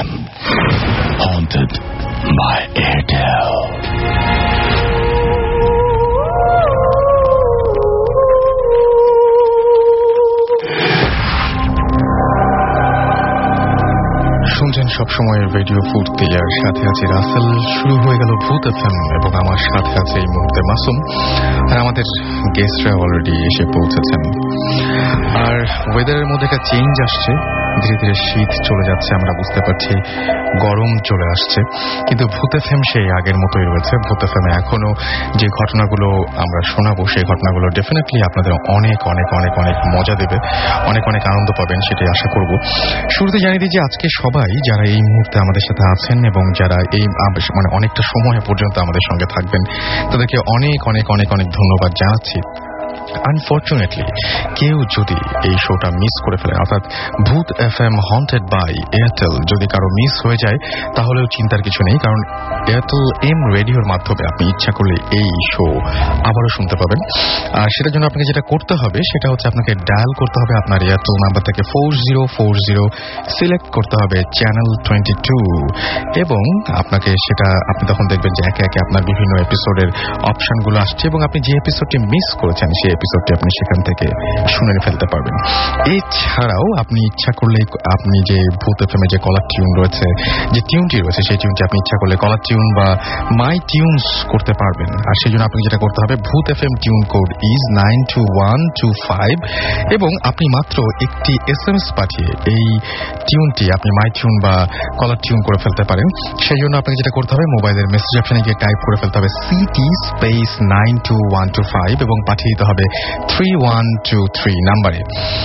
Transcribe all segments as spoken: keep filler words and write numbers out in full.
M Haunted by Airtel. শুনছেন সবসময়ের radio ফুর্তি, আর সাথে আছে রাসেল। শুরু হয়ে গেল ভূত এফএম এবং আমার সাথে আছে এই মুহূর্তে মাসুম, আর আমাদের গেস্টরা অলরেডি এসে পৌঁছেছেন। আর ওয়েদারের মধ্যে একটা চেঞ্জ আসছে, ধীরে ধীরে শীত চলে যাচ্ছে, আমরা বুঝতে পারছি গরম চলে আসছে, কিন্তু ভূত এফএম সেই আগের মতোই রয়েছে। ভূত এফএমে এখনো যে ঘটনাগুলো আমরা শোনাবো, সেই ঘটনাগুলো ডেফিনেটলি আপনাদের অনেক অনেক অনেক অনেক মজা দেবে, অনেক অনেক আনন্দ পাবেন, সেটাই আশা করব। শুরুতে জানিয়ে দিই যে আজকে সবাই যারা এই মুহূর্তে আমাদের সাথে আছেন এবং যারা এই মানে অনেকটা সময় পর্যন্ত আমাদের সঙ্গে থাকবেন, তাদেরকে অনেক অনেক অনেক অনেক ধন্যবাদ জানাচ্ছি। আনফর্চুনেটলি কেউ যদি এই শোটা মিস করে ফেলে, অর্থাৎ ভূত এফএম হন্টেড বাই এয়ারটেল যদি কারো মিস হয়ে যায়, তাহলেও চিন্তার কিছু নেই, কারণ এয়ারটেল এম রেডিওর মাধ্যমে আপনি ইচ্ছা করলে এই শো আবারও শুনতে পাবেন। আর সেটার জন্য আপনাকে যেটা করতে হবে সেটা হচ্ছে আপনাকে ডায়াল করতে হবে আপনার এয়ারটেল নাম্বার থেকে four zero four zero, select করতে হবে চ্যানেল টোয়েন্টি টু, এবং আপনাকে সেটা আপনি তখন দেখবেন যে একে একে আপনার বিভিন্ন এপিসোডের অপশনগুলো আসছে, এবং আপনি যে এপিসোডটি মিস করেছেন সেই এপিসোডটি আপনি সেখান থেকে শুনে ফেলতে পারবেন। এছাড়াও আপনি ইচ্ছা করলে আপনি যে ভূত এফএম এ যে কলার টিউন রয়েছে, যে টিউনটি রয়েছে, সেই টিউনটি আপনি ইচ্ছা করলে কলার টিউন বা মাই টিউনস করতে পারবেন। আর সেই জন্য আপনাকে যেটা করতে হবে, Bhoot FM tune code is nine two one two five, এবং আপনি মাত্র একটি এস এম এস পাঠিয়ে এই টিউনটি আপনি মাই টিউন বা কলার টিউন করে ফেলতে পারেন। সেই জন্য আপনাকে যেটা করতে হবে, মোবাইলের মেসেজ অপশনে গিয়ে টাইপ করে ফেলতে হবে CT space nine two one two five, এবং পাঠিয়ে দিতে হবে থ্রি ওয়ান টু থ্রি নাম্বারে।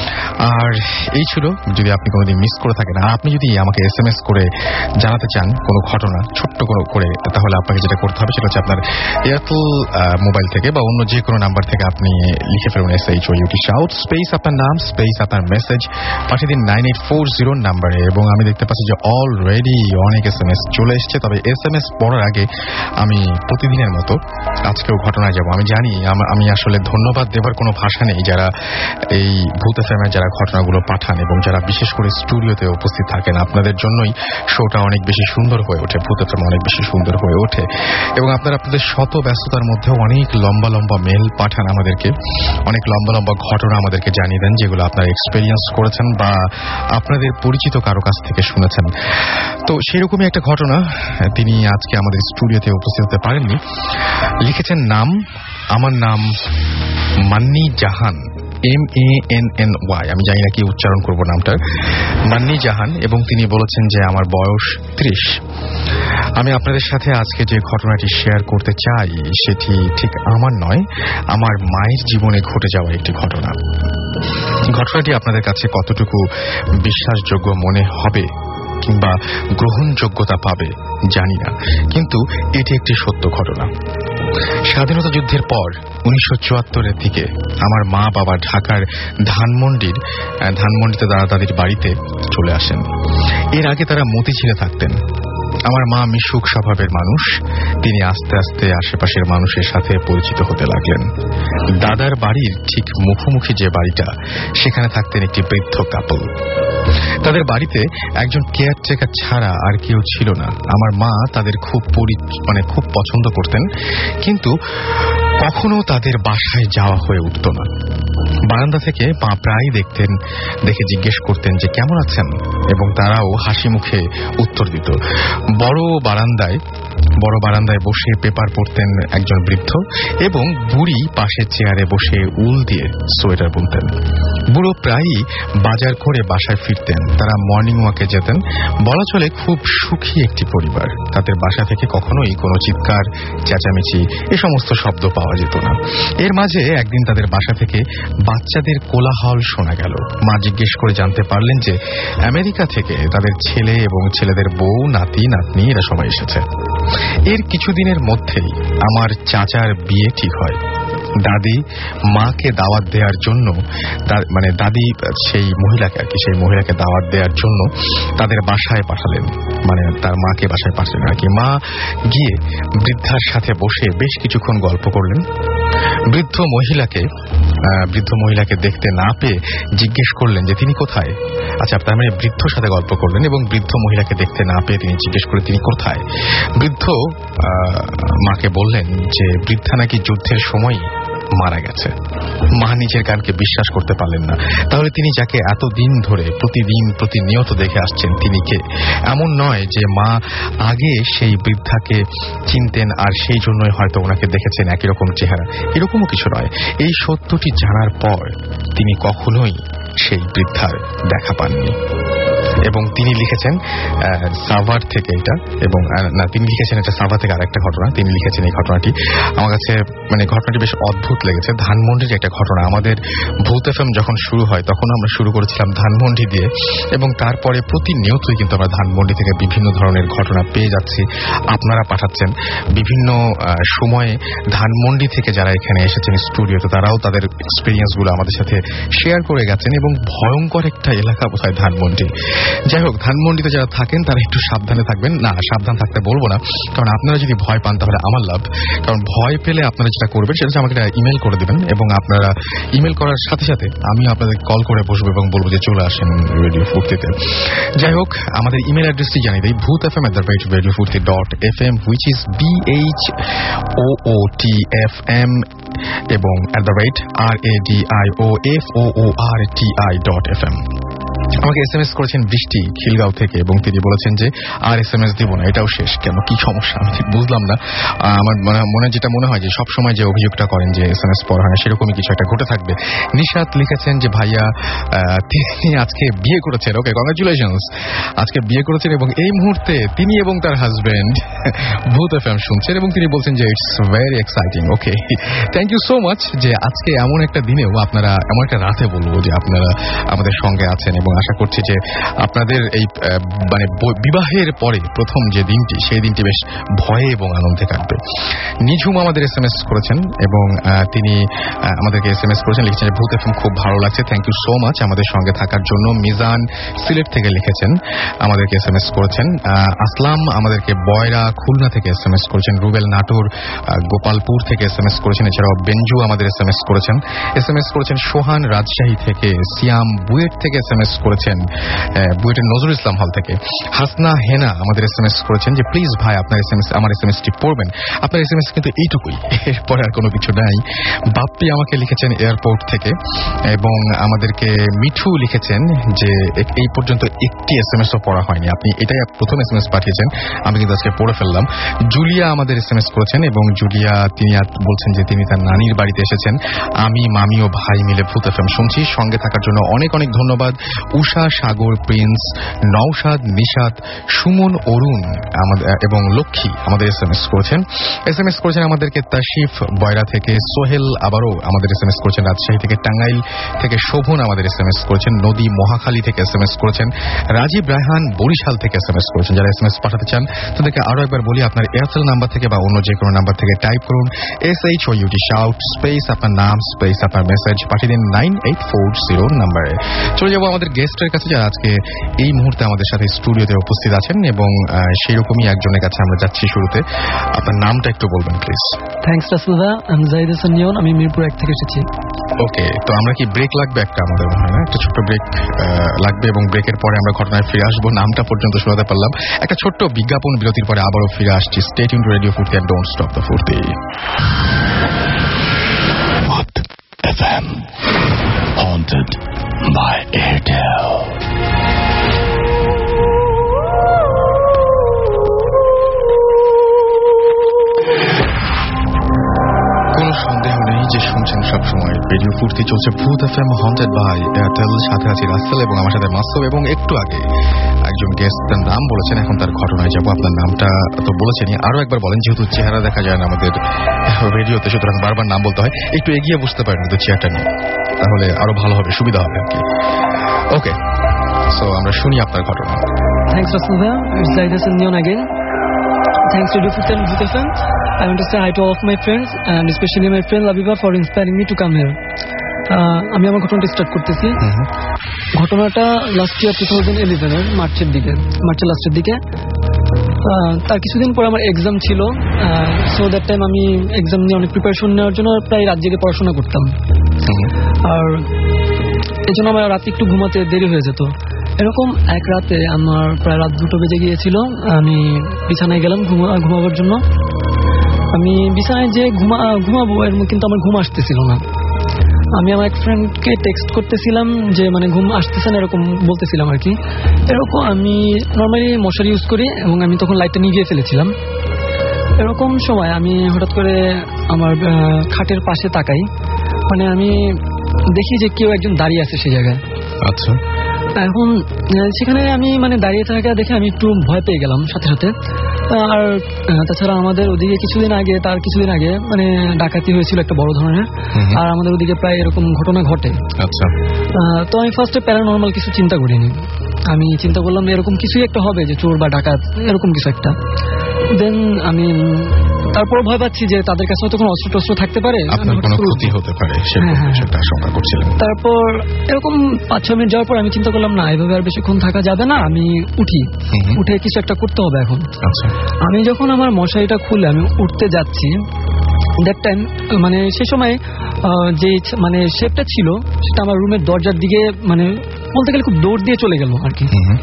আর এই ছিল, যদি আপনি কোনোদিন মিস করে থাকেন, আর আপনি যদি আমাকে এস এম এস করে জানাতে চান কোনো ঘটনা ছোট্ট করে, তাহলে আপনাকে যেটা করতে হবে সেটা হচ্ছে আপনার এয়ারটেল মোবাইল থেকে বা অন্য যে কোনো নাম্বার থেকে আপনি লিখে ফেলুন S H O U T shout space আপনার নাম স্পেস আপনার মেসেজ, পাঠিয়ে দিন নাইন এইট ফোর জিরো নাম্বারে। এবং আমি দেখতে পাচ্ছি যে অলরেডি অনেক এস এম এস চলে এসছে। তবে এস এম এস পড়ার আগে আমি প্রতিদিনের মতো আজকেও ঘটনায় যাব। আমি জানি আমি আসলে ধন্যবাদ দেবার কোনো ভাষা নেই যারা এই ভূত এফএমে যারা ঘটনাগুলো পাঠান এবং যারা বিশেষ করে স্টুডিওতে উপস্থিত থাকেন। আপনাদের জন্যই শোটা অনেক বেশি সুন্দর হয়ে ওঠে, ভূত এফএম অনেক বেশি সুন্দর হয়ে ওঠে, এবং আপনারা আপনাদের শত ব্যস্ততার মধ্যেও অনেক লম্বা লম্বা মেল পাঠান আমাদেরকে, অনেক লম্বা লম্বা ঘটনা আমাদেরকে জানিয়ে দেন যেগুলো আপনারা এক্সপেরিয়েন্স করেছেন বা আপনাদের পরিচিত কারো কাছ থেকে শুনেছেন। তো সেরকমই একটা ঘটনা, তিনি আজকে আমাদের স্টুডিওতে উপস্থিত হতে পারেননি। লিখেছেন নাম, আমার নাম Manni Jahan, M A N N Y, আমি জানি না কি উচ্চারণ করবো নামটার, মান্নি জাহান, এবং তিনি বলেছেন যে আমার বয়স ত্রিশ। আমি আপনাদের সাথে আজকে যে ঘটনাটি শেয়ার করতে চাই সেটি ঠিক আমার নয়, আমার মায়ের জীবনে ঘটে যাওয়া একটি ঘটনা। ঘটনাটি আপনাদের কাছে কতটুকু বিশ্বাসযোগ্য মনে হবে কিংবা গ্রহণযোগ্যতা পাবে জানি না, কিন্তু এটি একটি সত্য ঘটনা। স্বাধীনতা যুদ্ধের পর উনিশশো চুয়াত্তরের দিকে আমার মা বাবা ঢাকার ধানমন্ডির ধানমন্ডিতে দাদা দাদির বাড়িতে চলে আসেন। এর আগে তারা মতিঝিলে থাকতেন। আমার মা মিশুক স্বভাবের মানুষ, তিনি আস্তে আস্তে আশেপাশের মানুষের সাথে পরিচিত হতে লাগলেন। দাদার বাড়ির ঠিক মুখোমুখি যে বাড়িটা, সেখানে থাকতেন একটি বৃদ্ধ কাপল। তাদের বাড়িতে একজন কেয়ারটেকার ছাড়া আর কেউ ছিল না। আমার মা তাদের খুব মানে খুব পছন্দ করতেন, কিন্তু কখনো তাদের বাসায় যাওয়া হয়ে উঠত না। বারান্দা থেকে মা প্রায় দেখতেন, দেখে জিজ্ঞেস করতেন যে কেমন আছেন, এবং তারাও হাসি মুখে উত্তর দিত। বড় বারান্দায় বড় বারান্দায় বসে পেপার পড়তেন একজন বৃদ্ধ, এবং বুড়ি পাশের চেয়ারে বসে উল দিয়ে সোয়েটার বুনতেন। বুড়ো প্রায়ই বাজার করে বাসায় ফিরতেন। তারা মর্নিং ওয়াকে যেতেন। বলা চলে খুব সুখী একটি পরিবার। তাদের বাসা থেকে কখনোই কোনো চিৎকার, চেঁচামেচি এ সমস্ত শব্দ পাওয়া যেত না। এর মাঝে একদিন তাদের বাসা থেকে বাচ্চাদের কোলাহল শোনা গেল। মা জিজ্ঞেস করে জানতে পারলেন যে আমেরিকা থেকে তাদের ছেলে এবং ছেলেদের বউ, নাতি নাতনি এরা সবাই এসেছে। এর কিছুদিনের মধ্যেই আমার চাচার বিয়ে ঠিক হয়। দাদি মাকে দাওয়াত দেওয়ার জন্য, মানে দাদি সেই মহিলাকে আর কি সেই মহিলাকে দাওয়াত দেওয়ার জন্য তাদের বাসায় পাঠালেন, মানে তার মাকে বাসায় পাঠালেন আর কি। মা গিয়ে বৃদ্ধার সাথে বসে বেশ কিছুক্ষণ গল্প করলেন। বৃদ্ধ মহিলাকে বৃদ্ধ মহিলাকে দেখতে না পেয়ে জিজ্ঞেস করলেন যে তিনি কোথায়। আচ্ছা, তার মানে বৃদ্ধর সাথে গল্প করলেন এবং বৃদ্ধ মহিলাকে দেখতে না পেয়ে তিনি জিজ্ঞেস করে তিনি কোথায়। বৃদ্ধ মাকে বললেন যে বৃদ্ধা নাকি যুদ্ধের সময় মারা গেছে। মা নিজের কানকে বিশ্বাস করতে পারলেন না। তাহলে তিনি যাকে এতদিন ধরে প্রতিদিন প্রতিনিয়ত দেখে আসছেন তিনি কে? এমন নয় যে মা আগে সেই বৃদ্ধাকে চিনতেন আর সেই জন্যই হয়তো ওনাকে দেখেছেন একই রকম চেহারা, এরকমও কিছু নয়। এই সত্যটি জানার পর তিনি কখনোই সেই বৃদ্ধার দেখা পাননি। এবং তিনি লিখেছেন সাভার থেকে এটা, এবং না তিনি লিখেছেন এটা সাভার থেকে আরেকটা ঘটনা। তিনি লিখেছেন এই ঘটনাটি আমার কাছে মানে ঘটনাটি বেশ অদ্ভুত লেগেছে। ধানমন্ডির একটা ঘটনা। আমাদের ভূত এফএম যখন শুরু হয় তখন আমরা শুরু করেছিলাম ধানমন্ডি দিয়ে, এবং তারপরে প্রতিনিয়তই কিন্তু আমরা ধানমন্ডি থেকে বিভিন্ন ধরনের ঘটনা পেয়ে যাচ্ছি। আপনারা পাঠাচ্ছেন বিভিন্ন সময়ে ধানমন্ডি থেকে যারা এখানে এসেছেন স্টুডিওতে, তারাও তাদের এক্সপিরিয়েন্সগুলো আমাদের সাথে শেয়ার করে গেছেন। এবং ভয়ঙ্কর একটা এলাকা বোধহয় ধানমন্ডি। যাই হোক, ধানমন্ডিতে যারা থাকেন তারা একটু সাবধানে থাকবেন। না, সাবধান থাকতে বলবো না, কারণ আপনারা যদি ভয় পান তাহলে আমার লাভ। কারণ ভয় পেলে আপনারা যেটা করবেন সেটা হচ্ছে আমাকে ইমেল করে দেবেন, এবং আপনারা ইমেল করার সাথে সাথে আমি আপনাদের কল করে বসবো এবং বলবো যে চলে আসেন রেডিও ফুর্তিতে। যাই হোক, আমাদের ইমেল অ্যাড্রেসটি জানিয়ে দিই, Bhoot F M at the rate radio ফুর্তি dot F M, which is B H O O T F M, এবং at the rate R A D I O F O O R T I dot F M. আমাকে S M S করেছেন বৃষ্টি খিলগাঁও থেকে, এবং তিনি বলেছেন যে আর S M S দিব না, এটাও শেষ। কেন, কি সমস্যা আমি ঠিক বুঝলাম না। আমার মনে যেটা মনে হয় যে সবসময় যে অভিযোগটা করেন যে এস এম এস পড়া হয় না, সেরকমই কিছু একটা ঘটে থাকবে। নিশাত লিখেছেন যে ভাইয়া তিনি আজকে বিয়ে করেছেন। ওকে, কংগ্রাচুলেশনস, আজকে বিয়ে করেছেন এবং এই মুহূর্তে তিনি এবং তার হাজবেন্ড ভূত এফ এম শুনছেন, এবং তিনি বলছেন যে it's very exciting. Okay, thank you so much যে আজকে এমন একটা দিনেও আপনারা, এমন একটা রাতে বলবো যে আপনারা আমাদের সঙ্গে আছেন, এবং আশা করছি যে আপনাদের এই মানে বিবাহের পরে প্রথম যে দিনটি, সেই দিনটি বেশ ভয়ে এবং আনন্দে কাটবে। নিঝুম আমাদের এস এম এস করেছেন, এবং তিনি আমাদেরকে এস এম এস করেছেন, লিখেছেন ভূত এফএম খুব ভালো লাগছে, থ্যাংক ইউ সো মাচ আমাদের সঙ্গে থাকার জন্য। মিজান সিলেট থেকে লিখেছেন, আমাদেরকে এস এম এস করেছেন। আসলাম আমাদেরকে বয়রা খুলনা থেকে এস এম এস করেছেন। রুবেল নাটোর গোপালপুর থেকে এস এম এস করেছেন। এছাড়াও বেঞ্জু আমাদের এস এম এস করেছেন। এস এম এস করেছেন সোহান রাজশাহী থেকে। সিয়াম বুয়েট থেকে এস এম এস করেছেন, বুয়েটের নজরুল ইসলাম হল থেকে। হাসনা হেনা আমাদের এস এম এস করেছেন যে প্লিজ ভাই আপনার এস এম এস, আমার এস এম এসটি পড়বেন। আপনার এস এম এস কিন্তু এইটুকুই, এরপরে আর কোনো কিছু নাই। বাপ্পি আমাকে লিখেছেন এয়ারপোর্ট থেকে, এবং আমাদেরকে মিঠু লিখেছেন যে এই পর্যন্ত একটি এস এম এসও পড়া হয়নি, আপনি এটাই প্রথম এস এম এস পাঠিয়েছেন, আমি কিন্তু আজকে পড়ে ফেললাম। জুলিয়া আমাদের এস এম এস করেছেন, এবং জুলিয়া তিনি বলছেন যে তিনি তার নানির বাড়িতে এসেছেন, আমি মামি ও ভাই মিলে ভূত এফএম শুনছি, সঙ্গে থাকার জন্য অনেক অনেক ধন্যবাদ। উষা, সাগর, প্রিন্স, নওশাদ, নিশাত, সুমন, অরুণ এবং লক্ষ্মী আমাদের এস এম এস করেছেন। এস এম এস করেছেন আমাদেরকে তাশিফ বয়রা থেকে। সোহেল আবারও আমাদের এস এম এস করেছেন রাজশাহী থেকে। টাঙ্গাইল থেকে শোভন আমাদের এস এম এস করেছেন। নদী মহাখালী থেকে এস এম এস করেছেন। রাজীব রায়হান বরিশাল থেকে এস এম এস করেছেন। যারা এস এম এস পাঠাতে চান তাদেরকে আরো একবার বলি, আপনার এয়ারটেল নাম্বার থেকে বা অন্য যে কোনো নাম্বার থেকে টাইপ করুন S H O U T shout space আপনার নাম স্পেস আপনার মেসেজ পাঠিয়ে দিন নাইন এইট ফোর জিরো নাম্বারে। চলে যাবো আমাদের গেস্টের কাছে যারা আজকে এই মুহূর্তে আমাদের সাথে স্টুডিওতে উপস্থিত আছেন, এবং সেই রকমই একজনের কাছে আমরা যাচ্ছি। শুরুতে আপনার নামটা একটু বলবেন প্লিজ। থ্যাঙ্কস রাসুলদা, আমি জাহিদ হাসান নিয়ন, আমি মিরপুর এক থেকে এসেছি। ওকে, তো আমরা কি ব্রেক লাগবে একটা, আমাদের মনে হয় না একটা ছোট্ট ব্রেক লাগবে, এবং ব্রেকের পরে আমরা ঘটনায় ফিরে আসবো। নামটা পর্যন্ত শোনাতে পারলাম। একটা ছোট্ট বিজ্ঞাপন বিরতির পরে আবারও ফিরে আসছি। Stay tuned to radio Furti and don't stop the Furti. What F M haunted by Airtel. কোনো সন্দেহ নেই যে শুনছেন সবসময় রেডিও ফুর্তি, চলছে Bhoot FM haunted by Airtel. সাথে আছি রাসেল এবং আমার সাথে মাসুম, এবং একটু আগে একজন গেস্ট তার নাম বলেছেন, এখন তার ঘটনায় যাবো। আপনার নামটা তো বলেছেনই, আরো একবার বলেন, যেহেতু চেহারা দেখা যায় না আমাদের রেডিওতে, সুতরাং বারবার নাম বলতে হয়। একটু এগিয়ে বুঝতে পারেন কিন্তু চেয়ারটা নিয়ে, তাহলে আরো ভালো হবে, সুবিধা হবে আর কি। ওকে, সো আমরা শুনি আপনার ঘটনা। থ্যাঙ্কস রাসুলদা, it's Zahid Hasan Niyon again. Thanks to Futhi and Bhuth F M. I want to say hi to all of my friends and especially my friend Labiba for inspiring me to come here. আমি আমার ঘটনাটা start করতেছি। ঘটনাটা last year two thousand eleven এর মার্চের দিকে, মার্চের লাস্টের দিকে। তার কিছুদিন পর আমার এক্সাম ছিল, সো দ্যাট টাইম আমি এক্সাম নিয়ে অনেক প্রিপারেশন নেওয়ার জন্য প্রায় রাত জেগে পড়াশোনা করতাম। আর এই জন্য আমার রাতে একটু ঘুমাতে দেরি হয়ে যেত। এরকম এক রাতে আমার প্রায় রাত দুটো বেজে গিয়েছিল। আমি বিছানায় গেলাম ঘুমাবার জন্য। আমি বিছানায় যে ঘুমা ঘুমাবো এর কিন্তু আমার ঘুম আসতেছিল না। আমি আমার এক ফ্রেন্ডকে টেক্সট করতেছিলাম যে মানে ঘুম আসতেছে না এরকম বলতেছিলাম আর কি। এরকম আমি নর্মালি মশারি ইউজ করি এবং আমি তখন লাইটটা নিভিয়ে ফেলেছিলাম। এরকম সময় আমি হঠাৎ করে আমার খাটের পাশে তাকাই, মানে আমি দেখি যে কেউ একজন দাঁড়িয়ে আছে সেই জায়গায়। আচ্ছা। এখন সেখানে আমি মানে দাঁড়িয়ে থাকা দেখে আমি একটু ভয় পেয়ে গেলাম সাথে সাথে। আর তাছাড়া আমাদের ওদিকে কিছুদিন আগে তার কিছুদিন আগে মানে ডাকাতি হয়েছিল একটা বড় ধরনের, আর আমাদের ওদিকে প্রায় এরকম ঘটনা ঘটে। আচ্ছা। তো আমি ফার্স্টে প্যারানর্মাল কিছু চিন্তা করিনি। আমি চিন্তা করলাম এরকম কিছুই একটা হবে, যে চোর বা ডাকাত এরকম কিছু একটা। দেন আমি তারপর ভয় পাচ্ছি যে তাদের কাছে হয়তো কোনো অস্ত্র টস্ত্র থাকতে পারে, আপনার কোনো ক্ষতি হতে পারে সেটা আশঙ্কা করছিলেন। তারপর এরকম পাঁচ ছয় মিনিট যাওয়ার পর আমি চিন্তা করলাম না এভাবে আর বেশিক্ষণ থাকা যাবে না, আমি উঠি, উঠে কিছু একটা করতে হবে এখন। আচ্ছা। আমি যখন আমার মশারিটা খুলে আমি উঠতে যাচ্ছি, দ্যাট টাইম মানে সে সময় যে মানে শেপটা ছিল সেটা আমার রুমের দরজার দিকে মানে বলতে গেলে খুব দৌড় দিয়ে চলে গেল আর কি।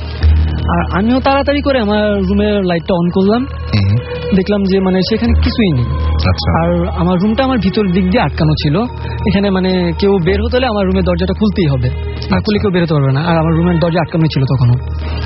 আর আমিও তাড়াতাড়ি করে আমার রুমের লাইটটা অন করলাম, দেখলাম যে মানে সেখানে কিছুই নেই। আর আমার রুমটা আমার ভিতর দিক দিয়ে আটকানো ছিল। এখানে মানে কেউ বের হতে হলে আমার রুমের দরজাটা খুলতেই হবে, না খুলে কেউ বেরোতে পারবে না। আর আমার রুমের দরজা আটকানো ছিল তখনও।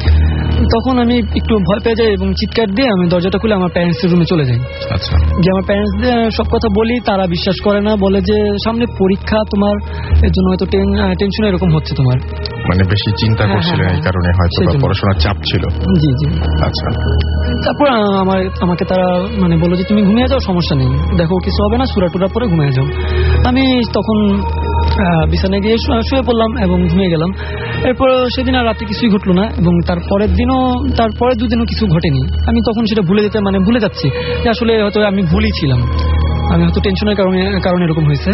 তখন আমি একটু ভয় পেয়ে যাই এবং চিৎকার দিয়ে আমি দরজাটা খুলে আমার প্যারেন্টসের রুমে চলে যাই। আচ্ছা। যে আমার প্যারেন্টসদের সব কথা বলি, তারা বিশ্বাস করে না, বলে যে সামনে পরীক্ষা তোমার, এর জন্য হয়তো টেনশন এরকম হচ্ছে তোমার, মানে বেশি চিন্তা করছিলেন এই কারণে, হয়তো পড়াশোনার চাপ ছিল। জি জি। আচ্ছা। তারপর আমার আমাকে তারা মানে বললো যে তুমি ঘুমিয়ে যাও, সমস্যা নেই, দেখো কিছু হবে না, সুরা টুরা পরে ঘুমিয়ে যাও। আমি তখন বিছানায় গিয়ে শুয়ে পড়লাম এবং ঘুমিয়ে গেলাম। এরপর সেদিন আর রাতে কিছুই ঘটলো না এবং তারপরের দিনও তারপরের দুদিনও কিছু ঘটেনি। আমি তখন সেটা ভুলে যেতে মানে ভুলে যাচ্ছি যে আসলে হয়তো আমি ভুলই ছিলাম, আমি হয়তো টেনশনের কারণে কারণে এরকম হয়েছে।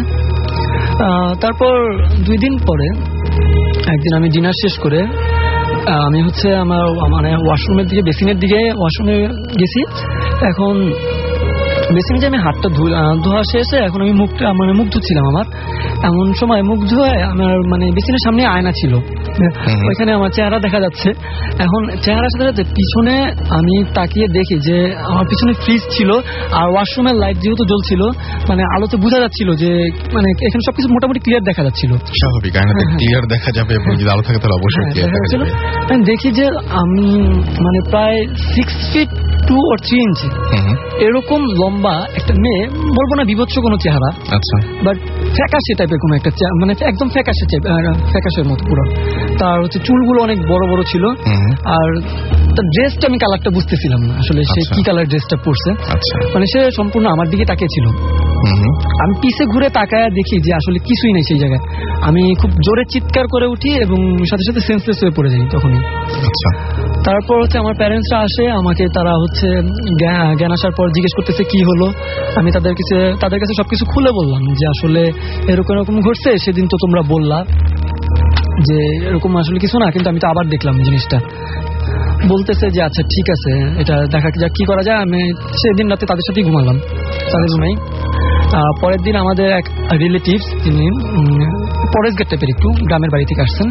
তারপর দুই দিন পরে একদিন আমি ডিনার শেষ করে আমি হচ্ছে আমার মানে ওয়াশরুমের দিকে বেসিনের দিকে ওয়াশরুমে গেছি। এখন বেসিনে যে আমি হাতটা ধোয়া শেষে এখন আমি মুখটা মানে মুখ ধুচ্ছিলাম। আমার এমন সময় মুখ ধুয়ে আমার মানে বেসিনের সামনে আয়না ছিল, ওইখানে আমার চেহারা দেখা যাচ্ছে। এখন চেহারার সাথে সাথে পিছনে আমি তাকিয়ে দেখি যে আমার পিছনে ফ্রিজ ছিল আর ওয়াশরুমের লাইট যেহেতু জ্বলছিল মানে আলোতে বোঝা যাচ্ছিল যে মানে এখানে সবকিছু মোটামুটি ক্লিয়ার দেখা যাচ্ছিল। স্বাভাবিক, আয়নাতে ক্লিয়ার দেখা যাবে এবং যদি আলো থাকে তাহলে অবশ্যই ক্লিয়ার দেখা যাবে। আমি দেখি যে আমি মানে প্রায় সিক্স ফিট টু আর থ্রি ইঞ্চি এরকম লম্বা একটা মেয়ে, বলবো না বিভৎস কোনো চেহারা, আচ্ছা, বাট ফ্যাকাশে টাইপের কোনো একটা মানে একদম ফ্যাকাশে ফ্যাকাশের মতো পুরো। তার হচ্ছে চুলগুলো অনেক বড় বড় ছিল আর তার ড্রেসটা আমি কালারটা বুঝতেছিলাম না আসলে সে কি কালার ড্রেসটা পরছে। মানে সে সম্পূর্ণ আমার দিকে তাকিয়েছিল। আমি পিছে ঘুরে তাকায় দেখি যে আসলে কিছুই নেই সেই জায়গায়। আমি খুব জোরে চিৎকার করে উঠি এবং সাথে সাথে সেন্সলেস হয়ে পড়ে যাই তখনই। তারপর হচ্ছে আমার প্যারেন্টসরা আসে, আমাকে তারা হচ্ছে জ্ঞান আসার পর জিজ্ঞেস করতেছে কি হলো। আমি তাদের কাছে তাদের কাছে সবকিছু খুলে বললাম যে আসলে এরকম এরকম ঘটছে, সেদিন তো তোমরা বললা যে এরকম আসলে কিছু না, কিন্তু আমি তো আবার দেখলাম জিনিসটা। বলতেছে যে আচ্ছা ঠিক আছে, এটা দেখা যাক কি করা যায়। আমি সেদিন রাতে তাদের সাথেই ঘুমালাম, তাদের রুমেই। পরের দিন আমাদের এক রিলেটিভস, তিনি ফরেস্ট গেট টাইপের একটু গ্রামের বাড়ি থেকে আসছেন,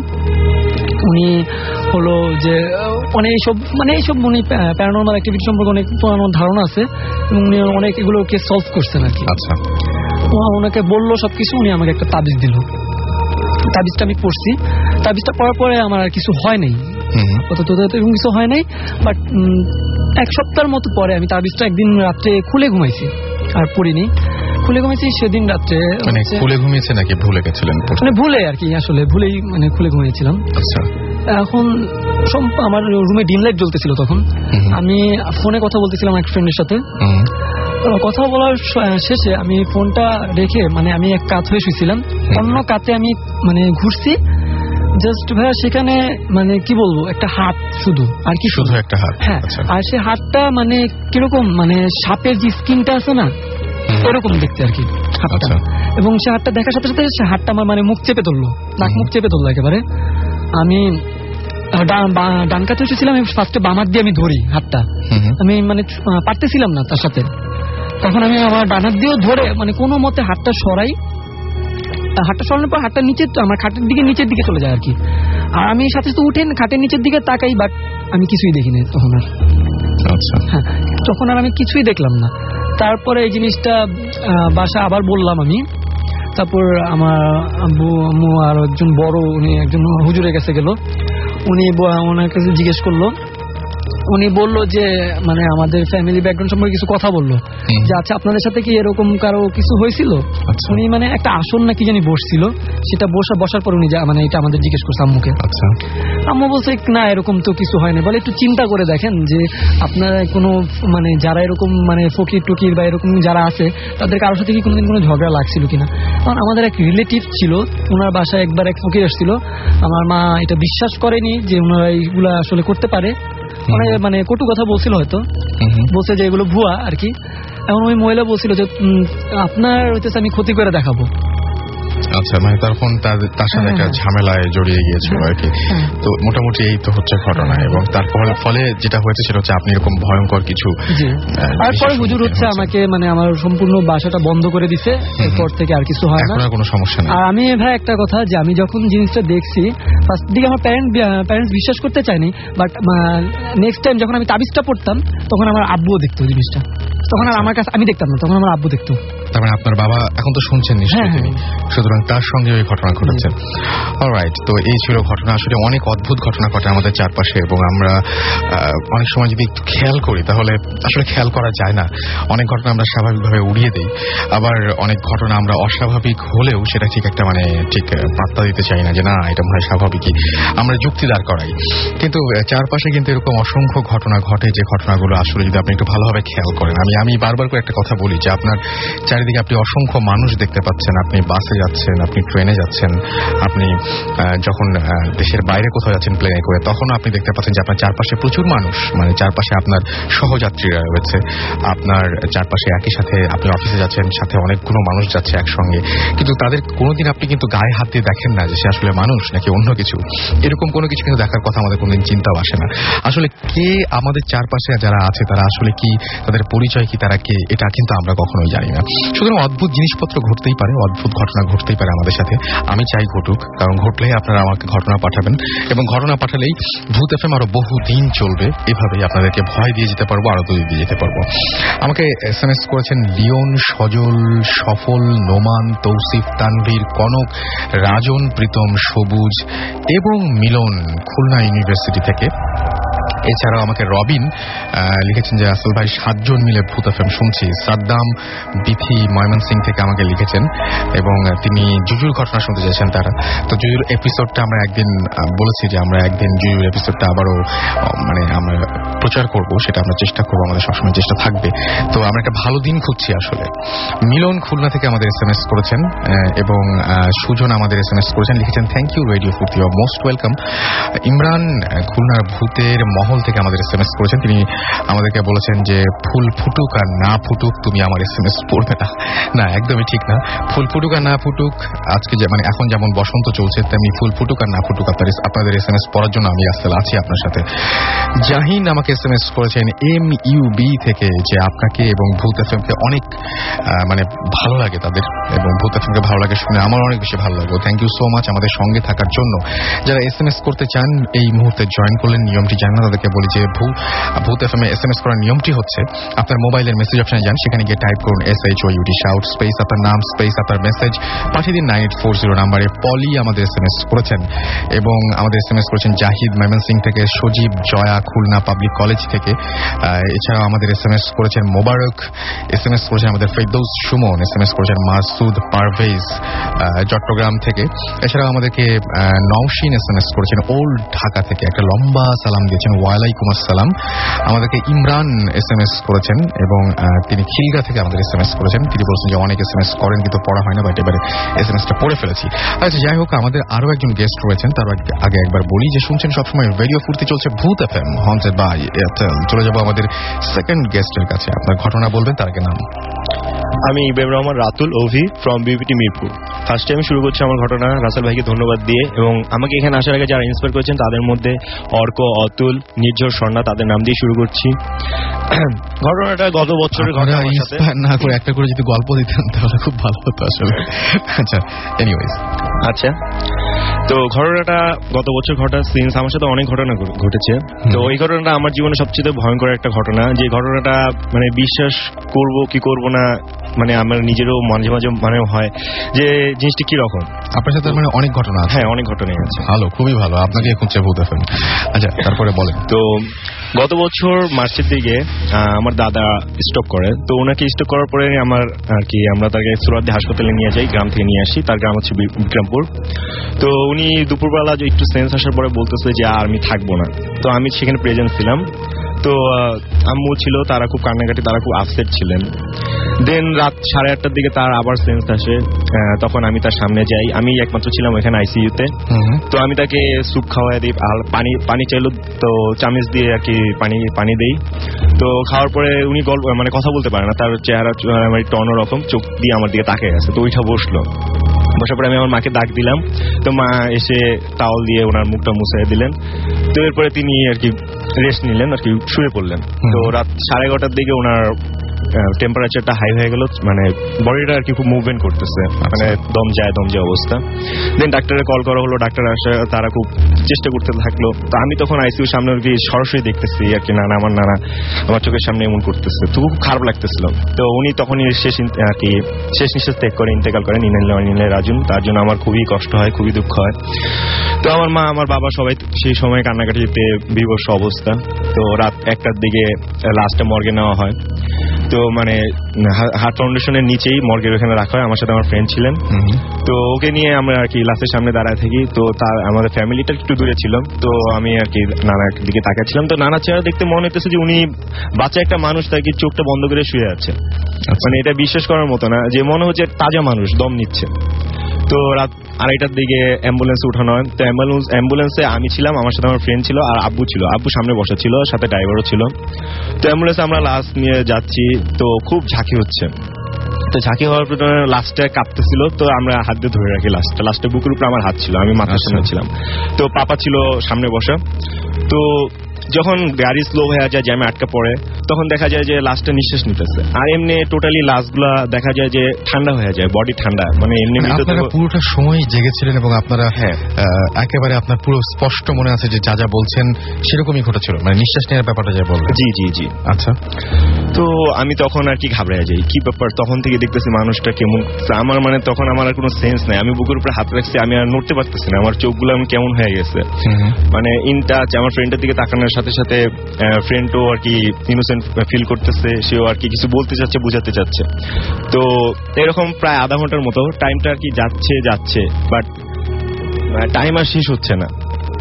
উনি হলো যে অনেক এইসব মানে এইসব উনি প্যারানর্মাল অ্যাক্টিভিটি সম্পর্কে অনেক পুরানো ধারণা আছে এবং উনি অনেক এগুলোকে সলভ করছেন আর কি। আচ্ছা। ওনাকে বললো সবকিছু, উনি আমাকে একটা তাবিজ দিল। তাবিজটা আমি পড়ছি, তাবিজটা পড়ার পরে আমার আর কিছু হয় নাই, এরকম কিছু হয় নাই। বাট এক সপ্তাহের মতো পরে আমি তাবিজটা একদিন রাত্রে খুলে ঘুমাইছি, আর পড়িনি, খুলে ঘুমাইছি। সেদিন রাত্রে মানে খুলে ঘুমিয়েছে নাকি ভুলে গেছিলেন? মানে ভুলে আর কি, আসলে ভুলেই মানে খুলে ঘুমিয়েছিলাম। আচ্ছা। এখন আমার রুমে ডিম লাইট জ্বলতেছিল তখন। আমি ফোনে কথা বলতেছিলাম এক ফ্রেন্ডের সাথে। কথা বলার শেষে আমি ফোনটা রেখে মানে আমি এক কাত হয়ে শুয়েছিলাম, অন্য কাতে আমি মানে ঘুরছি জাস্ট ভাইয়া, সেখানে মানে কি বলবো একটা হাত, শুধু আর কি শুধু একটা হাত। হ্যাঁ, আর সে হাতটা মানে কিরকম মানে সাপের যে স্কিনটা আছে না ওরকম দেখতে আর কি হাতটা। এবং সে হাতটা দেখার সাথে সাথে সে হাতটা আমার মানে মুখ চেপে ধরলো, নাক মুখ চেপে ধরলো একেবারে। আমি ডান কাতে এসেছিলাম, ফার্স্টে বাম হাত দিয়ে আমি ধরি হাতটা, আমি মানে পারতেছিলাম না তার সাথে। তখন আমি আমার ডান হাত দিয়েও ধরে মানে কোনো মতে হাতটা সরাই, হাতটা সরানোর পর হাতটা নিচে, আমার খাটের দিকে নিচের দিকে চলে যায় আর কি। আর আমি সাথে সাথে উঠেন খাটের নিচের দিকে তাকাই, বাট আমি কিছুই দেখিনি তখন আর। আচ্ছা, হ্যাঁ, তখন আর আমি কিছুই দেখলাম না। তারপরে এই জিনিসটা বাসা আবার বললাম আমি। তারপর আমার আব্বু আম্মু আর একজন বড়, উনি একজন হুজুরের কাছে গেল, উনি ওনার কাছে জিজ্ঞেস করলো। উনি বললো যে মানে আমাদের ফ্যামিলি ব্যাকগ্রাউন্ড সম্পর্কে কিছু কথা বললো, যে আচ্ছা আপনাদের সাথে কি এরকম কারো কিছু হয়েছিল। উনি মানে একটা আসন না কি জানি বসছিল, সেটা বসা বসার পর উনি মানে এটা আমাদের জিজ্ঞেস করছে আম্মুকে। আচ্ছা, আম্মু বলছে না এরকম তো কিছু হয়নি। বলে একটু চিন্তা করে দেখেন যে আপনারা কোনো মানে যারা এরকম মানে ফকির টুকির বা এরকম যারা আছে তাদের কারোর সাথে কি কোনোদিন কোনো ঝগড়া লাগছিল কিনা। কারণ আমাদের এক রিলেটিভ ছিল, ওনার বাসায় একবার এক ফকির আসছিল। আমার মা এটা বিশ্বাস করেনি যে ওনারা এইগুলা আসলে করতে পারে, মানে কটু কথা বলছিল, হয়তো বলছে যে এগুলো ভুয়া আর কি। এখন ওই মহিলা বলছিল যে আপনার হইতেছে আমি ক্ষতি করে দেখাবো। আচ্ছা, মানে তখন তার সাথে একটা ঝামেলায় জড়িয়ে গিয়েছিল আর কি। তো মোটামুটি এই তো হচ্ছে ঘটনা, এবং তার ফলে যেটা হয়েছে সেটা হচ্ছে আপনি এরকম ভয়ঙ্কর কিছু। তারপরে হুজুর হচ্ছে আমাকে মানে আমার সম্পূর্ণ বাসাটা বন্ধ করে দিছে, এরপর থেকে আর কিছু হয় না, কোনো সমস্যা নেই। আর আমি ভাই একটা কথা, যে আমি যখন জিনিসটা দেখছি ফার্স্ট দিকে আমার প্যারেন্ট প্যারেন্টস বিশ্বাস করতে চায়নি, বাট নেক্সট টাইম যখন আমি তাবিজটা পড়তাম তখন আমার আব্বুও দেখতো জিনিসটা। তখন আর আমার কাছে আমি দেখতাম না, তখন আমার আব্বু দেখতো। তার মানে আপনার বাবা এখন তো শুনছেন নিশ্চয়ই তিনি, সুতরাং তার সঙ্গে ওই ঘটনা ঘটেছে। অলরাইট, তো এই ছিল ঘটনা। আসলে অনেক অদ্ভুত ঘটনা ঘটে আমাদের চারপাশে, এবং আমরা অনেক সময় যদি একটু খেয়াল করি তাহলে আসলে খেয়াল করা যায় না। অনেক ঘটনা আমরা স্বাভাবিকভাবে উড়িয়ে দিই, আবার অনেক ঘটনা আমরা অস্বাভাবিক হলেও সেটা ঠিক একটা মানে ঠিক পাত্তা দিতে চাই না, যে না এটা মনে হয় স্বাভাবিকই, আমরা যুক্তি দাঁড় করাই। কিন্তু চারপাশে কিন্তু এরকম অসংখ্য ঘটনা ঘটে, যে ঘটনাগুলো আসলে যদি আপনি একটু ভালোভাবে খেয়াল করেন। আমি আমি বারবার করে একটা কথা বলি যে আপনার চারিদিকে আপনি অসংখ্য মানুষ দেখতে পাচ্ছেন, আপনি বাসে যাচ্ছেন, আপনি ট্রেনে যাচ্ছেন, আপনি যখন দেশের বাইরে কোথাও যাচ্ছেন প্লেনে করে, তখন আপনি দেখতে পাচ্ছেন যে আপনার চারপাশে প্রচুর মানুষ, মানে চারপাশে আপনার সহযাত্রীরা রয়েছে, আপনার চারপাশে একই সাথে আপনি অফিসে যাচ্ছেন, সাথে অনেকগুলো মানুষ যাচ্ছে একসঙ্গে, কিন্তু তাদের কোনোদিন আপনি কিন্তু গায়ে হাত দিয়ে দেখেন না যে সে আসলে মানুষ নাকি অন্য কিছু। এরকম কোনো কিছু কিন্তু দেখার কথা আমাদের কোনোদিন চিন্তাও আসে না। আসলে কে আমাদের চারপাশে যারা আছে তারা আসলে কি, তাদের পরিচয় কি, তারা কে, এটা কিন্তু আমরা কখনোই জানি না। সুতরাং অদ্ভুত জিনিসপত্র ঘটতেই পারে, অদ্ভুত ঘটনা ঘটতেই পারে আমাদের সাথে। আমি চাই ঘটুক, কারণ ঘটলেই আপনারা আমাকে ঘটনা পাঠাবেন, এবং ঘটনা পাঠালেই ভূত এফএম আরো বহু দিন চলবে। এভাবেই আপনাদেরকে ভয় দিয়ে যেতে পারবো, আরো দূর দিয়ে যেতে পারবো। আমাকে এস এম এস করেছেন লিওন, সজল, সফল, নোমান, তৌসিফ, তানভীর, কনক, রাজন, প্রীতম, সবুজ এবং মিলন খুলনা ইউনিভার্সিটি থেকে। এছাড়াও আমাকে রবিন লিখেছেন যে আসল ভাই সাতজন মিলে ভূত এফএম শুনছি। সাদ্দাম বিথি ময়মনসিং থেকে আমাকে লিখেছেন, এবং তিনি জুজুর ঘটনা শুনতে চাইছেন তারা। তো জুজুর এপিসোডটা আমরা একদিন বলেছি যে আমরা একদিন জুজুর এপিসোডটা আবারও মানে আমরা প্রচার করব, সেটা আমরা চেষ্টা করবো, আমাদের সবসময় চেষ্টা থাকবে। তো আমরা একটা ভালো দিন খুঁজছি আসলে। মিলন খুলনা থেকে আমাদের এস এম এস করেছেন, এবং সুজন আমাদের এস এম এস করেছেন, লিখেছেন thank you radio Furti, you are most welcome. Imran খুলনার ভূতের মহল থেকে আমাদের এস এম এস করেছেন, তিনি আমাদেরকে বলেছেন যে ফুল ফুটুক আর না ফুটুক তুমি আমার এস এম এস পড়বে না। না, একদমই ঠিক না। ফুল ফুটুক আর না ফুটুক, আজকে মানে এখন যেমন বসন্ত চলছে তেমনি ফুল ফুটুক আর না ফুটুক আপনাদের এস এম এস পড়ার জন্য আমি আসলে আছি আপনার সাথে। জাহিন আমাকে এস এম এস করেছেন এম ইউ বি থেকে, যে আপনাকে এবং ভূত এফ এম কে অনেক মানে ভালো লাগে তাদের, এবং ভূত এফ এম কে ভালো লাগে শুনে আমার অনেক বেশি ভালো লাগলো। থ্যাংক ইউ সো মাচ আমাদের সঙ্গে থাকার জন্য। যারা এস এম এস করতে চান এই মুহূর্তে জয়েন করলেন, নিয়মটি জানেন না, তাদেরকে বলি যে ভূত এফ এম এ এস এম এস করার নিয়মটি হচ্ছে আপনার মোবাইলের মেসেজ অপশনে যান, সেখানে গিয়ে টাইপ করুন S H O U T shout space আপনার নাম স্পেস আপনার মেসেজ, পাঠিয়ে দিন নাইন এইট ফোর জিরো নাম্বারে। পলি আমাদের এস এম এস করেছেন, এবং আমাদের এস এম এস করেছেন জাহিদ ময়মনসিং থেকে, সজীব, জয়া খুলনা পাবলিক কলেজ থেকে। এছাড়াও আমাদের এস এম এস করেছেন মোবারক, এস এম এস করেছেন আমাদের Ferdous Suman, S M S করেছেন মাসুদ পারভেজ চট্টগ্রাম থেকে। এছাড়াও আমাদেরকে নওশিন এস এম এস করেছেন ওল্ড ঢাকা থেকে, একটা লম্বা সালাম দিয়েছেন, ওয়ালাইকুম আসসালাম। আমাদেরকে ইমরান এস এম এস করেছেন, এবং তিনি খিলগা থেকে আমাদের এস এম এস করেছেন। তিনি বলছেন যে অনেক এস এম এস করেন কিন্তু পড়া হয় না, বাট এবারে এস এম এসটা পড়ে ফেলেছি। আচ্ছা, যাই হোক, আমাদের আরো একজন গেস্ট রয়েছেন, তার আগে একবার বলি যে শুনছেন সবসময় রেডিও ফুর্তি, চলছে Bhoot FM haunted by Airtel. চলে যাবো আমাদের সেকেন্ড গেস্টের কাছে, আপনার ঘটনা বলবেন, তার আগে নাম। আমি Ibrahim Rahman Ratul Ovi from BBT Mirpur. First time শুরু করছি আমার ঘটনা রাসেল ভাইকে ধন্যবাদ দিয়ে, এবং আমাকে এখানে আসার আগে যারা ইন্সপায়ার করেছেন তাদের মধ্যে অর্ক, অতুল, নির্ঝর, স্বর্ণা, তাদের নাম দিয়ে শুরু করছি। ঘটনাটা গত বছরের ঘটনা। ইন্সপায়ার না করে একটা করে যদি গল্প দিতেন তাহলে খুব ভালো হতো আসলে। আচ্ছা, এনিওয়েজ, আচ্ছা তো ঘটনাটা গত বছর ঘটা সিন্স আমার সাথে অনেক ঘটনা ঘটেছে। তো ওই ঘটনাটা আমার জীবনে সবচেয়ে ভয়ঙ্কর একটা ঘটনা, যে ঘটনাটা মানে বিশ্বাস করব কি করব না, মানে আমার নিজেরও মাঝে মাঝে মানে হয় যে জিনিসটা কি রকম। আপনার সাথে মানে অনেক ঘটনা আছে? হ্যাঁ, অনেক ঘটনাই আছে। ভালো, খুবই ভালো, আপনাকে খুঁজছে ভূত এফএম। আচ্ছা, তারপরে বলেন। তো গত বছর মার্চের দিকে আমার দাদা স্ট্রোক করে, তো ওনাকে স্ট্রোক করার পরে আমার আর কি আমরা তাকে সুরাদি হাসপাতালে নিয়ে যাই, গ্রাম থেকে নিয়ে আসি। তার গ্রাম হচ্ছে বিক্রমপুর। তো উনি দুপুরবেলা একটু সেন্স আসার পরে বলতেছে যে আর আমি থাকবো না। তো আমি সেখানে প্রেজেন্ট ছিলাম। তো আম্মু ছিল, তারা খুব কান্নাকাটি, তারা খুব আপসেট ছিলেন। দেন রাত সাড়ে আটটার দিকে তার আবার সেন্স আসে, তখন আমি তার সামনে যাই। আমি একমাত্র ছিলাম ওখানে আইসিইউতে। তো আমি তাকে স্যুপ খাওয়াই দিই, আর পানি পানি চাইলো, তো চামচ দিয়ে আর কি পানি পানি দিই। তো খাওয়ার পরে উনি গল্প মানে কথা বলতে পারে না, তার চেহারা একটু অন্যরকম, চোখ দিয়ে আমার দিকে তাকিয়ে আছে। তো ওইটা বসলো, বসার পরে আমি আমার মাকে ডাক দিলাম। তো মা এসে টাওয়াল দিয়ে ওনার মুখটা মুছাই দিলেন। তো এরপরে তিনি আর কি রেস্ট নিলেন, আর কি শুয়ে পড়লেন। তো রাত সাড়ে এগারোটার দিকে ওনার টেম্পারেচারটা হাই হয়ে গেল, মানে বডিটা আর কি খুব মুভমেন্ট করতেছে, মানে দম যায় দম যায় অবস্থা। দেন ডাক্তারে কল করা হলো, ডাক্তার আসে, তারা খুব চেষ্টা করতে থাকলো। তো আমি তখন আইসিইউর সামনে আর কি সরাসরি দেখতেছি আর কি নানা আমার নানা আমার চোখের সামনে এমন করতেছে, তো খুব খারাপ লাগতেছিল। তো উনি তখনই শেষ আর কি শেষ নিঃশ্বাস ত্যাগ করে ইন্তেকাল করেন, ইনালিল্লাহি রাজিউন। তার জন্য আমার খুবই কষ্ট হয়, খুবই দুঃখ হয়। তো আমার মা আমার বাবা সবাই সেই সময় কান্নাকাটিতে বিভৎস অবস্থা। তো রাত একটার দিকে লাস্টে মর্গে নেওয়া হয়। তো মানে হার্ট ফাউন্ডেশনের নিচেই মর্গের ওখানে রাখা হয়। আমার সাথে আমার ফ্রেন্ড ছিলেন। তো ওকে নিয়ে আমরা আর কি লাশের সামনে দাঁড়ায় থাকি। তো তার আমাদের ফ্যামিলিটা একটু দূরে ছিল। তো আমি আর কি নানার দিকে তাকাচ্ছিলাম। তো নানা চেহারা দেখতে মনে হইতেছে যে উনি বাচ্চা একটা মানুষ, তার কি চোখটা বন্ধ করে শুয়ে আছে। মানে এটা বিশ্বাস করার মতো না, যে মনে হচ্ছে তাজা মানুষ দম নিচ্ছে। তো রাত আড়াইটার দিকে অ্যাম্বুলেন্সে উঠানো হয়। তো অ্যাম্বুলেন্স অ্যাম্বুলেন্সে আমি ছিলাম, আমার সাথে আমার ফ্রেন্ড ছিল, আর আব্বু ছিল। আব্বু সামনে বসা ছিল, সাথে ড্রাইভারও ছিল। তো অ্যাম্বুলেন্সে আমরা লাশ নিয়ে যাচ্ছি। তো খুব ঝাঁকি হচ্ছে। তো ঝাঁকি হওয়ার পর লাস্টে কাঁপতেছিল। তো আমরা হাত দিয়ে ধরে রাখি লাস্টটা। লাস্টে বুকের উপরে আমার হাত ছিল, আমি মাথার সামনে ছিলাম। তো পাপা ছিল সামনে বসা। তো যখন গাড়ি স্লো হয়ে যায়, জ্যামে আটকা পড়ে, তখন দেখা যায় যে লাশটা নিঃশ্বাস নিতেছে। আর এমনি টোটালি লাশগুলা দেখা যায় যে ঠান্ডা হয়ে যায়, বডি ঠান্ডা। মানে এমনি আপনারা পুরোটা সময় জেগেছিলেন এবং আপনারা হ্যাঁ একেবারে আপনার পুরো স্পষ্ট মনে আছে যে যা যা বলছেন সেরকমই ঘটেছিল, মানে নিঃশ্বাস নেওয়ার ব্যাপারটা যা বললেন। জি জি জি আচ্ছা। তো আমি তখন আর কি ঘাবড়ে যাই, কি ব্যাপার। তখন থেকে দেখতেছি মানুষটা কেমন, আমার মানে তখন আমার আর কোনো সেন্স নাই। আমি বুকের উপরে হাত রাখছি, আমি আর নড়তে পারতেছি না। আমার চোখগুলো আমি কেমন হয়ে গেছে, মানে ইন টাচ। আমার ফ্রেন্ডের দিকে তাকানোর সাথে সাথে ফ্রেন্ডও আর কি ইনোসেন্ট ফিল করতেছে, সেও আর কি কিছু বলতে চাচ্ছে, বুঝাতে চাচ্ছে। তো এরকম প্রায় আধা ঘন্টার মতো টাইমটা আর কি যাচ্ছে যাচ্ছে বাট টাইম আর শেষ হচ্ছে না।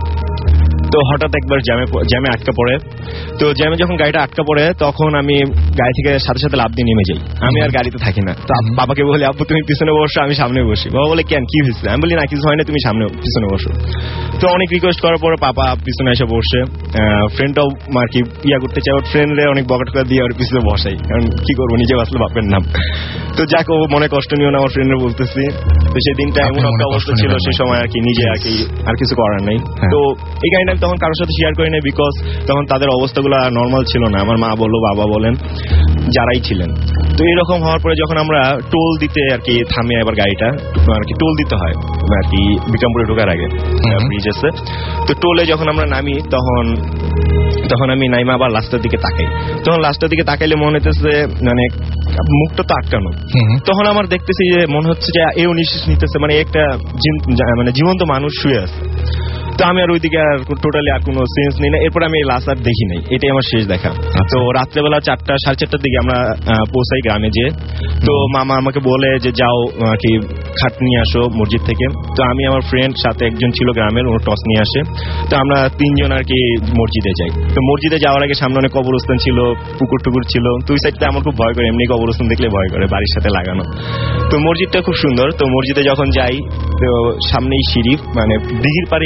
তো হঠাৎ একবার জ্যামে জ্যামে আটকা পড়ে। তো জ্যামে যখন গাড়িটা আটকা পড়ে, তখন আমি গাড়ি থেকে সাথে সাথে লাফ দিয়ে নেমে যাই। আমি আর গাড়িতে থাকি না। তো বাবাকে বলি, আব্বু তুমি পিছনে বসো, আমি সামনে বসি। বাবা বলে কেন, কি হয়েছে? আমি বলি না কিছু হয় না, তুমি সামনে পিছনে বসো। তো অনেক রিকোয়েস্ট করার পরে পাপা পিছনে এসে বসে। ফ্রেন্ডটাও আর কি ইয়া করতে চাই, ওর ফ্রেন্ডরে অনেক বকাট করে দিয়ে ওর পিছনে বসাই, কারণ কি করবো, নিজে বাঁচলে বাপের নাম। তো যাক, ও মনে কষ্ট নিও না, আমার ফ্রেন্ডরে বলতেছি। তো সেই দিনটা এমন একটা অবস্থা ছিল, সেই সময় আর কি নিজে আর কি আর কিছু করার নেই। তো এই কাহিনীটা তখন কারোর সাথে শেয়ার করি নাই, বিকজ তখন তাদের অবস্থাগুলো নর্মাল ছিল না। আমার মা বললো, বাবা বলেন, যারাই ছিলেন। তো এরকম হওয়ার পরে যখন আমরা টোল দিতে আর কি থামিয়ে এবার গাড়িটা আর কি টোল দিতে হয় আর কি বিক্রমপুরে ঢোকার আগে ব্রিজ আছে। তো টোলে যখন আমরা নামি, তখন তখন আমি নাইমা আবার লাস্টের দিকে তাকাই। তখন লাস্টের দিকে তাকাইলে মনে হইতেছে মানে মুখটা তো আটকানো। তখন আমার দেখতেছি যে মনে হচ্ছে যে এও নিঃশ্বাস নিতেছে, মানে একটা মানে জীবন্ত মানুষ শুয়ে আছে। তো আমি আর ওইদিকে আর টোটালি আর কোনো সেন্স নেই না। এরপর আমি লাস্ট আর দেখি নাই, এটাই আমার শেষ দেখা। তো রাত্রেবেলা চারটা সাড়ে চারটার দিকে আমরা পৌঁছাই গ্রামে যে। তো মামা আমাকে বলে যে যাও কি খাট নিয়ে আসো মসজিদ থেকে। তো আমি আমার ফ্রেন্ড সাথে একজন ছিল গ্রামের, ওর টস নিয়ে আসে। তো আমরা তিনজন আর কি মসজিদে যাই। তো মসজিদে যাওয়ার আগে সামনে অনেক কবরস্থান ছিল, পুকুর টুকুর ছিল। তো ওই সাইডটা আমার খুব ভয় করে, এমনি কবরস্থান দেখলে ভয় করে, বাড়ির সাথে লাগানো। তো মসজিদটা খুব সুন্দর। তো মসজিদে যখন যাই, তো সামনেই সিঁড়ি, মানে দিঘির পাড়ে একটা সিঁড়ি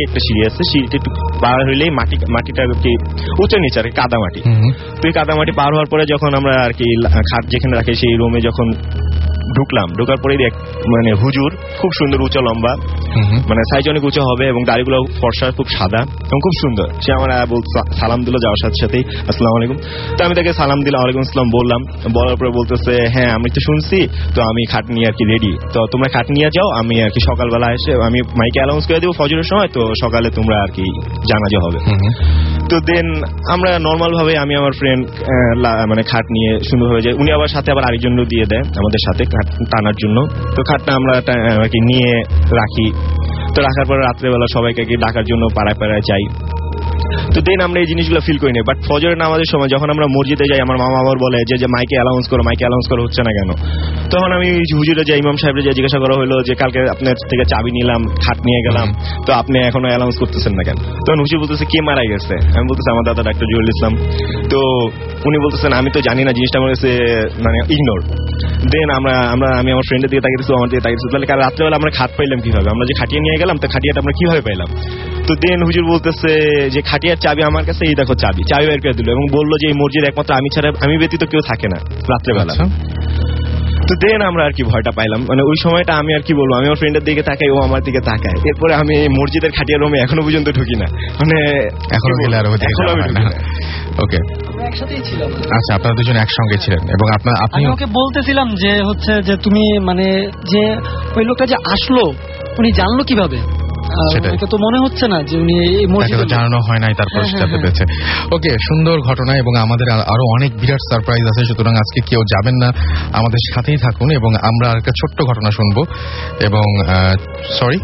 আছে, সিঁড়িটা একটু পার হইলেই মাটি মাটিটা কি উঁচু নিচে আর কাদা মাটি। তো এই কাদা মাটি পার হওয়ার পরে যখন আমরা আর কি খাট যেখানে রাখি সেই রুমে যখন ঢুকলাম, ঢোকার পরেই দেখ মানে হুজুর খুব সুন্দর উঁচা লম্বা, মানে সাইজ অনেক উঁচা হবে এবং দাড়িগুলো ফর্সা খুব সাদা এবং খুব সুন্দর। সে আমার সালাম দিল যাওয়ার সাথে সাথেই আসসালামু আলাইকুম। তো আমি তাকে সালাম দিলাম, ওয়ালাইকুম আসসালাম বললাম। বলার পরে বলতেছে হ্যাঁ আমি তো শুনছি, তো আমি খাট নিয়ে আর কি রেডি, তো তোমরা খাট নিয়ে যাও, আমি আর কি সকালবেলা এসে আমি মাইকে অ্যানাউন্স করে দেবো ফজরের সময়, তো সকালে তোমরা আর কি জানাজা হবে। তো দেন আমরা নর্মাল ভাবে আমি আমার ফ্রেন্ড মানে খাট নিয়ে সুন্দরভাবে যাই, উনি আবার সাথে আবার আরেকজনও দিয়ে দেয় আমাদের সাথে খাট টানার জন্য। তো খাটটা আমরা আর কি নিয়ে রাখি, তো রাখার পরে রাত্রেবেলা সবাইকে কি ডাকার জন্য পাড়ায় পাড়ায় যাই। তো দেন আমরা এই জিনিসগুলো ফিল করি না, বাট ফজরের নামাজের সময় যখন আমরা মসজিদে যাই আমার মামা আবার বলে যে মাইকে অ্যানাউন্স করো, মাইকে অ্যানাউন্স করা হচ্ছে না কেন। তখন আমি হুজুরে যাই, ইমাম সাহেবরে যাই, জিজ্ঞাসা করা হলো যে কালকে আপনার থেকে চাবি নিলাম, খাট নিয়ে গেলাম, তো আপনি এখনো অ্যানাউন্স করতেছেন না কেন। তখন হুজুর বলতেছে কে মারা গেছে, আমি বলতেছি আমার দাদা ডাক্তার জহুরুল ইসলাম। তো উনি বলতেছেন আমি তো জানি না, জিনিসটা আমার কাছে মানে ইগনোর। দেন আমরা আমরা আমি আমার ফ্রেন্ডের দিকে তাকিয়েছি, আমার দিকে তাকিয়েছি, তাহলে কাল রাত্রেবেলা আমরা খাট পাইলাম কিভাবে, আমরা যে খাটিয়ে নিয়ে গেলাম তো খাটিয়াটা আমরা কিভাবে পাইলাম। তো দেন হুজুর বলতেছে যে খাটিয়ার চাবি আমার কাছে, এই দেখো চাবি, চাবি বের করে দিল এবং বললো যে এই মসজিদ একমাত্র আমি ছাড়া, আমি ব্যতীত কেউ থাকে না রাত্রেবেলা। তো দেন আমরা আর কি ভয়টা পাইলাম, মানে ওই সময়টা আমি আর কি বলবো, আমি আমার ফ্রেন্ডের দিকে তাকাই, ও আমার দিকে তাকায়। এরপরে আমি মসজিদের খাটিয়া রুমে এখনো পর্যন্ত ঢুকি না, মানে এখনো গেলে আর এখনো আমি ঢুকি না। ওকে, একসাথেই ছিলাম। আচ্ছা, আপনারা দুজন একসঙ্গে ছিলেন এবং আপনার আপনি ওকে বলতেছিলাম যে হচ্ছে যে তুমি মানে যে ওই লোকটা যে আসলো উনি জানলো কিভাবে, সেটা তো মনে হচ্ছে না যে উনি জানানো হয় নাই, তারপর জানতে পেরেছে। ওকে, সুন্দর ঘটনা এবং আমাদের আরো অনেক বিরাট সারপ্রাইজ আছে, সুতরাং আজকে কেউ যাবেন না, আমাদের সাথেই থাকুন এবং আমরা একটা ছোট্ট ঘটনা শুনবো। এবং সরি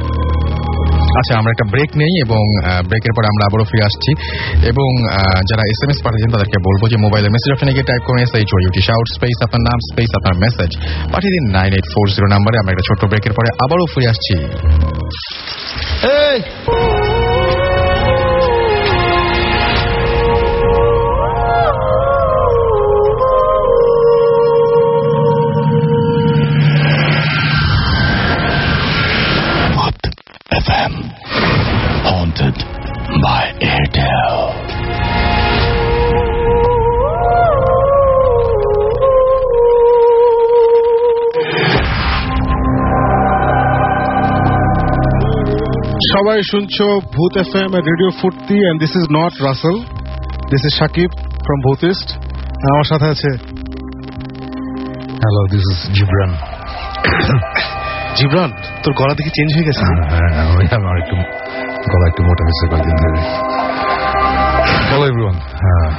আচ্ছা, আমরা একটা ব্রেক নেই এবং ব্রেকের পরে আমরা আবারও ফিরে আসছি। এবং যারা এস এম এস পাঠিয়েছেন তাদেরকে বলবো যে মোবাইলের মেসেজ অপশনে গিয়ে টাইপ করুন S H O U T shout space আপনার নাম স্পেস আপনার মেসেজ পাঠিয়ে দিন নাইন এইট ফোর জিরো নাম্বারে। আমরা একটা ছোট্ট ব্রেকের পরে আবারও ফিরে আসছি। F M haunted by Airtel. সবাই শুনছো ভূত এফএম এর radio Furti, and this is not Rasel, this is Shakib from Bhootist. আমার সাথে আছে hello, this is Jibran. Jibran, তোর গলা দেখি চেঞ্জ হয়ে গেছে। হ্যাঁ, আমার একটু গলা একটু মোটা হয়েছে কয়েকদিন ধরে। হ্যালো এভরিওয়ান, হ্যাঁ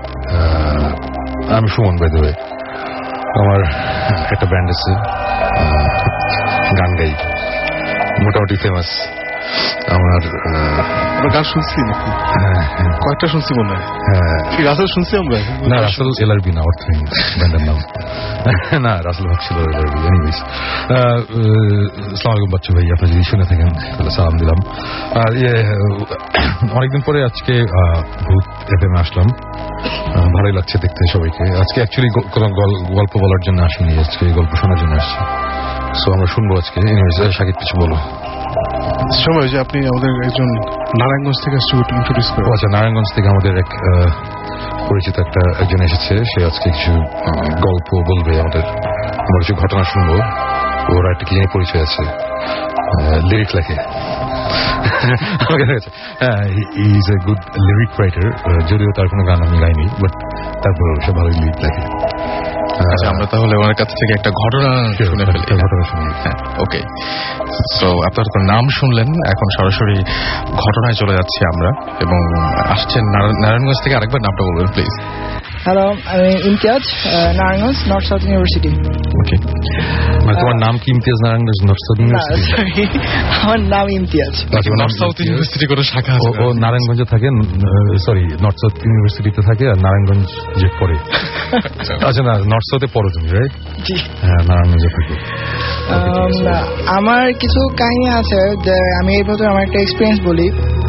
আমি সুমন বাই দ্য ওয়ে। আমার একটা ব্যান্ড আছে, গান গাই, মোটামুটি ফেমাস। আমার গান শুনছি নাকি? কয়েকটা শুনছি মনে হয়। হ্যাঁ, রাসেল শুনছি আমরা। না, রাসেল এলআরবি না, অর্থহীন ব্যান্ডের নাম। না, রাসেল ভাবছিল এলআরবি। এনিওয়েজ, আসসালামু আলাইকুম বাচ্চু ভাই, আপনি যদি শুনে থাকেন তাহলে সালাম দিলাম। আর ইয়ে অনেকদিন পরে আজকে ভূত এফএমে আসলাম, ভালোই লাগছে দেখতে সবাইকে। আজকে অ্যাকচুয়ালি কোনো গল্প বলার জন্য আসিনি, আজকে গল্প শোনার জন্য আসছি। সো আমরা শুনবো আজকে। এনিওয়েজ, শাকিব কিছু বলো। সময় যে আপনি আমাদের একজন নারায়ণগঞ্জ থেকে ইন্ট্রোডিউস করেন। আচ্ছা, নারায়ণগঞ্জ থেকে আমাদের এক পরিচিত একটা একজন এসেছে, সে আজকে কিছু গল্প বলবে আমাদের, আমরা কিছু ঘটনা শুনবো। ওর একটা কি জানি পরিচয় আছে, লিরিক লেখে। হ্যাঁ, he is a good lyric writer, যদিও তার কোনো গান আমি গাইনি, বাট তারপর সে ভালোই লিরিক লেখে। আচ্ছা, আমরা তাহলে ওনার কাছ থেকে একটা ঘটনা শুনে ফেলি। ঘটনা শুনি। হ্যাঁ, ওকে। সো আপনার তো নাম শুনলেন, এখন সরাসরি ঘটনায় চলে যাচ্ছি আমরা। এবং আসছেন নারায়ণগঞ্জ থেকে, আরেকবার নামটা বলবেন প্লিজ। হ্যালো, আমি Imtiaz, Narayanganj North South University. Okay, মানে তোমার নাম কি Imtiaz Narayanganj North South University? আমার নাম ইমতিয়াজ। নর্থ সাউথ ইউনিভার্সিটি করে শাখা আছে। ও নারায়ণগঞ্জে থাকে, সরি নর্থ সাউথ ইউনিভার্সিটিতে থাকে, আর নারায়ণগঞ্জ যে পড়ে। আচ্ছা, না নর্থ সাউথে পড়ো তুমি, রাইট? জি। হ্যাঁ, নারায়ণগঞ্জে থাকে। আমার কিছু কাহিনী আছে, যে আমি এই বছর আমার একটা এক্সপিরিয়েন্স বলি।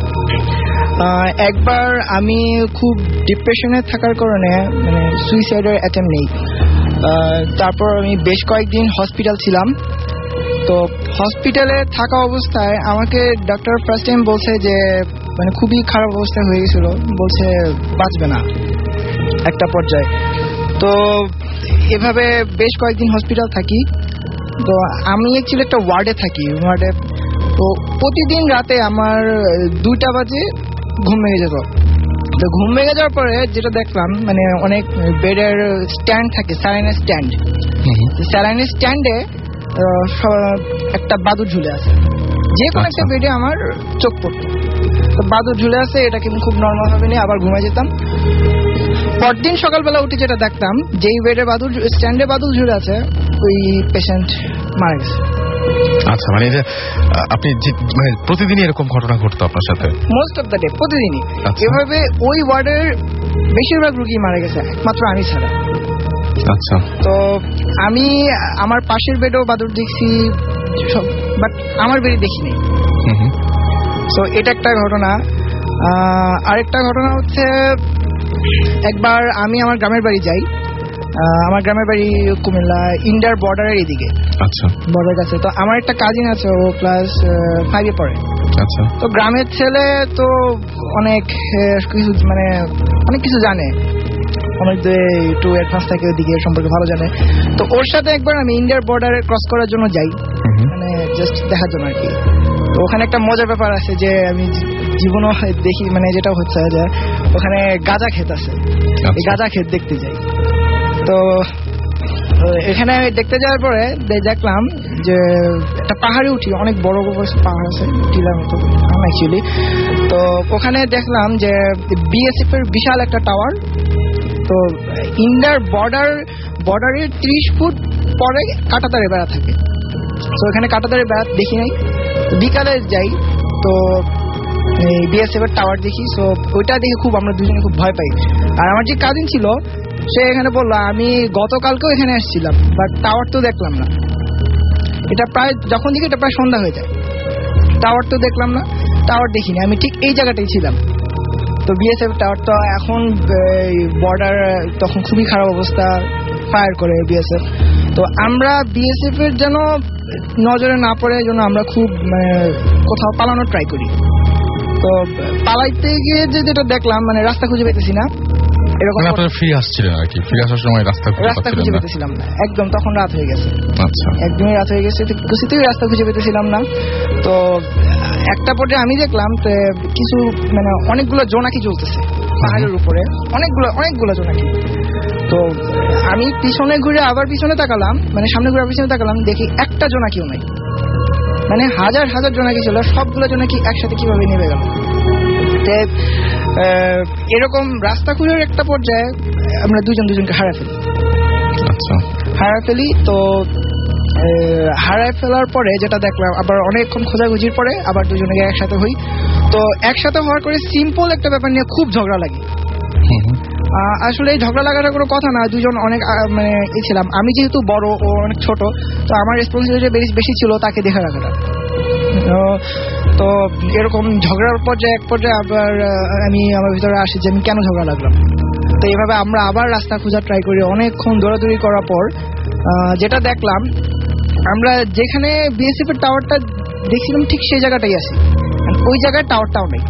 একবার আমি খুব ডিপ্রেশনে থাকার কারণে মানে সুইসাইডের অ্যাটেম্প নেই। তারপর আমি বেশ কয়েকদিন হসপিটাল ছিলাম। তো হসপিটালে থাকা অবস্থায় আমাকে ডক্টর ফার্স্ট টাইম বলছে যে মানে খুবই খারাপ অবস্থা হয়ে গেছিল, বলছে বাঁচবে না একটা পর্যায়ে। তো এভাবে বেশ কয়েকদিন হসপিটাল থাকি। তো আমি অ্যাকচুয়ালি একটা ওয়ার্ডে থাকি, ওয়ার্ডে। তো প্রতিদিন রাতে আমার দুইটা বাজে ঘুম ভেঙে যেত। তো ঘুম ভেঙে যাওয়ার পরে যেটা দেখলাম, মানে অনেক বেডের স্ট্যান্ড থাকে, স্যালাইনের স্ট্যান্ড, স্যালাইনের স্ট্যান্ডে একটা বাদুর ঝুলে আছে। যে কোনো একটা বেডে আমার চোখ পড়তো, তো বাদুর ঝুলে আছে, এটাকে আমি খুব নর্মাল ভাবে নিয়ে আবার ঘুমিয়ে যেতাম। পরদিন সকালবেলা উঠে যেটা দেখতাম, যেই বেডে বাদুর স্ট্যান্ডে বাদুর ঝুলে আছে, ওই পেশেন্ট মারা গেছে। আচ্ছা, মানে যে আপনি মানে প্রতিদিনই এরকম ঘটনা ঘটতো আপনার সাথে? মোস্ট অফ দ্য ডে, প্রতিদিনই এভাবে। ওই ওয়ার্ডের বেশিরভাগ রোগী মারা গেছে, একমাত্র আমি ছাড়া। আচ্ছা। তো আমি আমার পাশের বেডেও বাদুর দেখছি, বাট আমার বেডে দেখিনি। তো এটা একটা ঘটনা। আরেকটা ঘটনা হচ্ছে, একবার আমি আমার গ্রামের বাড়ি যাই। আমার গ্রামের বাড়ি কুমিল্লা, ইন্ডিয়ার বর্ডারের এদিকে। আচ্ছা। বর্ডার কাছে। তো আমার একটা কাজিন আছে, ও ক্লাস ফাইভে পড়ে। আচ্ছা। তো গ্রামের ছেলে তো অনেক কিছু, মানে অনেক কিছু জানে, অনেক একটু অ্যাডভান্স থাকে ওইদিকে সম্পর্কে ভালো জানে। তো ওর সাথে একবার আমি ইন্ডিয়ার বর্ডারে ক্রস করার জন্য যাই, মানে জাস্ট দেখার জন্য আর কি। তো ওখানে একটা মজার ব্যাপার আছে যে আমি জীবনও দেখি, মানে যেটা হচ্ছে যে ওখানে গাঁজা ক্ষেত আছে, গাঁজা ক্ষেত দেখতে যাই। তো এখানে দেখতে যাওয়ার পরে দেখলাম যে একটা পাহাড়ে উঠি, অনেক বড় বড় পাহাড় আছে, টিলার মতো অ্যাকচুয়ালি। তো ওখানে দেখলাম যে বিএসএফ এর বিশাল একটা টাওয়ার। তো ইন্ডিয়ার বর্ডার বর্ডারের ত্রিশ ফুট পরে কাঁটাতারে বেড়া থাকে। তো এখানে কাঁটাতারে বেড়া দেখি নাই। বিকালে যাই, তো বিএসএফ এর টাওয়ার দেখি। তো ওইটা দেখে খুব আমরা দুজনে খুব ভয় পাই। আর আমার যে কাজিন ছিল, সে এখানে বললো আমি গতকালকেও এখানে এসেছিলাম, বাট টাওয়ার তো দেখলাম না। এটা প্রায় যখন দেখি এটা প্রায় সন্ধ্যা হয়ে যায়, টাওয়ার তো দেখলাম না, টাওয়ার দেখিনি। আমি ঠিক এই জায়গাটাই ছিলাম। তো বিএসএফ টাওয়ার তো এখন বর্ডার তখন খুবই খারাপ অবস্থা, ফায়ার করে বিএসএফ। তো আমরা বিএসএফ এর যেন নজরে না পড়ে যেন আমরা খুব মানে কোথাও পালানোর ট্রাই করি। তো পালাইতে গিয়ে যে যেটা দেখলাম, মানে রাস্তা খুঁজে পেতেছি না। এরকম আপনারা ফ্রি আসছিলেন আর কি? ফ্রি আসার সময় রাস্তা রাস্তা খুঁজে পেতেছিলাম না, একদম তখন রাত হয়ে গেছে। আচ্ছা। একদমই রাত হয়ে গেছে, কিছুতেই রাস্তা খুঁজে পেতেছিলাম না। তো একটা পর্যায়ে আমি দেখলাম কিছু মানে অনেকগুলো জোনাকি চলতেছে পাহাড়ের উপরে, অনেকগুলো অনেকগুলো জোনাকি। তো আমি পিছনে ঘুরে আবার পিছনে তাকালাম, মানে সামনে ঘুরে পিছনে তাকালাম, দেখি একটা জোনাকিও নাই। মানে হাজার হাজার জোনাকি ছিল, সবগুলো জোনাকি একসাথে কিভাবে নেমে গেল। এরকম রাস্তা খুঁজে একটা পর্যায়ে আমরা দুজন দুজনকে হারাই ফেলি। আচ্ছা। হারাই ফেলি তো হারাই ফেলার পরে যেটা দেখলাম, আবার অনেকক্ষণ খোঁজাখুঁজির পরে আবার দুজনে একসাথে হই। তো একসাথে হওয়ার পরে সিম্পল একটা ব্যাপার নিয়ে খুব ঝগড়া লাগে। আসলে এই ঝগড়া লাগাটা কোনো কথা না, দুজন অনেক মানে ই ছিলাম। আমি যেহেতু বড়, ও অনেক ছোট, তো আমার রেসপন্সিবিলিটি বেশি ছিল তাকে দেখে রাখাটা। তো এরকম ঝগড়ার পর্যায়ে এক পর্যায়ে আবার আমি আমার ভিতরে আসি যে আমি কেন ঝগড়া লাগলাম। তো এইভাবে আমরা আবার রাস্তা খোঁজার ট্রাই করি। অনেকক্ষণ দৌড়াদৌড়ি করার পর যেটা দেখলাম, আমরা যেখানে বিএসএফ এর টাওয়ারটা দেখছিলাম ঠিক সেই জায়গাটাই আছি। ওই জায়গায় টাওয়ারটাও নেই,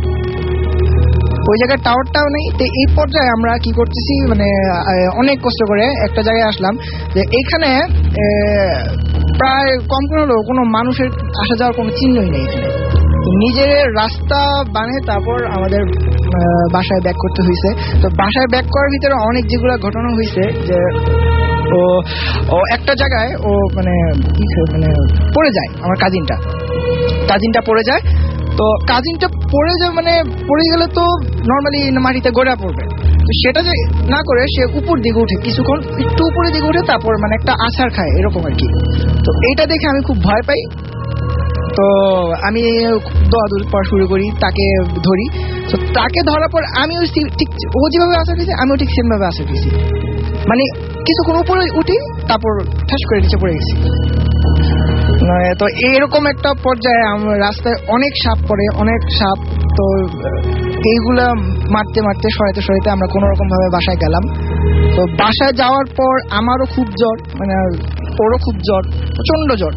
ওই জায়গায় টাওয়ারটাও নেই। তো এই পর্যায়ে আমরা কি করতেছি, মানে অনেক কষ্ট করে একটা জায়গায় আসলাম যে এইখানে প্রায় কম করে হলেও কোনো মানুষের আসা যাওয়ার কোনো চিহ্নই নেই এখানে। নিজের রাস্তা বানিয়ে তারপর আমাদের বাসায় ব্যাক করতে হয়েছে। তো বাসায় ব্যাক করার ভিতরে অনেক যেগুলো ঘটনা হয়েছে, যে ও ও একটা জায়গায় ও মানে মানে পড়ে যায়, আমার কাজিনটা কাজিনটা পড়ে যায়। তো কাজিনটা পড়ে যায়, মানে পড়ে গেলে তো নর্মালি মাটিতে গোড়া পড়বে। তো সেটা যে না করে সে উপর দিকে উঠে, কিছুক্ষণ একটু উপরের দিকে উঠে তারপর মানে একটা আছাড় খায়, এরকম আর কি। তো এইটা দেখে আমি খুব ভয় পাই। তো আমি দৌড়াদৌড়ি পড়া শুরু করি, তাকে ধরি। তো তাকে ধরার পর আমি ওই ঠিক ও যেভাবে আছাড় খেয়েছি আমিও ঠিক সেম ভাবে আছাড় খেয়েছি। মানে কিছুক্ষণ উপরে উঠি, তারপর ঠাস করে নিচে পড়ে গেছি। তো এইরকম একটা পর্যায়ে রাস্তায় অনেক সাপ পড়ে, অনেক সাপ। তো এইগুলা মারতে মারতে সরাইতে সরাইতে আমরা কোন রকম ভাবে বাসায় গেলাম। তো বাসায় যাওয়ার পর আমারও খুব জ্বর, মানে ওরও খুব জ্বর, প্রচন্ড জ্বর।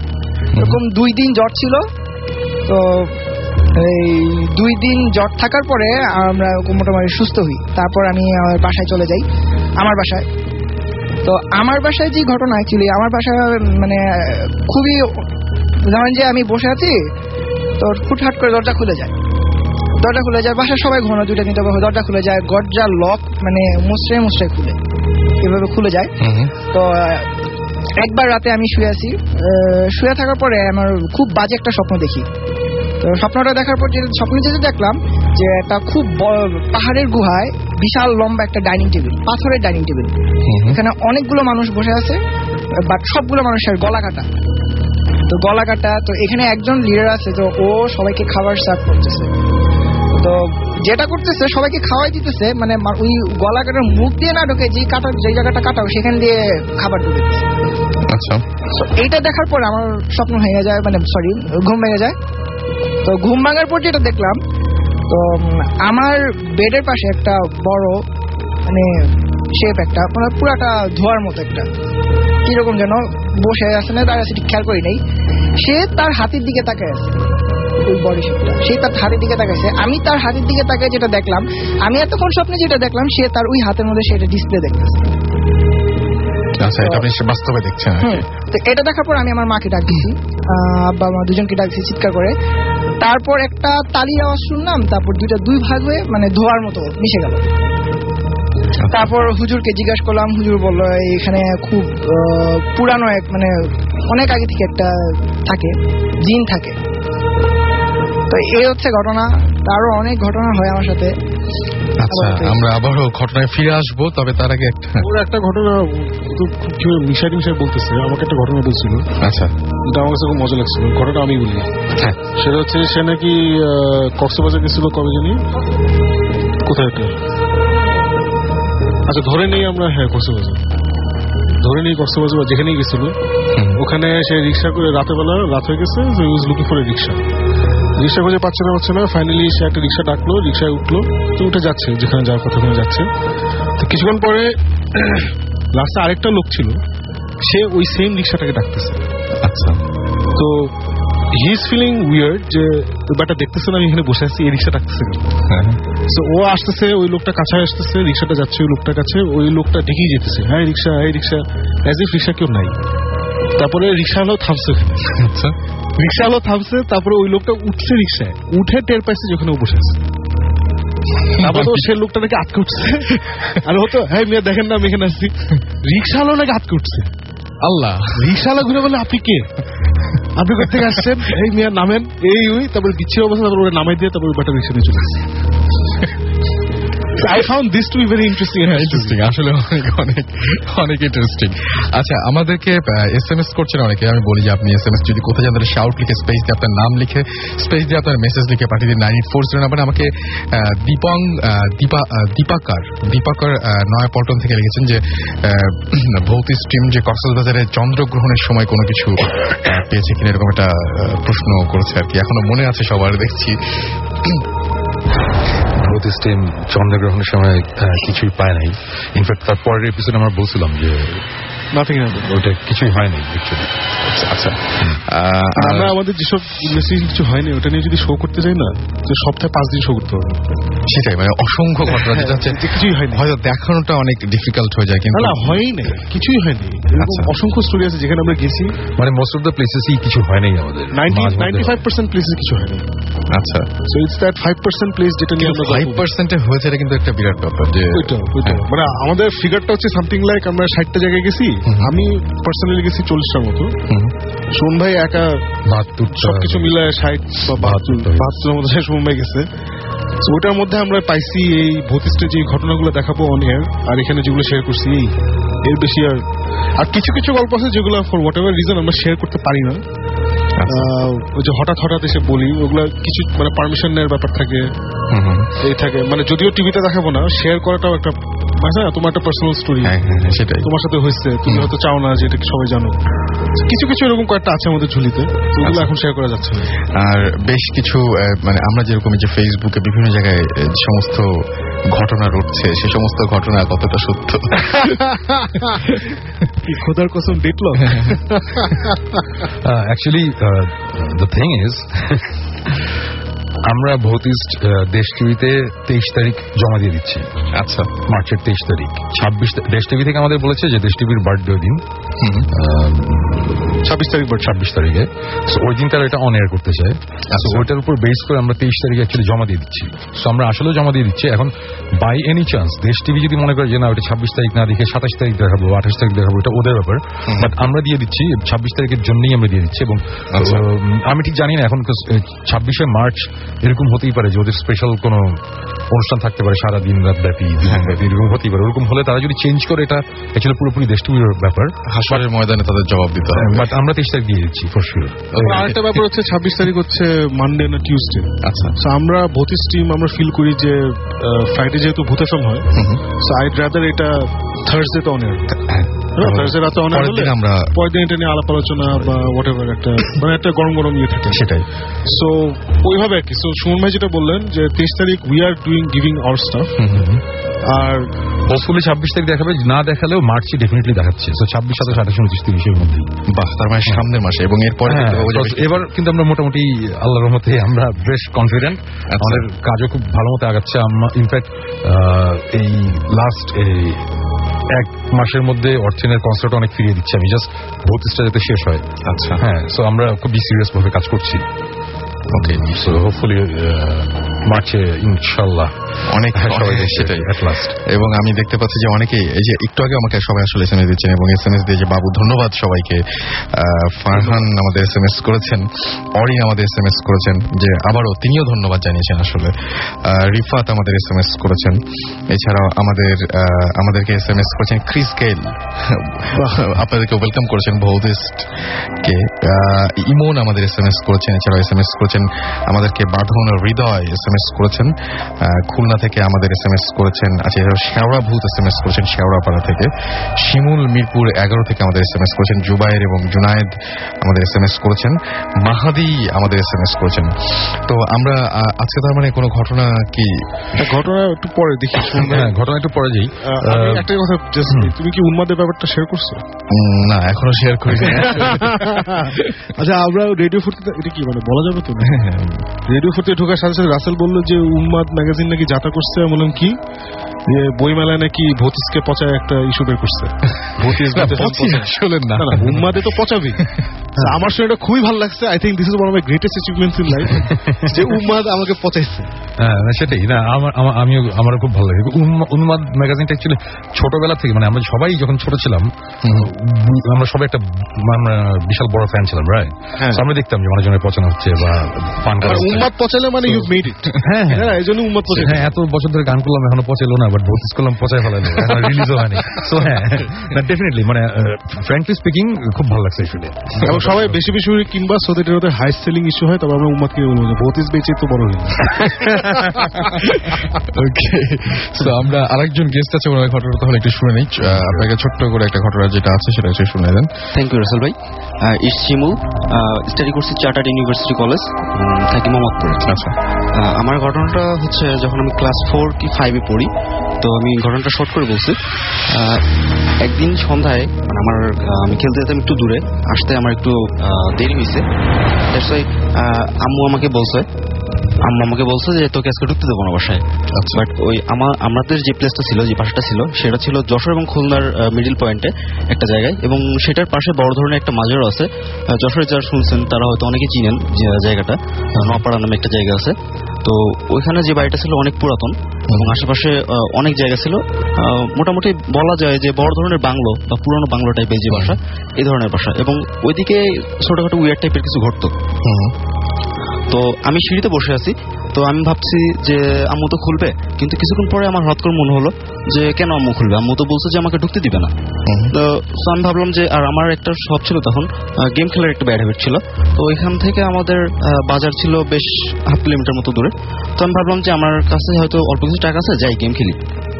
এরকম দুই দিন জ্বর ছিল। তো এই দুই দিন জ্বর থাকার পরে আমরা মোটামুটি সুস্থ হই। তারপর আমি আমার বাসায় চলে যাই, আমার বাসায়। তো আমার বাসায় যে ঘটনা, অ্যাকচুয়ালি আমার বাসায় মানে খুবই, ধরেন যে আমি বসে আছি, তো হুটহাট করে দরজা খুলে যায়, দরজা খুলে যায়, বাসায় সবাই ঘন দুইটা তিনটা দরজা খুলে যায়, দরজা লক মানে মুচড়ে মুচড়ে খুলে, এভাবে খুলে যায়। তো একবার রাতে আমি শুয়ে আছি, শুয়ে থাকার পরে আমার খুব বাজে একটা স্বপ্ন দেখি। তো স্বপ্নটা দেখার পর যে স্বপ্ন যেটা দেখলাম যে একটা খুব পাহাড়ের গুহায় বিশাল লম্বা একটা ডাইনিং টেবিল, পাথরের ডাইনিং টেবিল, এখানে অনেকগুলো মানুষ বসে আছে, বাট সবগুলো মানুষের গলা কাটা। তো গলা কাটা, তো এখানে একজন লিডার আছে, তো ও সবাইকে খাবার সার্ভ করতেছে। তো যেটা করতেছে সবাইকে খাওয়াই দিতেছে, মানে ওই গলা কাটার মুখ দিয়ে না ঢোকে, যে কাটা যে জায়গাটা কাটা সেখান দিয়ে খাবার ঢুকে দিচ্ছে। আচ্ছা, এইটা দেখার পর আমার স্বপ্ন ভেঙে যায়, মানে সরি ঘুম ভেঙে যায়। তো ঘুম ভাঙার পর যেটা দেখলাম, তো আমার বেডের পাশে একটা বড় মানে শেপ, একটা মানে পুরাটা ধোয়ার মতো একটা কিরকম যেন বসে আছে না, তার ঠিক খেয়াল করি নাই। সে তার হাতের দিকে তাকায় আছে, ওই বডি শেপটা, সে তার হাতের দিকে তাকাইছে। আমি তার হাতের দিকে তাকায় যেটা দেখলাম, আমি এতক্ষণ স্বপ্নে যেটা দেখলাম, সে তার ওই হাতের মধ্যে সেটা ডিসপ্লে দেখতেছে। আচ্ছা, এটা আপনি বাস্তবে দেখছেন? তো এটা দেখার পর আমি আমার মাকে ডাক দিছি, আব্বা মা দুজনকে ডাক দিছি চিৎকার করে। তারপর একটা তালির আওয়াজ শুনলাম, তারপর দুইটা দুই ভাগ হয়ে মানে ধোয়ার মতো মিশে গেল। তারপর হুজুরকে জিজ্ঞাসা করলাম, হুজুর বলল এখানে খুব পুরানো এক মানে অনেক আগে থেকে একটা থাকে, জিন থাকে। তো এই হচ্ছে ঘটনা, তারও অনেক ঘটনা হয় আমার সাথে। আচ্ছা, আমরা আবারও ঘটনায় ফিরে আসবো, তবে তার আগে একটা একটা ঘটনা মিশাই মিশাই বলতেছে, আমাকে একটা ঘটনা বলছিল। আচ্ছা, এটা আমার কাছে খুব মজা লাগছিল। ঘটনা আমি বলি। হ্যাঁ, সেটা হচ্ছে সে নাকি কক্সবাজার গেছিল, কবে জানি, কোথায় একটা, আচ্ছা ধরে নেই আমরা, হ্যাঁ কক্সবাজার ধরে নেই, কক্সবাজার যেখানেই গেছিল, ওখানে সে রিক্সা করে রাতের বেলা রাত হয়ে গেছে, লুকিং ফর রিক্সা রিক্সা খুঁজে পাচ্ছে না পাচ্ছে না ফাইনালি সে একটা রিক্সা ডাকলো, রিক্সায় উঠলো, তো উঠে যাচ্ছে যেখানে যাওয়ার কথা ওখানে যাচ্ছে। তো কিছুক্ষণ পরে লাস্টে আরেকটা লোক ছিল, সে ওই সেম রিক্সাটাকে ডাকতেছে। আচ্ছা, তো হি ইজ ফিলিং উইয়ার্ড যে ব্যাপারটা দেখতেছে না, আমি এখানে বসে আছি, এই রিক্সা ডাকতেছে। তো ও আসতেছে, ওই লোকটা কাছে আসতেছে, রিক্সাটা যাচ্ছে ওই লোকটার কাছে, ওই লোকটা ডেকেই যেতেছে, হ্যাঁ রিক্সা, এই রিক্সা, অ্যাজ ইফ রিক্সা কেউ নাই। তারপরে রিক্সা হলো থামছে, আচ্ছা রিক্সা হলো থামছে, তারপরে ওই লোকটা উঠছে রিক্সায়, উঠে টের পাইছে যেখানে ও বসে আছে। তারপর তো সে লোকটা নাকি আটকে উঠছে, আর হতো হ্যাঁ মিয়া দেখেন না আমি এখানে আসছি, রিক্সা হলো নাকি আটকে উঠছে। আল্লাহ, রিক্সা হলো ঘুরে বলে আপনি কে, আপনি কোথা থেকে আসছেন, এই মিয়া নামেন, এই ওই, তারপরে বিচ্ছিন্ন অবস্থা, তারপর ওরা নামাই দিয়ে তারপর ওই বাটা রিক্সা নিয়ে চলে আসছে। I found this to be very interesting. Interesting, আসলে অনেক অনেক অনেক ইন্টারেস্টিং। আচ্ছা, আমাদেরকে এস এম এস করছেন অনেকে, আমি বলি যে আপনি এস এম এস যদি কোথায় যান তাহলে শাউট লিখে স্পেস দিয়ে আপনার নাম লিখে স্পেস দিয়ে আপনার মেসেজ লিখে পাঠিয়ে দিন নাইন এইট ফোর জিরো নাম্বারে। আমাকে দীপং দীপা দীপাকার দীপাকার নয়াপল্টন থেকে লিখেছেন যে ভৌত স্ট্রিম যে কক্সবাজারে চন্দ্রগ্রহণের সময় কোনো কিছু পেয়েছে কিনা, এরকম একটা প্রশ্ন করেছে আর কি, এখনো মনে আছে সবার দেখছি। স্টিম চন্দ্রগ্রহণের সময় কিছুই পায় নাই। ইনফ্যাক্ট তার পরের এপিসোড আমরা বলছিলাম যে ওটা কিছুই হয়নি। আচ্ছা, আমরা আমাদের যেসব মেসেজ কিছু হয়নি ওটা নিয়ে যদি শো করতে যাই না, তো সপ্তাহে পাঁচ দিন শো করতে হবে। সেটাই, মানে অসংখ্য ঘটনা যেটা হচ্ছে কিছুই হয়নি, হয়তো দেখানোটা অনেক ডিফিকাল্ট হয়ে যায়, কিন্তু না হয়ই নাই, কিছুই হয়নি। অসংখ্য স্টোরি আছে যেখানে আমরা গেছি, মানে মোস্ট অফ দ্য প্লেসেসই কিছু হয় নাই আমাদের, নাইনটি ফাইভ পার্সেন্ট প্লেসে কিছু হয়নি। আচ্ছা, so it's that five percent place যেটা নিয়ে আমরা ফাইভ পার্সেন্ট এ হয়েছে, এটা কিন্তু একটা বিরাট ব্যাপার। যে ওইটা ওইটা মানে আমাদের ফিগারটা হচ্ছে সামথিং লাইক আমরা ষাটটা জায়গায় গেছি, আমি পার্সোনালি গেছি চল্লিশটার মতো, সোন ভাই একা বাহাত্তর, সবকিছু মিলায় ষাট বা বাহাত্তর বাহাত্তরের মতো সোন ভাই গেছে। ওটার মধ্যে আমরা পাইছি এই ভৌতিষ্ঠে যে ঘটনাগুলো দেখাবো অন এয়ার, আর এখানে যেগুলো শেয়ার করছি এই এর বেশি। আর আর কিছু কিছু গল্প আছে যেগুলো ফর হোয়াট এভার রিজন আমরা শেয়ার করতে পারি না, ওই যে হঠাৎ হঠাৎ এসে বলি, ওগুলা কিছু মানে পারমিশন নেওয়ার ব্যাপার থাকে, এই থাকে, মানে যদিও টিভিতে দেখাবো না, শেয়ার করাটাও একটা মানে তোমার একটা পার্সোনাল স্টোরি, সেটাই তোমার সাথে হয়েছে, তুমি হয়তো চাও না যে এটা সবাই জানো। কিছু কিছু এরকম কয়েকটা আছে আমাদের ঝুলিতে, ওগুলো এখন শেয়ার করা যাচ্ছে না। আর বেশ কিছু মানে আমরা যেরকম যে ফেসবুকে বিভিন্ন জায়গায় সমস্ত ঘটনা রটছে, সে সমস্ত ঘটনা কতটা সত্য? খোদার কসম ডেটলক। অ্যাকচুয়ালি দ্য থিং ইজ, আমরা ভৌতিস্ট দেশ টিভিতে তেইশ তারিখ জমা দিয়ে দিচ্ছি। আচ্ছা, মার্চের তেইশ তারিখ। ছাব্বিশ দেশ টিভি থেকে আমাদের বলেছে যে দেশ টিভির বার্থডে দিন ছাব্বিশ তারিখ ছাব্বিশ তারিখে ওই দিন তারা এটা অন এয়ার করতে চায়। ওইটার উপর বেস করে আমরা তেইশ তারিখে অ্যাকচুয়ালি জমা দিয়ে দিচ্ছি। সো আমরা আসলেও জমা দিয়ে দিচ্ছি। এখন by any chance Desh TV যদি মনে করে যে না ওটা ছাব্বিশ তারিখ না দেখে সাতাশ তারিখ দেখাবো, আঠাশ তারিখ দেখাবো, এটা ওদের ব্যাপার, বাট আমরা দিয়ে দিচ্ছি ছাব্বিশ তারিখের জন্যই আমরা দিয়ে দিচ্ছি। এবং আমি ঠিক জানি না এখন ছাব্বিশে মার্চ এরকম হতেই পারে যে ওদের স্পেশাল কোনো অনুষ্ঠান থাকতে পারে সারা দিন রাত ব্যাপী, এরকম হতেই পারে। ওরকম হলে তারা যদি চেঞ্জ করে এটা অ্যাকচুয়ালি পুরোপুরি দেশ টিভির ব্যাপার, হাসপাতালের ময়দানে তাদের জবাব দিতে হবে। বাট আমরা তেইশ তারিখ দিয়ে দিচ্ছি ফর শিওর। আরেকটা ব্যাপার হচ্ছে ছাব্বিশ তারিখ হচ্ছে মানডে না টিউসডে। আচ্ছা, সো আমরা ভূতিস টিম আমরা ফিল করি যে ফ্রাইডে যেহেতু ভূত এফএম হয়, সো আইড রাদার এটা থার্সডে তো অন এয়ার, থার্সডে রাতে অন এয়ার হলে আমরা পরের দিন এটা নিয়ে আলাপ আলোচনা বা হোয়াট এভার একটা মানে একটা গরম গরম ইয়ে থাকে সেটাই। সো ওইভাবে আর কি। সো সুমন ভাই যেটা বললেন যে তেইশ তারিখ we are doing giving our stuff, আর হোপফুলি ছাব্বিশ তারিখ দেখাবে, না দেখালেও মার্চে ডেফিনেটলি দেখাচ্ছে। সো ছাব্বিশ সাতাশ আঠাশ উনত্রিশ তিরিশের মধ্যে। বাহ, তার মানে সামনের মাসে। এবং এরপরে এবার কিন্তু আমরা মোটামুটি আল্লাহর রহমতে আমরা বেশ কনফিডেন্ট, আমাদের কাজও খুব ভালো মতো আগাচ্ছে। ইনফ্যাক্ট এই লাস্ট এক মাসের মধ্যে অর্চনের কনসার্ট অনেক ফিরিয়ে দিচ্ছে আমি, জাস্ট ভৌতিসটা যাতে শেষ হয়। আচ্ছা, হ্যাঁ, সো আমরা খুবই সিরিয়াস ভাবে কাজ করছি। ওকে, সো হোপফুলি মার্চে ইনশাআল্লাহ অনেক সবাই সেটাই এট লাস্ট। এবং আমি দেখতে পাচ্ছি যে অনেকেই এই যে একটু আগে আমাকে সবাই আসলে এসএমএস দিচ্ছেন এবং এসএমএস দিয়ে যে বাবু ধন্যবাদ সবাইকে। ফারহান আমাদের এসএমএস করেছেন, অরিন আমাদের এসএমএস করেছেন, যে আবারও তিনিও ধন্যবাদ জানিয়েছেন আসলে। রিফাত আমাদের এসএমএস করেছেন, এছাড়াও আমাদের আমাদেরকে এসএমএস করেছেন ক্রিস গেল, আপনাদেরকে ওয়েলকাম করেছেন ভৌতিস্ট কে। ইমন আমাদের এসএমএস করেছেন, এছাড়াও এসএমএস করেছেন আমাদেরকে বাঁধন হৃদয় এসএমএস করেছেন খুলনা থেকে আমাদের এসএমএস করেছেন। আচ্ছা, শেওড়া ভূত এসএমএস করেছেন শেওড়াপাড়া থেকে। শিমুল মিরপুর এগারো থেকে আমাদের এসএমএস করেছেন। জুবাইর এবং জুনায়েদ আমাদের এসএমএস করেছেন। মাহাদি আমাদের এসএমএস করেছেন। তো আমরা আজকে তার মানে কোনো ঘটনা কি ঘটনা একটু পরে দেখি, ঘটনা একটু পরে যাই। একটাই কথা, তুমি কি উন্মাদের ব্যাপারটা শেয়ার করছো? না, এখনো শেয়ার করি। আচ্ছা, আমরা রেডিও ফুটতে এটা কি মানে বলা যাবে তো? রেডিও ফুটতে ঢোকার সাথে সাথে রাসেল বললো যে উম্মাদ ম্যাগাজিন নাকি যাত্রা করছে। আমি বললাম কি, যে বইমেলায় নাকি ভৌতিসকে পচায় একটা ইস্যু বের করছে। উম্মাদে তো পচাবি। আমার সঙ্গে এটা খুবই ভালো লাগছে। I think this is one of my greatest achievements in life, যে উম্মাদ আমাকে পচাইছে। হ্যাঁ, সেটাই না, আমি আমারও খুব ভালো লাগে উন্মাদ ম্যাগাজিনটা। অ্যাকচুয়ালি ছোটবেলা থেকে মানে আমরা সবাই যখন ছোট ছিলাম আমরা সবাই একটা আমরা বিশাল বড় ফ্যান ছিলাম, রাইট? আমরা দেখতাম যে মানুষজনের পচানো হচ্ছে বা পান করা। উম্মাদ পচালে মানে ইউ মেড ইট। হ্যাঁ হ্যাঁ, এই জন্য উম্মাদ পচাই। হ্যাঁ, এত বছর ধরে গান করলাম এখনো পচাইলো না, বাট ভৌতিস করলাম পচাই ফেলালো, রিলিজও হয়নি। সো হ্যাঁ, ডেফিনেটলি মানে ফ্র্যাঙ্কলি স্পিকিং খুব ভালো লাগছে আসলে। এবং সবাই বেশি বেশি কিংবা সো দ্যাট এর হাই সেলিং ইস্যু হয়, তবে আমরা উম্মাদকে বলবো যে ভৌতিস বেচে তো বড় হই। ওকে, সো আমরা আরেকজন গেস্ট আছে, ওনার ঘটনাটা তাহলে একটু শুনে নিই। আপনাকে ছোট্ট করে একটা ঘটনা যেটা আছে সেটা একটু শুনে দেন। থ্যাংক ইউ রাসেল ভাই। ইটস শিমুল, স্টাডি করছি চার্টার্ড ইউনিভার্সিটি কলেজ, থাকি মোহাম্মদপুর। আচ্ছা, আমার ঘটনাটা হচ্ছে যখন আমি ক্লাস ফোর কি ফাইভে পড়ি, তো আমি ঘটনাটা শর্ট করে বলছি। একদিন সন্ধ্যায় মানে আমার আমি খেলতে যেতাম একটু দূরে, আসতে আমার একটু দেরি হয়েছে। আম্মু আমাকে বলছে আম্মু আমাকে বলছে যে তোকে আজকে ঢুকতে দেবো না বাসায়। বাট ওই আমার আমাদের যে প্লেসটা ছিল, যে বাসাটা ছিল, সেটা ছিল যশোর এবং খুলনার মিডিল পয়েন্টে একটা জায়গায়, এবং সেটার পাশে বড় ধরনের একটা মাজারও আছে। যশোরে যারা শুনছেন তারা হয়তো অনেকে চিনেন যে জায়গাটা, নপাড়া নামে একটা জায়গা আছে। তো ওইখানে যে বাড়িটা ছিল অনেক পুরাতন এবং আশেপাশে অনেক জায়গা ছিল, মোটামুটি বলা যায় যে বড় ধরনের বাংলো বা পুরনো বাংলো টাইপের যে বাসা, এই ধরনের বাসা। এবং ওইদিকে ছোটখাটো উইয়ার টাইপের কিছু ঘটতো। তো আমি সিঁড়িতে বসে আছি, তো আমি ভাবছি যে আম্মু তো খুলবে, কিন্তু কিছুক্ষণ পরে আমার হঠাৎ করে মনে হলো যে কেন আম্মু খুলবে, আম্মু তো বলছে যে আমাকে ঢুকতে দিবে না। তো আমি ভাবলাম যে, আর আমার একটা শখ ছিল তখন, গেম খেলার একটা ব্যাড হ্যাবিট ছিল। তো ওইখান থেকে আমাদের বাজার ছিল বেশ হাফ কিলোমিটার মতো দূরে। তো আমি ভাবলাম যে আমার কাছে হয়তো অল্প কিছু টাকা আছে, যাই গেম খেলি।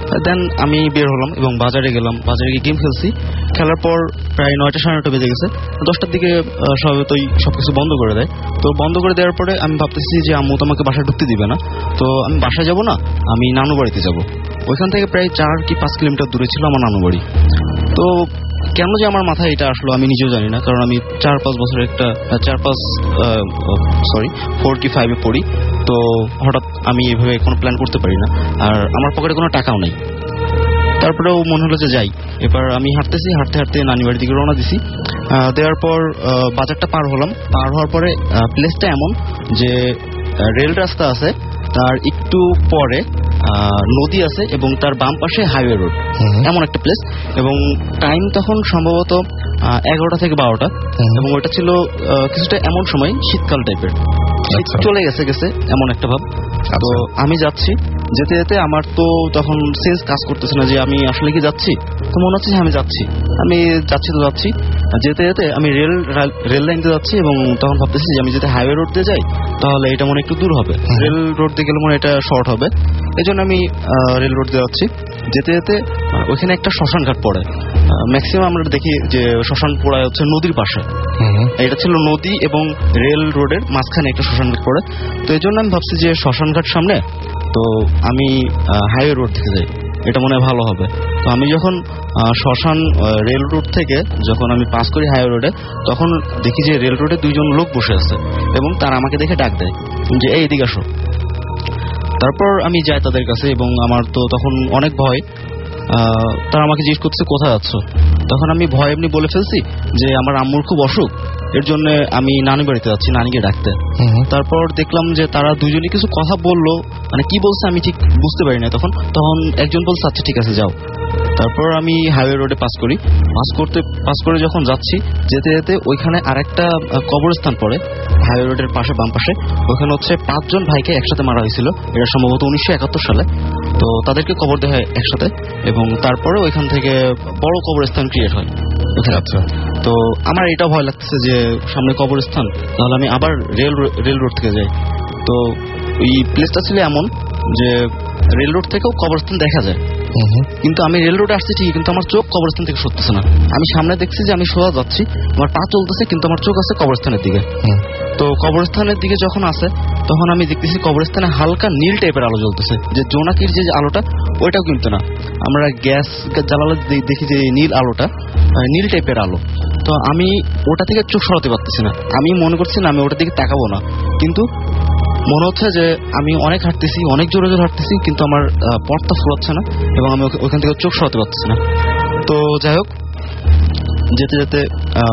দেন আমি বের হলাম এবং বাজারে গেলাম, বাজারে গিয়ে গেম খেলছি। খেলার পর প্রায় নয়টা সাড়ে নয়টা বেজে গেছে। দশটার দিকে স্বভাবতই সবকিছু বন্ধ করে দেয়। তো বন্ধ করে দেওয়ার পরে আমি ভাবতেছি যে আম্মু তো আমাকে বাসায় ঢুকতে দিবে না, তো আমি বাসায় যাব না, আমি নানু বাড়িতে যাব। ওইখান থেকে প্রায় চার কি পাঁচ কিলোমিটার দূরে ছিল আমার নানু বাড়ি। তো কেন যে আমার মাথায় এটা আসলো আমি নিজেও জানি না, কারণ আমি চার পাঁচ বছরের একটা চার পাঁচ সরি ফোর কি ফাইভে পড়ি। তো হঠাৎ আমি এভাবে কোনো প্ল্যান করতে পারি না, আর আমার পকেটে কোনো টাকাও নেই। তারপরেও মনে হলো যে যাই। এবার আমি হাঁটতেছি, হাঁটতে হাঁটতে নানি বাড়ির দিকে রওনা দিছি। দেওয়ার পর বাজারটা পার হলাম। পার হওয়ার পরে প্লেসটা এমন যে রেল রাস্তা আছে, তার একটু পরে নদী আছে এবং তার বাম পাশে হাইওয়ে রোড, এমন একটা প্লেস। এবং টাইম তখন সম্ভবত এগারোটা থেকে বারোটা, এবং ওটা ছিল কিছুটা এমন সময় শীতকাল টাইপের, চলে গেছে গেছে এমন একটা ভাব। তো আমি যাচ্ছি, যেতে যেতে আমার তো তখন সেন্স কাজ করতেছে না যে আমি আসলে কি যাচ্ছি। তো মনে হচ্ছে যে আমি যাচ্ছি, আমি যাচ্ছি তো যাচ্ছি। যেতে যেতে আমি রেল রেল লাইন দিয়ে যাচ্ছি, এবং তখন ভাবতেছি যে আমি যদি হাইওয়ে রোড দিয়ে যাই তাহলে এটা মনে একটু দূর হবে, রেল রোড দিয়ে গেলে মনে এটা শর্ট হবে। এই জন্য আমি রেল রোড দিয়ে যাচ্ছি। যেতে যেতে ওইখানে একটা শ্মশান ঘাট পড়ে। ম্যাক্সিমাম আমরা দেখি যে শ্মশান পড়ায় হচ্ছে নদীর পাশে, এটা ছিল নদী এবং রেল রোডের মাঝখানে একটা শ্মশান ঘাট পড়ে। তো এই জন্য আমি ভাবছি যে শ্মশান ঘাট সামনে, তো আমি হাইওয়ে রোড থেকে যাই, এটা মনে হয় ভালো হবে। তো আমি যখন শ্মশান রেল রোড থেকে যখন আমি পাস করি হাইওয়ে রোডে, তখন দেখি যে রেল রোডে দুইজন লোক বসে আছে এবং তারা আমাকে দেখে ডাক দেয় যে এই এদিকে আসো। তারপর আমি যাই তাদের কাছে, এবং আমার তো তখন অনেক ভয়। তারা আমাকে জিজ্ঞেস করছে কোথায় যাচ্ছ। তখন আমি ভয় এমনি বলে ফেলছি যে আমার আম্মুর খুব অসুখ, এর জন্য আমি নানি বাড়িতে যাচ্ছি, নানিকে ডাকতে। তারপর দেখলাম যে তারা দুজনে কিছু কথা বললো, মানে কি বলছে আমি ঠিক বুঝতে পারি না তখন। তখন একজন বলছে আচ্ছা ঠিক আছে যাও। তারপর আমি হাইওয়ে রোডে পাস করি, পাস করতে পাস করে যখন যাচ্ছি, যেতে যেতে ওইখানে আরেকটা কবরস্থান পড়ে হাইওয়ে রোডের পাশে, বাম পাশে। ওইখানে হচ্ছে পাঁচজন ভাইকে একসাথে মারা হয়েছিল, এটা সম্ভবত উনিশশো একাত্তর সালে। তো তাদেরকে কবর দেওয়া হয় একসাথে, এবং তারপরে ওইখান থেকে বড় কবরস্থান ক্রিয়েট হয়। আচ্ছা, তো আমার এটা ভয় লাগতেছে যে সামনে কবরস্থান, তাহলে আমি আবার রেল রেল রোড থেকে যাই। তো ওই প্লেসটা ছিল এমন যে রেল রোড থেকেও কবরস্থান দেখা যায়, কিন্তু আমি রেল রোডে আসছি ঠিকই, কিন্তু আমার চোখ কবরস্থান থেকে সরতেছে না। আমি সামনে দেখছি যে আমি সোজা যাচ্ছি, আমার পা চলতেছে, কিন্তু আমার চোখ আছে কবরস্থানের দিকে। তো কবরস্থানের দিকে যখন আসে, তখন আমি দেখতেছি কবরস্থানে হালকা নীল টাইপের আলো জ্বলতেছে, যে জোনাকির যে আলোটা ওইটাও কিন্তু না, আমরা গ্যাস জ্বালালে দেখি যে নীল আলোটা, নীল টাইপের আলো। তো আমি ওটা থেকে চোখ সরাতে পারতেছি না। আমি মনে করছি না আমি ওটার দিকে তাকাবো না, কিন্তু মনে হচ্ছে যে আমি অনেক হাঁটতেছি, অনেক জোরে জোরে হাঁটতেছি, কিন্তু আমার পথটা ফুরাচ্ছে না এবং আমি ওখান থেকে চোখ সরাতে পারতেছি না। তো যাই হোক, যেতে যেতে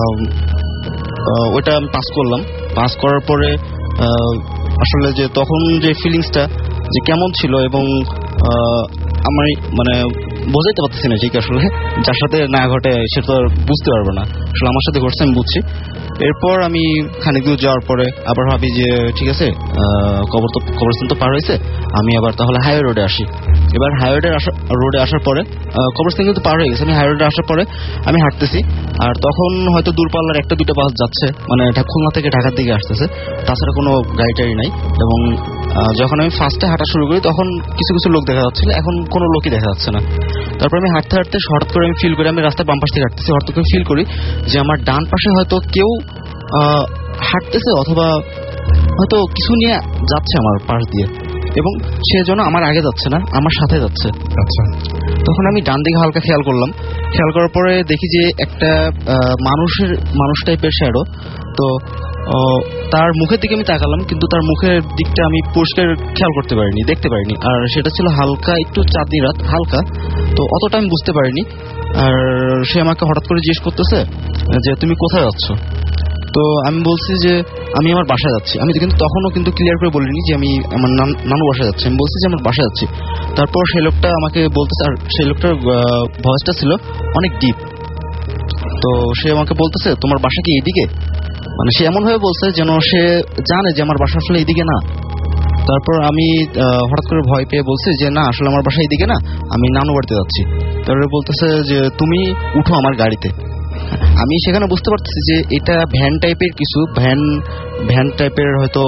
ওইটা আমি পাস করলাম। পাস করার পরে আসলে যে তখন যে ফিলিংসটা যে কেমন ছিল, এবং আমার মানে বোঝাইতে পারতেছি না ঠিক আসলে, যার সাথে না ঘটে সে তো বুঝতে পারবে না, আসলে আমার সাথে ঘটছে আমি বুঝছি। এরপর আমি খানিক দূর যাওয়ার পরে আবার ভাবি যে ঠিক আছে, কবর তো কবরস্থান তো পার হয়েছে, আমি আবার তাহলে হাইওয়ে রোডে আসি। এবার হাইওয়ে রোডে আসার পরে কবরস্থান কিন্তু পার হয়ে গেছে, আমি হাইওয়ে রোডে আসার পরে আমি হাঁটতেছি, আর তখন হয়তো দূরপাল্লার একটা দুটো বাস যাচ্ছে, মানে খুলনা থেকে ঢাকার দিকে আসতেছে, তাছাড়া কোনো গাড়ি টাড়ি নাই। এবং যখন আমি ফার্স্টে হাঁটা শুরু করি তখন কিছু কিছু লোক দেখা যাচ্ছিল, এখন কোনো লোকই দেখা যাচ্ছে না। তারপর আমি হাঁটতে হাঁটতে হঠাৎ করে আমি ফিল করি, আমি রাস্তায় বাম পাশ থেকে হাঁটতেছি, হঠাৎ করে ফিল করি যে আমার ডান পাশে হয়তো কেউ হাঁটতেছে, অথবা হয়তো কিছু নিয়ে যাচ্ছে আমার পাশ দিয়ে, এবং সে যেন আমার আগে যাচ্ছে না, আমার সাথে যাচ্ছে। আচ্ছা, তখন আমি ডান দিকে হালকা খেয়াল করলাম, খেয়াল করার পরে দেখি যে একটা মানুষের মানুষ টাইপের শ্যাডো। তো তার মুখের দিকে আমি তাকালাম, কিন্তু তার মুখের দিকটা আমি পরিষ্কার খেয়াল করতে পারিনি, দেখতে পারিনি, আর সেটা ছিল হালকা একটু চাঁদনি রাত, হালকা, তো অতটা আমি বুঝতে পারিনি। আর সে আমাকে হঠাৎ করে জিজ্ঞেস করতেছে যে তুমি কোথায় যাচ্ছ। তো আমি বলছি যে আমি আমার বাসায় যাচ্ছি। আমি কিন্তু তখনও কিন্তু ক্লিয়ার করে বলিনি যে আমি আমার নানু বাসায় যাচ্ছি, আমি বলছি যে আমার বাসায় যাচ্ছি। তারপর সেই লোকটা আমাকে বলতেছে, আর সেই লোকটার ভয়েসটা ছিল অনেক ডিপ। তো সে আমাকে বলতেছে তোমার বাসা কি এইদিকে, মানে সে এমন ভাবে বলছে যেন সে জানে যে আমার বাসা আসলে এইদিকে না। তারপর আমি হঠাৎ করে ভয় পেয়ে বলছি যে না, আসলে আমার বাসা এইদিকে না, আমি নানু বাড়িতে যাচ্ছি। তারপরে বলতেছে যে তুমি উঠো আমার গাড়িতে। আমি সেখানে বুঝতে পারতেছি যে এটা ভ্যান টাইপের কিছু, ভ্যান ভ্যান টাইপের হয়তো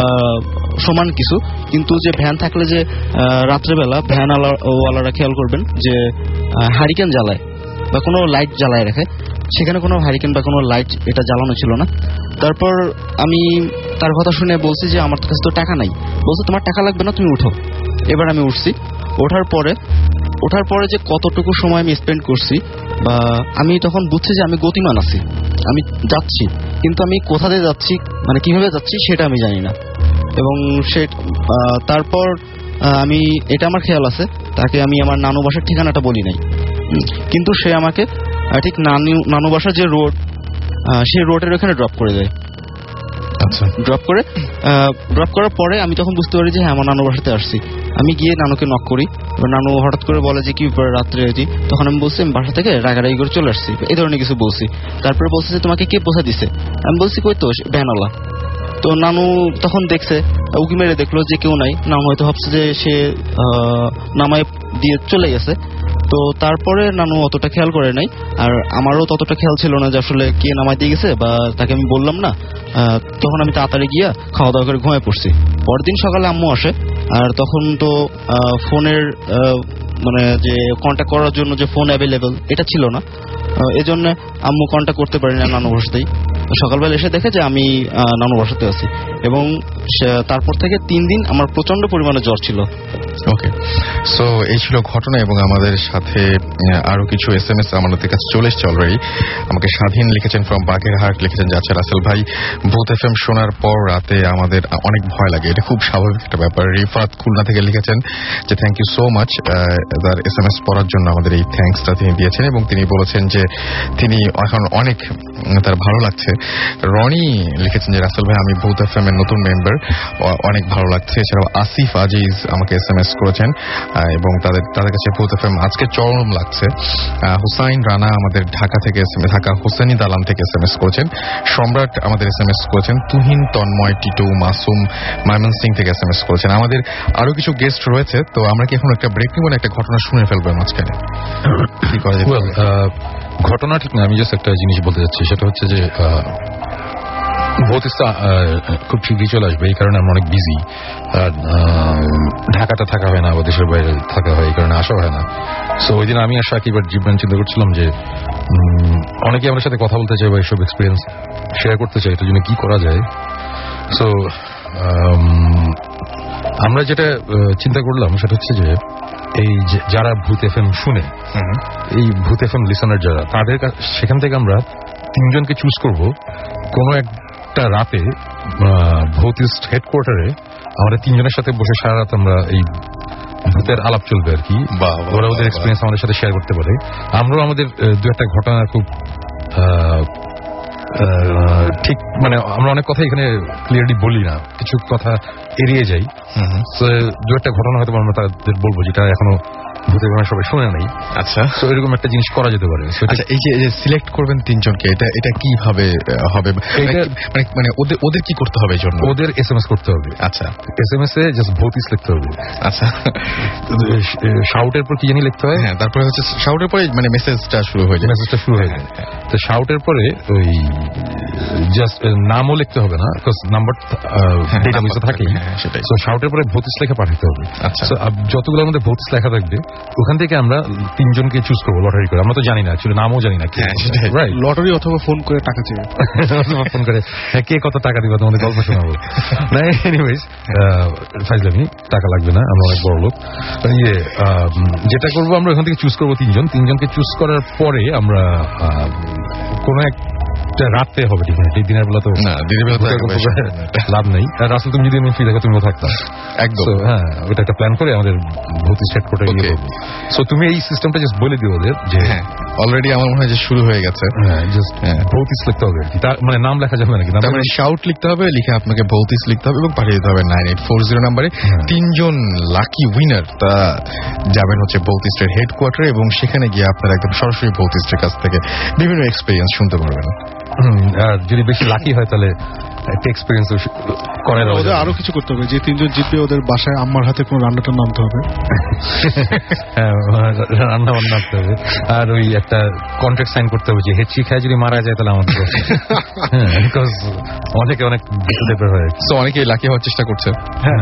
সমান কিছু, কিন্তু যে ভ্যান থাকলে যে রাত্রেবেলা ভ্যান ওয়ালারা খেয়াল করবেন যে হারিকেন জ্বালায় বা কোনো লাইট জ্বালায় রাখে, সেখানে কোনো হারিকেন বা কোনো লাইট এটা জ্বালানো ছিল না। তারপর আমি তার কথা শুনে বলছি যে আমার কাছে তো টাকা নাই। বলছে তোমার টাকা লাগবে না, তুমি উঠো। এবার আমি উঠছি। ওঠার পরে ওঠার পরে যে কতটুকু সময় আমি স্পেন্ড করছি, বা আমি তখন বুঝছি যে আমি গতিমান আছি, আমি যাচ্ছি, কিন্তু আমি কোথা দিয়ে যাচ্ছি, মানে কিভাবে যাচ্ছি সেটা আমি জানি না। এবং সে তারপর আমি এটা আমার খেয়াল আছে, তাকে আমি আমার নানু বাসার ঠিকানাটা বলি নাই, কিন্তু সে আমাকে ঠিক নানু নানু বাসার যে রোড, সেই রোডের ওখানে ড্রপ করে দেয়। আচ্ছা, ড্রপ করে ড্রপ করার পরে আমি তখন বুঝতে পারি যে হ্যাঁ আমার নানু বাসাতে আসছি। আমি গিয়ে নানুকে নক করি। নানু হঠাৎ করে বলে যে কি ব্যাপার রাত্রে এটি। তখন আমি বলছি আমি বাসা থেকে রাগারাগি করে চলে আসছি, এই ধরনের কিছু বলছি। তারপরে বলছে যে তোমাকে কে পৌঁছা দিছে? আমি বলছি কই তো ভ্যানওয়ালা। তো নানু তখন দেখছে, উকি মেরে দেখলো যে কেউ নাই। নানু হয়তো ভাবছে যে সে নামায় দিয়ে চলে গেছে। তো তারপরে নানু অতটা খেয়াল করে নাই, আর আমারও ততটা খেয়াল ছিল না যে আসলে কে নামাই দিয়ে গেছে বা তাকে আমি বললাম না। তখন আমি তাড়াতাড়ি গিয়া খাওয়া দাওয়া করে ঘুমিয়ে পড়ছি। পরদিন সকালে আম্মু আসে, আর তখন তো ফোনের মানে যে কন্ট্যাক্ট করার জন্য যে ফোন অ্যাভেলেবেল এটা ছিল না, এজন্য আম্মু কন্ট্যাক্ট করতে পারি না নানু বাসাতেই। সকালবেলা এসে দেখে যে আমি নানু বাসাতে আছি, এবং তারপর থেকে তিন দিন আমার প্রচন্ড পরিমাণে জ্বর ছিল। ওকে, সো এই ছিল ঘটনা। এবং আমাদের সাথে আরো কিছু এস এম এস আমাদের কাছে চলে এসছে অলরেডি। আমাকে স্বাধীন লিখেছেন ফ্রম বাগেরহাট, লিখেছেন যে আচ্ছা রাসেল ভাই, ভূত এফ এম শোনার পর রাতে আমাদের অনেক ভয় লাগে, এটা খুব স্বাভাবিক একটা ব্যাপার। রিফাত খুলনা থেকে লিখেছেন যে থ্যাংক ইউ সো মাচ, তার এস এম এস পড়ার জন্য আমাদের এই থ্যাঙ্কসটা তিনি দিয়েছেন, এবং তিনি বলেছেন যে তিনি এখন অনেক তার ভালো লাগছে। রনি লিখেছেন যে রাসেল ভাই, আমি ভূত এফ এম এর নতুন মেম্বার, অনেক ভালো লাগছে। এছাড়াও আসিফ আজিজ আমাকে এস এম এস করেছেন, এবং তাদের তাদের কাছে ভূত এফ এম আজকে চরম লাগছে। হুসাইন রানা আমাদের ঢাকা থেকে ঢাকা হোসেনি দালান থেকে এস এম এস করেছেন। সম্রাট আমাদের এস এম এস করেছেন। তুহিন, তন্ময়, টিটু, মাসুম ময়মনসিং থেকে এস এম এস করেছেন। আমাদের আরো কিছু গেস্ট রয়েছে, তো আমরা কি এখন একটা ব্রেক নিব না একটা ঘটনা শুনে ফেলবো মাঝখানে? কি করা যায়? ঘটনা ঠিক না, আমি জাস্ট একটা জিনিস বলতে যাচ্ছি, সেটা হচ্ছে যে ভৌতিকতা খুব শীঘ্রই চলে আসবে, এই কারণে আমরা অনেক বিজি। আর ঢাকাটা থাকা হয় না, দেশের বাইরে থাকা হয়, এই কারণে আসা হয় না। সো ওই দিন আমি আর শাকিব আর জীবন চিন্তা করছিলাম যে অনেকে আমাদের সাথে কথা বলতে চাই বা এইসব এক্সপিরিয়েন্স শেয়ার করতে চাই, এটার জন্য কি করা যায়। সো আমরা যেটা চিন্তা করলাম সেটা হচ্ছে যে এই যারা ভূত এফ এম শুনে, এই ভূত এফ এম লিসনার যারা, তাদের সেখান থেকে আমরা তিনজনকে চুজ করব। কোনো একটা রাতে ভৌতিস্ট হেডকোয়ার্টারে আমরা তিনজনের সাথে বসে সারা রাত আমরা এই ভূতের আলাপ চলবে আর কি, বা ওরা ওদের এক্সপিরিয়েন্স আমাদের সাথে শেয়ার করতে পারে। আমরাও আমাদের দু একটা ঘটনা খুব ঠিক, মানে আমরা অনেক কথা এখানে ক্লিয়ারলি বলি না, কিছু কথা এড়িয়ে যাই। দু একটা ঘটনা হয়তো আমরা তাদের বলবো যেটা এখনো ভূতের ঘটনা সবাই শুনে নেই। আচ্ছা, তো এরকম একটা জিনিস করা যেতে পারে। আচ্ছা, এই যে সিলেক্ট করবেন তিনজনকে, এটা এটা কিভাবে হবে? মানে মানে ওদের ওদের কি করতে হবে? এই জন্য ওদের এস এম এস করতে হবে। আচ্ছা, এস এম এস এ জাস্ট ভৌতিস লিখতে হবে। আচ্ছা, শাউটের পর কি জানি লিখতে হয়। হ্যাঁ, তারপরে হচ্ছে শাউটের পরে মানে মেসেজটা শুরু হয়ে যায়। মেসেজটা শুরু হয়ে যায়। তো শাউটের পরে ওই জাস্ট নামও লিখতে হবে না, বিকজ নাম্বার ডেটাবেসে থাকে। সেটাই। তো শাউটের পরে ভৌতিস লেখা পাঠাতে হবে। আচ্ছা, যতগুলোর মধ্যে ভৌতিস লেখা থাকবে ওখান থেকে আমরা তিনজনকে চুজ করবো লটারি করে। আমরা তো জানি না, অ্যাকচুয়ালি নামও জানি না, লটারি অথবা ফোন করে টাকা চেয়ে ফোন করে কে কত টাকা দিবা তোমাদের গল্প শোনাবো না। এনিওয়েজ ফাইজলামি, টাকা লাগবে না, আমরা অনেক বড় লোক। ইয়ে যেটা করবো আমরা ওখান থেকে চুজ করবো তিনজন। তিনজনকে চুজ করার পরে আমরা কোনো এক রাতে হবে, ঠিক দিনের বেলা তো না, দিনের বেলা লাভ নেই। রাসেল তুমি যদি আমি ফ্রি থাকো তুমিও থাকতাম একদম। হ্যাঁ, ওটা একটা প্ল্যান করে আমাদের ভৌতিক সেট করে গিয়ে করবো। সো তুমি এই সিস্টেমটা জাস্ট বলে দিও ওদের যে হ্যাঁ অলরেডি আমার মনে হয় যে শুরু হয়ে গেছে। হ্যাঁ, জাস্ট ভৌতিক লিখতে হবে, মানে নাম লেখা যাবে নাকি, তার মানে শাউট লিখতে হবে, লিখে আপনাকে ভৌতিক লিখতে হবে এবং পাঠিয়ে দিতে হবে নাইন এইট ফোর জিরো নাম্বারে। তিনজন লাকি উইনার তা যাবেন হচ্ছে ভৌতিস্টের হেডকোয়ার্টারে, এবং সেখানে গিয়ে আপনারা একদম সরাসরি ভৌতিস্টের কাছ থেকে বিভিন্ন এক্সপিরিয়েন্স শুনতে পারবেন। আর যদি বেশি লাকি হয় তাহলে একটা এক্সপিরিয়েন্স করে। ওদের আরো কিছু করতে হবে, যে তিনজন জিতবে ওদের বাসায় আম্মার হাতে কোনো রান্নাটা নামতে হবে, রান্না বান্না করতে হবে, আর ওই একটা কন্ট্রাক্ট সাইন করতে হবে যে হেঁচি খায় যদি মারা যায় তাহলে আমাদের, বিকজ অনেকে অনেক বিপদে হয়ে, সো অনেকে লাকি হওয়ার চেষ্টা করছে।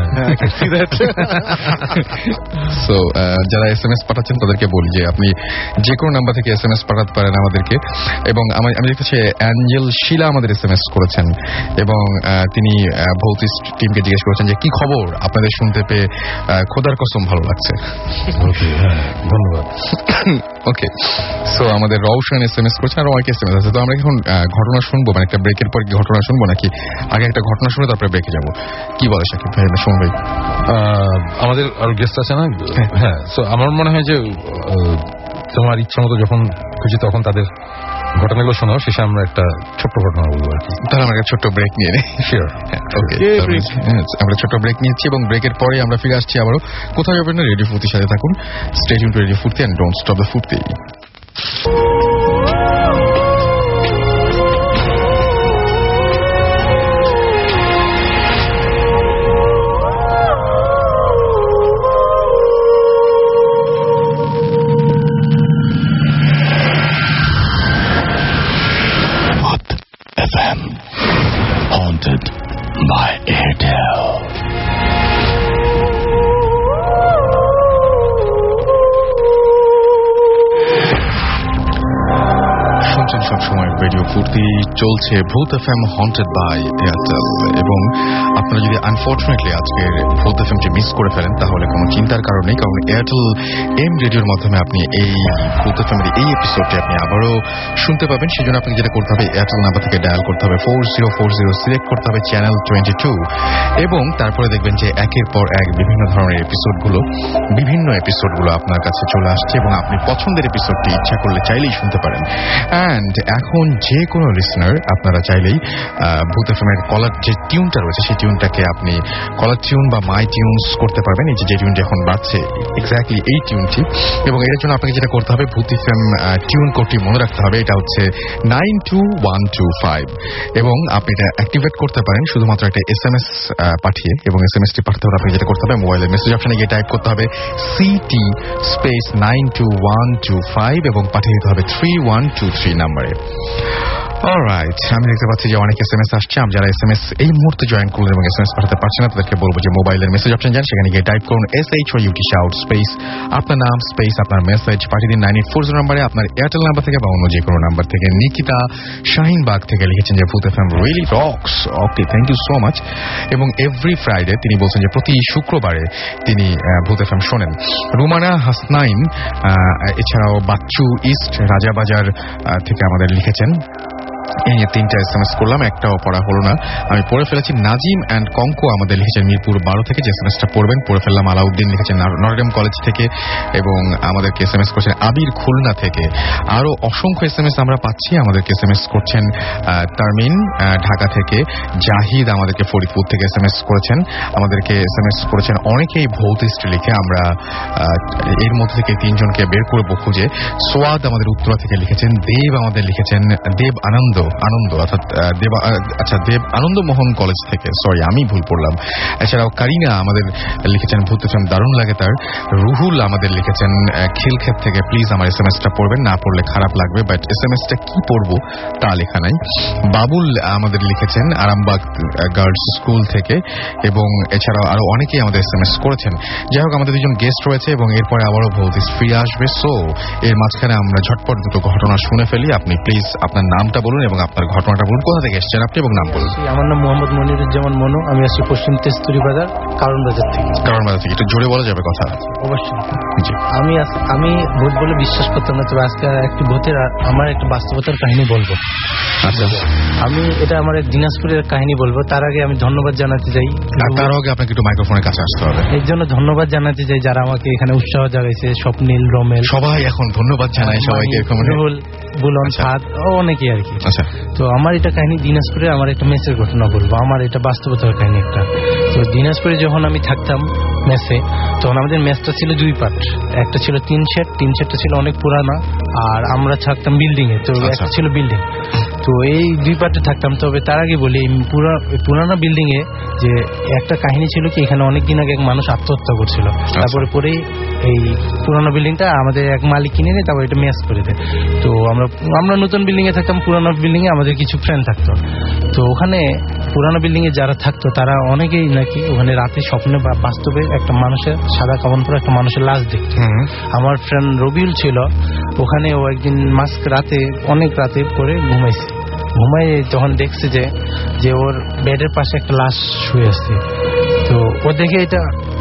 সো যারা এস এম এস পাঠাচ্ছেন তাদেরকে বলি যে আপনি যে কোনো নাম্বার থেকে এস এম এস পাঠাতে পারেন আমাদেরকে। এবং আমি দেখতেছি অ্যাঞ্জেল শিলা আমাদের এস এম এস করেছেন এবং তিনি ভৌতিক টিমকে জিজ্ঞেস করেছেন যে কি খবর, আপনাদের শুনতে পেয়ে খোদার কসম ভালো লাগছে। ধন্যবাদ। ওকে, সো আমাদের রওশন এস এম এস করছেন আর অনেক এস এম এস আছে। তো আমরা এখন ঘটনা শুনবো, মানে একটা ব্রেকের পর ঘটনা শুনবো নাকি আগে একটা ঘটনা শুনে তারপরে ব্রেকে যাবো, কি বলে শাকিব ভাই? শুন ভাই, আমাদের আরো গেস্ট আছে না? হ্যাঁ, সো আমার মনে হয় যে তোমার ইচ্ছা মতো যখন খুশি তখন তাদের ঘটনাগুলো শোনাও, শেষে আমরা একটা ছোট্ট ঘটনা বলবো আর কি। তাহলে আমরা একটা ছোট্ট ব্রেক নিয়ে নিই। Sure, okay. আমরা ছোট্ট ব্রেক নিচ্ছি এবং ব্রেকের পরে আমরা ফিরে আসছি আবারও। কোথায় যাবেন না, রেডিও ফুর্তির সাথে থাকুন। Stay tuned to radio Furti and don't stop the Furti. Haunted by Airtel. শুনছেন সবসময় রেডিও ফুর্তি, চলছে Bhoot FM haunted by Airtel. এবং আপনারা যদি আনফর্চুনেটলি আজকের ভূত এফএমটি মিস করে ফেলেন তাহলে কোনো চিন্তার কারণ নেই, কারণ এয়ারটেল এম রেডিওর মাধ্যমে আপনি এই ভূত এফএমের এই এপিসোডটি আপনি আবারও শুনতে পাবেন। সেই জন্য আপনাকে যেটা করতে হবে, এয়ারটেল নাম্বার থেকে ডায়াল করতে হবে four zero four zero, select করতে হবে চ্যানেল টোয়েন্টি টু, এবং তারপরে দেখবেন যে একের পর এক বিভিন্ন ধরনের এপিসোডগুলো বিভিন্ন এপিসোডগুলো আপনার কাছে চলে আসছে এবং আপনি পছন্দের এপিসোডটি ইচ্ছা করলে চাইলেই শুনতে পারেন। অ্যান্ড এখন যে কোনো লিসনার আপনারা চাইলেই ভূত এফএমের কলার যে টিউনটা রয়েছে সেই টিউনটাকে আপনি কলার টিউন বা মাই টিউনস করতে পারবেন। এই যে টিউনটি এখন বাজছে এক্স্যাক্টলি এই টিউনটি, এবং এর জন্য আপনাকে যেটা করতে হবে, ভূত এফএম টিউন কোডটি মনে রাখতে হবে, এটা হচ্ছে nine two one two five, এবং আপনি এটা অ্যাক্টিভেট করতে পারেন শুধুমাত্র একটা এস এম এস পাঠিয়ে। এবং এস এম এসটি পাঠাতে হলে আপনি যেটা করতে হবে, মোবাইলের মেসেজ অপশনে গিয়ে টাইপ করতে হবে CT space nine two one two five এবং পাঠিয়ে দিতে হবে থ্রি ওয়ান টু থ্রি নাম্বারে। অলরাইট, আমি দেখতে পাচ্ছি যে অনেক এস এম এস আসছে। আমি যারা এস এম এস এই মুহূর্তে জয়েন করলেন এবং এস এম এস পাঠাতে পারছেন না তাদেরকে বলবো যে মোবাইলের মেসেজ অপশন যান, সেখানে গিয়ে টাইপ করুন S H O U T shout space আপনার নাম স্পেস আপনার মেসেজ পাঠিয়ে দিন নাইন এইট ফোর জিরো নাম্বারে। আপনার এয়ারটেল নাম্বার থেকে বা অন্য যে কোনো নাম্বার থেকে। নিকিতা শাহিনবাগ থেকে লিখেছেন যে Bhoot FM really rocks. Okay, thank you so much. এবং এভরি ফ্রাইডে তিনি বলছেন যে প্রতি শুক্রবারে তিনি ভূত এফএম শোনেন। রুমানা হাসনাইন এছাড়াও বাচ্চু ইস্ট রাজাবাজার থেকে আমাদের লিখেছেন। এই নিয়ে তিনটা এস এম এস করলাম, একটাও পড়া হলো না, আমি পড়ে ফেলেছি। নাজিম অ্যান্ড কঙ্কো আমাদের লিখেছেন মিরপুর বারো থেকে, যে এস এম এসটা পড়বেন পড়ে ফেললাম। আলাউদ্দিন লিখেছেন নটরডেম কলেজ থেকে এবং আমাদেরকে এস এম এস করছেন আবির খুলনা থেকে। আরো অসংখ্য এস এম এস আমরা পাচ্ছি। আমাদেরকে এস এম এস করছেন তারমিন ঢাকা থেকে, জাহিদ আমাদেরকে ফরিদপুর থেকে এস এম এস করেছেন। আমাদেরকে এস এম এস করেছেন অনেকেই ভৌতিস্ট লিখে, আমরা এর মধ্যে থেকে তিনজনকে বের করবো খুঁজে। সোয়াদ আমাদের উত্তরা থেকে লিখেছেন। দেব আমাদের লিখেছেন দেব আনন্দ আনন্দ অর্থাৎ দেব আচ্ছা দেব আনন্দ মোহন কলেজ থেকে, সরি আমি ভুল পড়লাম। এছাড়াও কারিনা আমাদের লিখেছেন ভূত এফএম দারুণ লাগে তার। রুহুল আমাদের লিখেছেন খিলক্ষেত থেকে, প্লিজ আমার এস এম এসটা পড়বেন, না পড়লে খারাপ লাগবে, বাট এস এম এসটা কি পড়বো তা লেখা নাই। বাবুল আমাদের লিখেছেন আরামবাগ গার্লস স্কুল থেকে, এবং এছাড়াও আরো অনেকেই আমাদের এস এম এস করেছেন। যাই হোক, আমাদের দুজন গেস্ট রয়েছে এবং এরপরে আবারও ভৌতিস ফিরে আসবে। সো এর মাঝখানে আমরা ঝটপট দুটো ঘটনা শুনে ফেলি। আপনি প্লিজ আপনার নামটা বলুন এবং আপনার ঘটনাটা বলুন, কোথা থেকে এসেছেন আপনি এবং নাম বলুন। আমার নাম মোহাম্মদ মনিরুজ্জামান মনু, আমি আসছি পশ্চিম তেস্তুরি বাজার কারণ বাজার থেকে। কারণ বাজার থেকে একটু জোরে বলা যাবে কথা? অবশ্যই। আমি আমি ভূত বলে বিশ্বাস করতাম না, তবে আজকে একটি ভূতের আমার একটা বাস্তবতার কাহিনী বলবো। আচ্ছা, আমি এটা আমার এক দিনাজপুরের কাহিনী বলবো। তার আগে আমি ধন্যবাদ জানাতে চাই। তার আগে আপনাকে একটু মাইক্রোফোনের কাছে আসতে হবে। এর জন্য ধন্যবাদ জানাতে চাই যারা আমাকে এখানে উৎসাহ জাগাইছে। স্বপ্নীল, রমেল, সবাই এখন ধন্যবাদ জানাই সবাইকে। বুলন, ফাদ, অনেকে আর কি। আচ্ছা, তো আমার এটা কাহিনী দিনাজপুরে আমার একটা মেসের ঘটনা বলবো, আমার এটা বাস্তবতার কাহিনী একটা। তো তো দিনাজপুরে যখন আমি থাকতাম মেসে, তখন আমাদের মেসটা ছিল দুই পার্ট, একটা ছিল তিন শেড, তিন শেডটা ছিল অনেক পুরানা, আর আমরা থাকতাম বিল্ডিং এ, তো একটা ছিল বিল্ডিং। তো এই দুই পার্টে থাকতাম। তবে তার আগে বলি, পুরানা বিল্ডিং এ যে একটা কাহিনী ছিল কি, এখানে অনেকদিন আগে এক মানুষ আত্মহত্যা করছিল, তারপরে পরে এই পুরানো বিল্ডিংটা আমাদের এক মালিক কিনে নেয়, তারপর এটা মেস করে দেয়। তো আমরা আমরা নতুন বিল্ডিং এ থাকতাম, পুরানো বিল্ডিং এ আমাদের কিছু ফ্রেন্ড থাকতো। তো ওখানে পুরানো বিল্ডিং এ যারা থাকতো তারা অনেকেই নাকি ওখানে রাতে স্বপ্নে বা বাস্তবে একটা মানুষের সাদা কাপড় পরে একটা মানুষের লাশ দেখত। আমার ফ্রেন্ড রবিউল ছিল ওখানে, ও একদিন মাস্ক রাতে অনেক রাতে পরে ঘুমাইছে, ঘুমাই তখন দেখছে যে যে ওর বেডের পাশে একটা লাশ শুয়ে আছে। তো ও দেখে এটা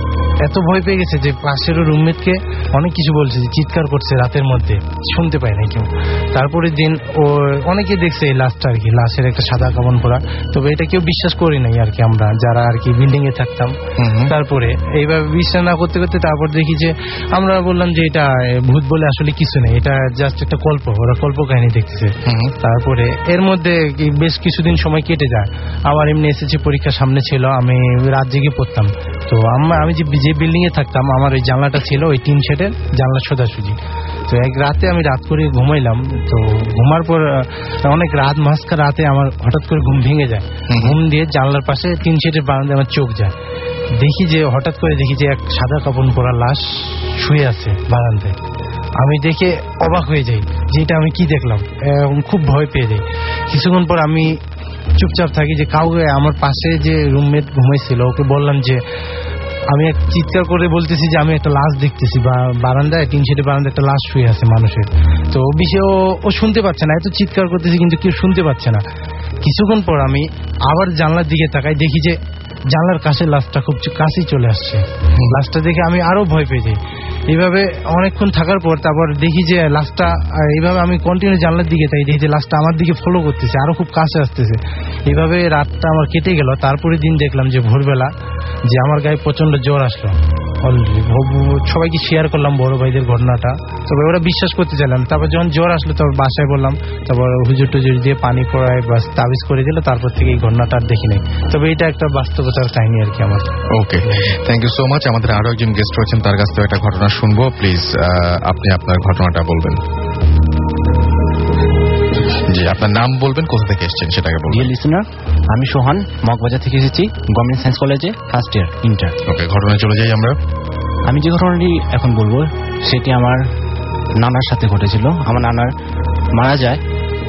এত ভয় পেয়ে গেছে যে পাশের রুমমেটকে অনেক কিছু বলছে, যে চিৎকার করছে রাতের মধ্যে, শুনতে পায় না কেউ। তারপরে দিন ও অনেকে দেখছে এই লাশটা আর কি, লাশের একটা সাদা কাপড় পরা। তবে এটা কেউ বিশ্বাস করি নাই আর কি, আমরা যারা আর কি বিল্ডিং এ থাকতাম। তারপরে এইভাবে বিশ্বাস না করতে করতে তারপর দেখি যে আমরা বললাম যে এটা ভূত বলে আসলে কিছু নেই, এটা জাস্ট একটা গল্প, ওরা গল্প কাহিনী দেখতেছে। তারপরে এর মধ্যে বেশ কিছুদিন সময় কেটে যায়। আমার এমনি এসএসসি পরীক্ষা সামনে ছিল, আমি রাত জেগে পড়তাম। তো আমরা আমি যে যে বিল্ডিং এ থাকতাম, আমার ওই জানলাটা ছিল ওই তিন শেডের জানলা সোজাসুজি। তো এক রাতে আমি রাত করে ঘুমাইলাম। তো ঘুমার পর অনেক রাত, মাঝখা রাতে আমার হঠাৎ করে ঘুম ভেঙে যায়। ঘুম দিয়ে জানলার পাশে তিন শেডের বারান্দায় আমার চোখ যায়, দেখি যে হঠাৎ করে দেখি যে এক সাদা কাপড় পরা লাশ শুয়ে আছে বারান্দায়। আমি দেখে অবাক হয়ে যাই যে এটা আমি কি দেখলাম, খুব ভয় পেয়ে যাই। কিছুক্ষণ পর আমি চুপচাপ থাকি, যে কাউকে, আমার পাশে যে রুমমেট ঘুমাইছিল ওকে বললাম যে আমি এক চিৎকার করে বলতেছি যে আমি একটা লাশ দেখতেছি, বা বারান্দায় তিন শেডে বারান্দায় একটা লাশ শুয়ে আছে মানুষের। তো বিষয় ও শুনতে পাচ্ছে না, এত চিৎকার করতেছি কিন্তু কেউ শুনতে পাচ্ছে না। কিছুক্ষণ পর আমি আবার জানলার দিকে তাকাই, দেখি যে জানলার কাছে লাশটা খুব কাছেই চলে আসছে। লাশটা দেখে আমি আরো ভয় পেয়ে যাই। এইভাবে অনেকক্ষণ থাকার পর তারপর দেখি যে লাশটা, এইভাবে আমি কন্টিনিউ জানলার দিকে তাই দেখি যে লাশটা আমার দিকে ফলো করতেছে, আরো খুব কাছে আসতেছে। এইভাবে রাতটা আমার কেটে গেল। তারপরে দিন দেখলাম যে ভোরবেলা যে আমার গায়ে প্রচন্ড জ্বর আসলো। অলরেডি সবাইকে শেয়ার করলাম বড় ভাইদের ঘটনাটা, তবে ওরা বিশ্বাস করতে চাইলাম। তারপর যখন জ্বর আসলো তারপর বাসায় বললাম, তারপর হুজুর টুজুর দিয়ে পানি পড়ায় বাস তাবিজ করে দিল। তারপর থেকে এই ঘটনাটা আর দেখি নাই। তবে এটা একটা বাস্তবতার কাহিনী আর কি আমার। Okay, thank you so much. আমাদের আরো একজন গেস্ট রয়েছেন, তার কাছ থেকে একটা ঘটনা শুনবো। প্লিজ আপনি আপনার ঘটনাটা বলবেন। জি, আপনার নাম বলবেন, কোথা থেকে এসেছেন সেটাকে বলবেন। ডিয়ার লিসেনার, আমি সোহান, মগবাজার থেকে এসেছি, গভর্নমেন্ট সায়েন্স কলেজে ফার্স্ট ইয়ার ইন্টার। ওকে, ঘটনায় চলে যাই আমরা। আমি যে ঘটনাটি এখন বলবো সেটি আমার নানার সাথে ঘটেছিল। আমার নানার মারা যায়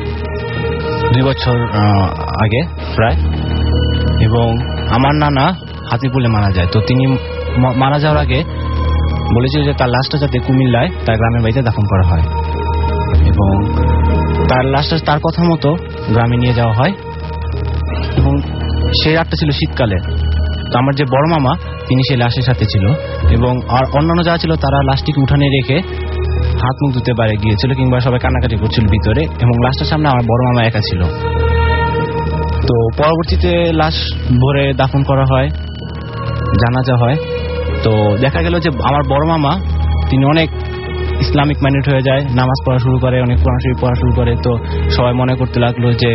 দুই বছর আগে প্রায়, এবং আমার নানা হাতিপুলে মারা যায়। তো তিনি মারা যাওয়ার আগে বলেছিল যে তার লাশটা যাতে কুমিল্লায় তার গ্রামের বাড়িতে দাফন করা হয়, এবং তার লাশটা তার কথা মতো গ্রামে নিয়ে যাওয়া হয়। এবং সেই রাতটা ছিল শীতকালে। তো আমার যে বড় মামা তিনি সেই লাশের সাথে ছিল, এবং আর অন্যান্য যারা ছিল তারা লাশটিকে উঠানে রেখে হাত মুখ ধুতে পারে গিয়েছিল, কিংবা সবাই কান্নাকাটি করছিল ভিতরে, এবং লাশটার সামনে আমার বড় মামা একা ছিল। তো পরবর্তীতে লাশ ভরে দাফন করা হয়, জানাজা হয়। তো দেখা গেল যে আমার বড় মামা তিনি অনেক ইসলামিক মাইন্ডেড হয়ে যায়, নামাজ পড়া শুরু করে, অনেক কোরআন শরীফ পড়া শুরু করে। তো সবাই মনে করতে লাগলো যে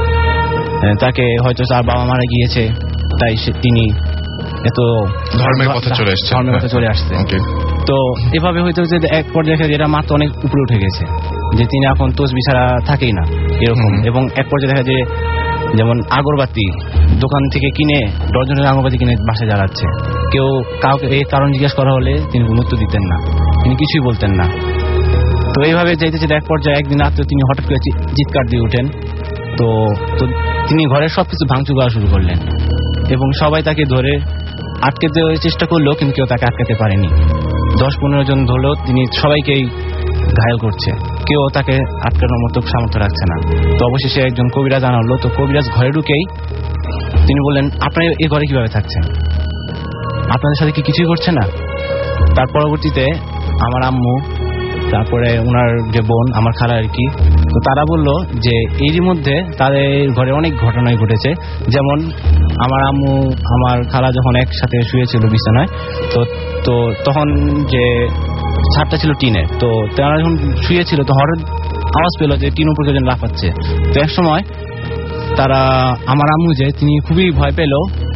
তাকে হয়তো তার বাবা মারা গিয়েছে, তাই তিনি এত ধর্মের পথে চলে আসছে ধর্মের পথে চলে আসছে তো এভাবে হয়তো যে এক পর্যায়ে দেখা যায় এরা মাত্র অনেক উপরে উঠে গেছে, যে তিনি এখন তসবি ছাড়া থাকেই না এরকম। এবং এক পর্যায়ে দেখা যায় যেমন আগরবাতি দোকান থেকে কিনে ডজনের আগরবাতি কিনে বাসায় জ্বালাচ্ছে। কেউ কাউকে এই কারণ জিজ্ঞাসা করা হলে তিনি কোনো উত্তর দিতেন না, তিনি কিছুই বলতেন না। তো এইভাবে যাইতে যেতে এক পর্যায়ে একদিন রাত্রে তিনি হঠাৎ করে চিৎকার দিয়ে উঠেন। তো তো তিনি ঘরের সবকিছু ভাঙচুর করা শুরু করলেন, এবং সবাই তাকে ধরে আটকে দেওয়ার চেষ্টা করলেও কিন্তু কেউ তাকে আটকাতে পারেনি। দশ পনেরো জন ধরলেও তিনি সবাইকেই ঘায়ল করছে, কেউ তাকে আটকানোর মতো সামর্থ্য রাখছে না। তো অবশেষে একজন কবিরাজ আনালো। তো কবিরাজ ঘরে ঢুকেই তিনি বললেন, আপনারা এই ঘরে কিভাবে থাকছেন, আপনাদের সাথে কি কিছুই করছে না? তার পরবর্তীতে আমার আম্মু, তারপরে ওনার যে বোন আমার খালা আর কি, তো তারা বলল যে এরই মধ্যে তাদের ঘরে অনেক ঘটনাই ঘটেছে। যেমন আমার আম্মু আমার খালা যখন একসাথে শুয়েছিল বিছানায়, তো তো তখন যে ছাদটা ছিল টিনের, তো তারা যখন শুয়েছিল তো হঠাৎ আওয়াজ পেল যে টিন উপরে কেউ লাফাচ্ছে। তো এক সময় তারা আমার আম্মু যে তিনি খুবই ভয় পেল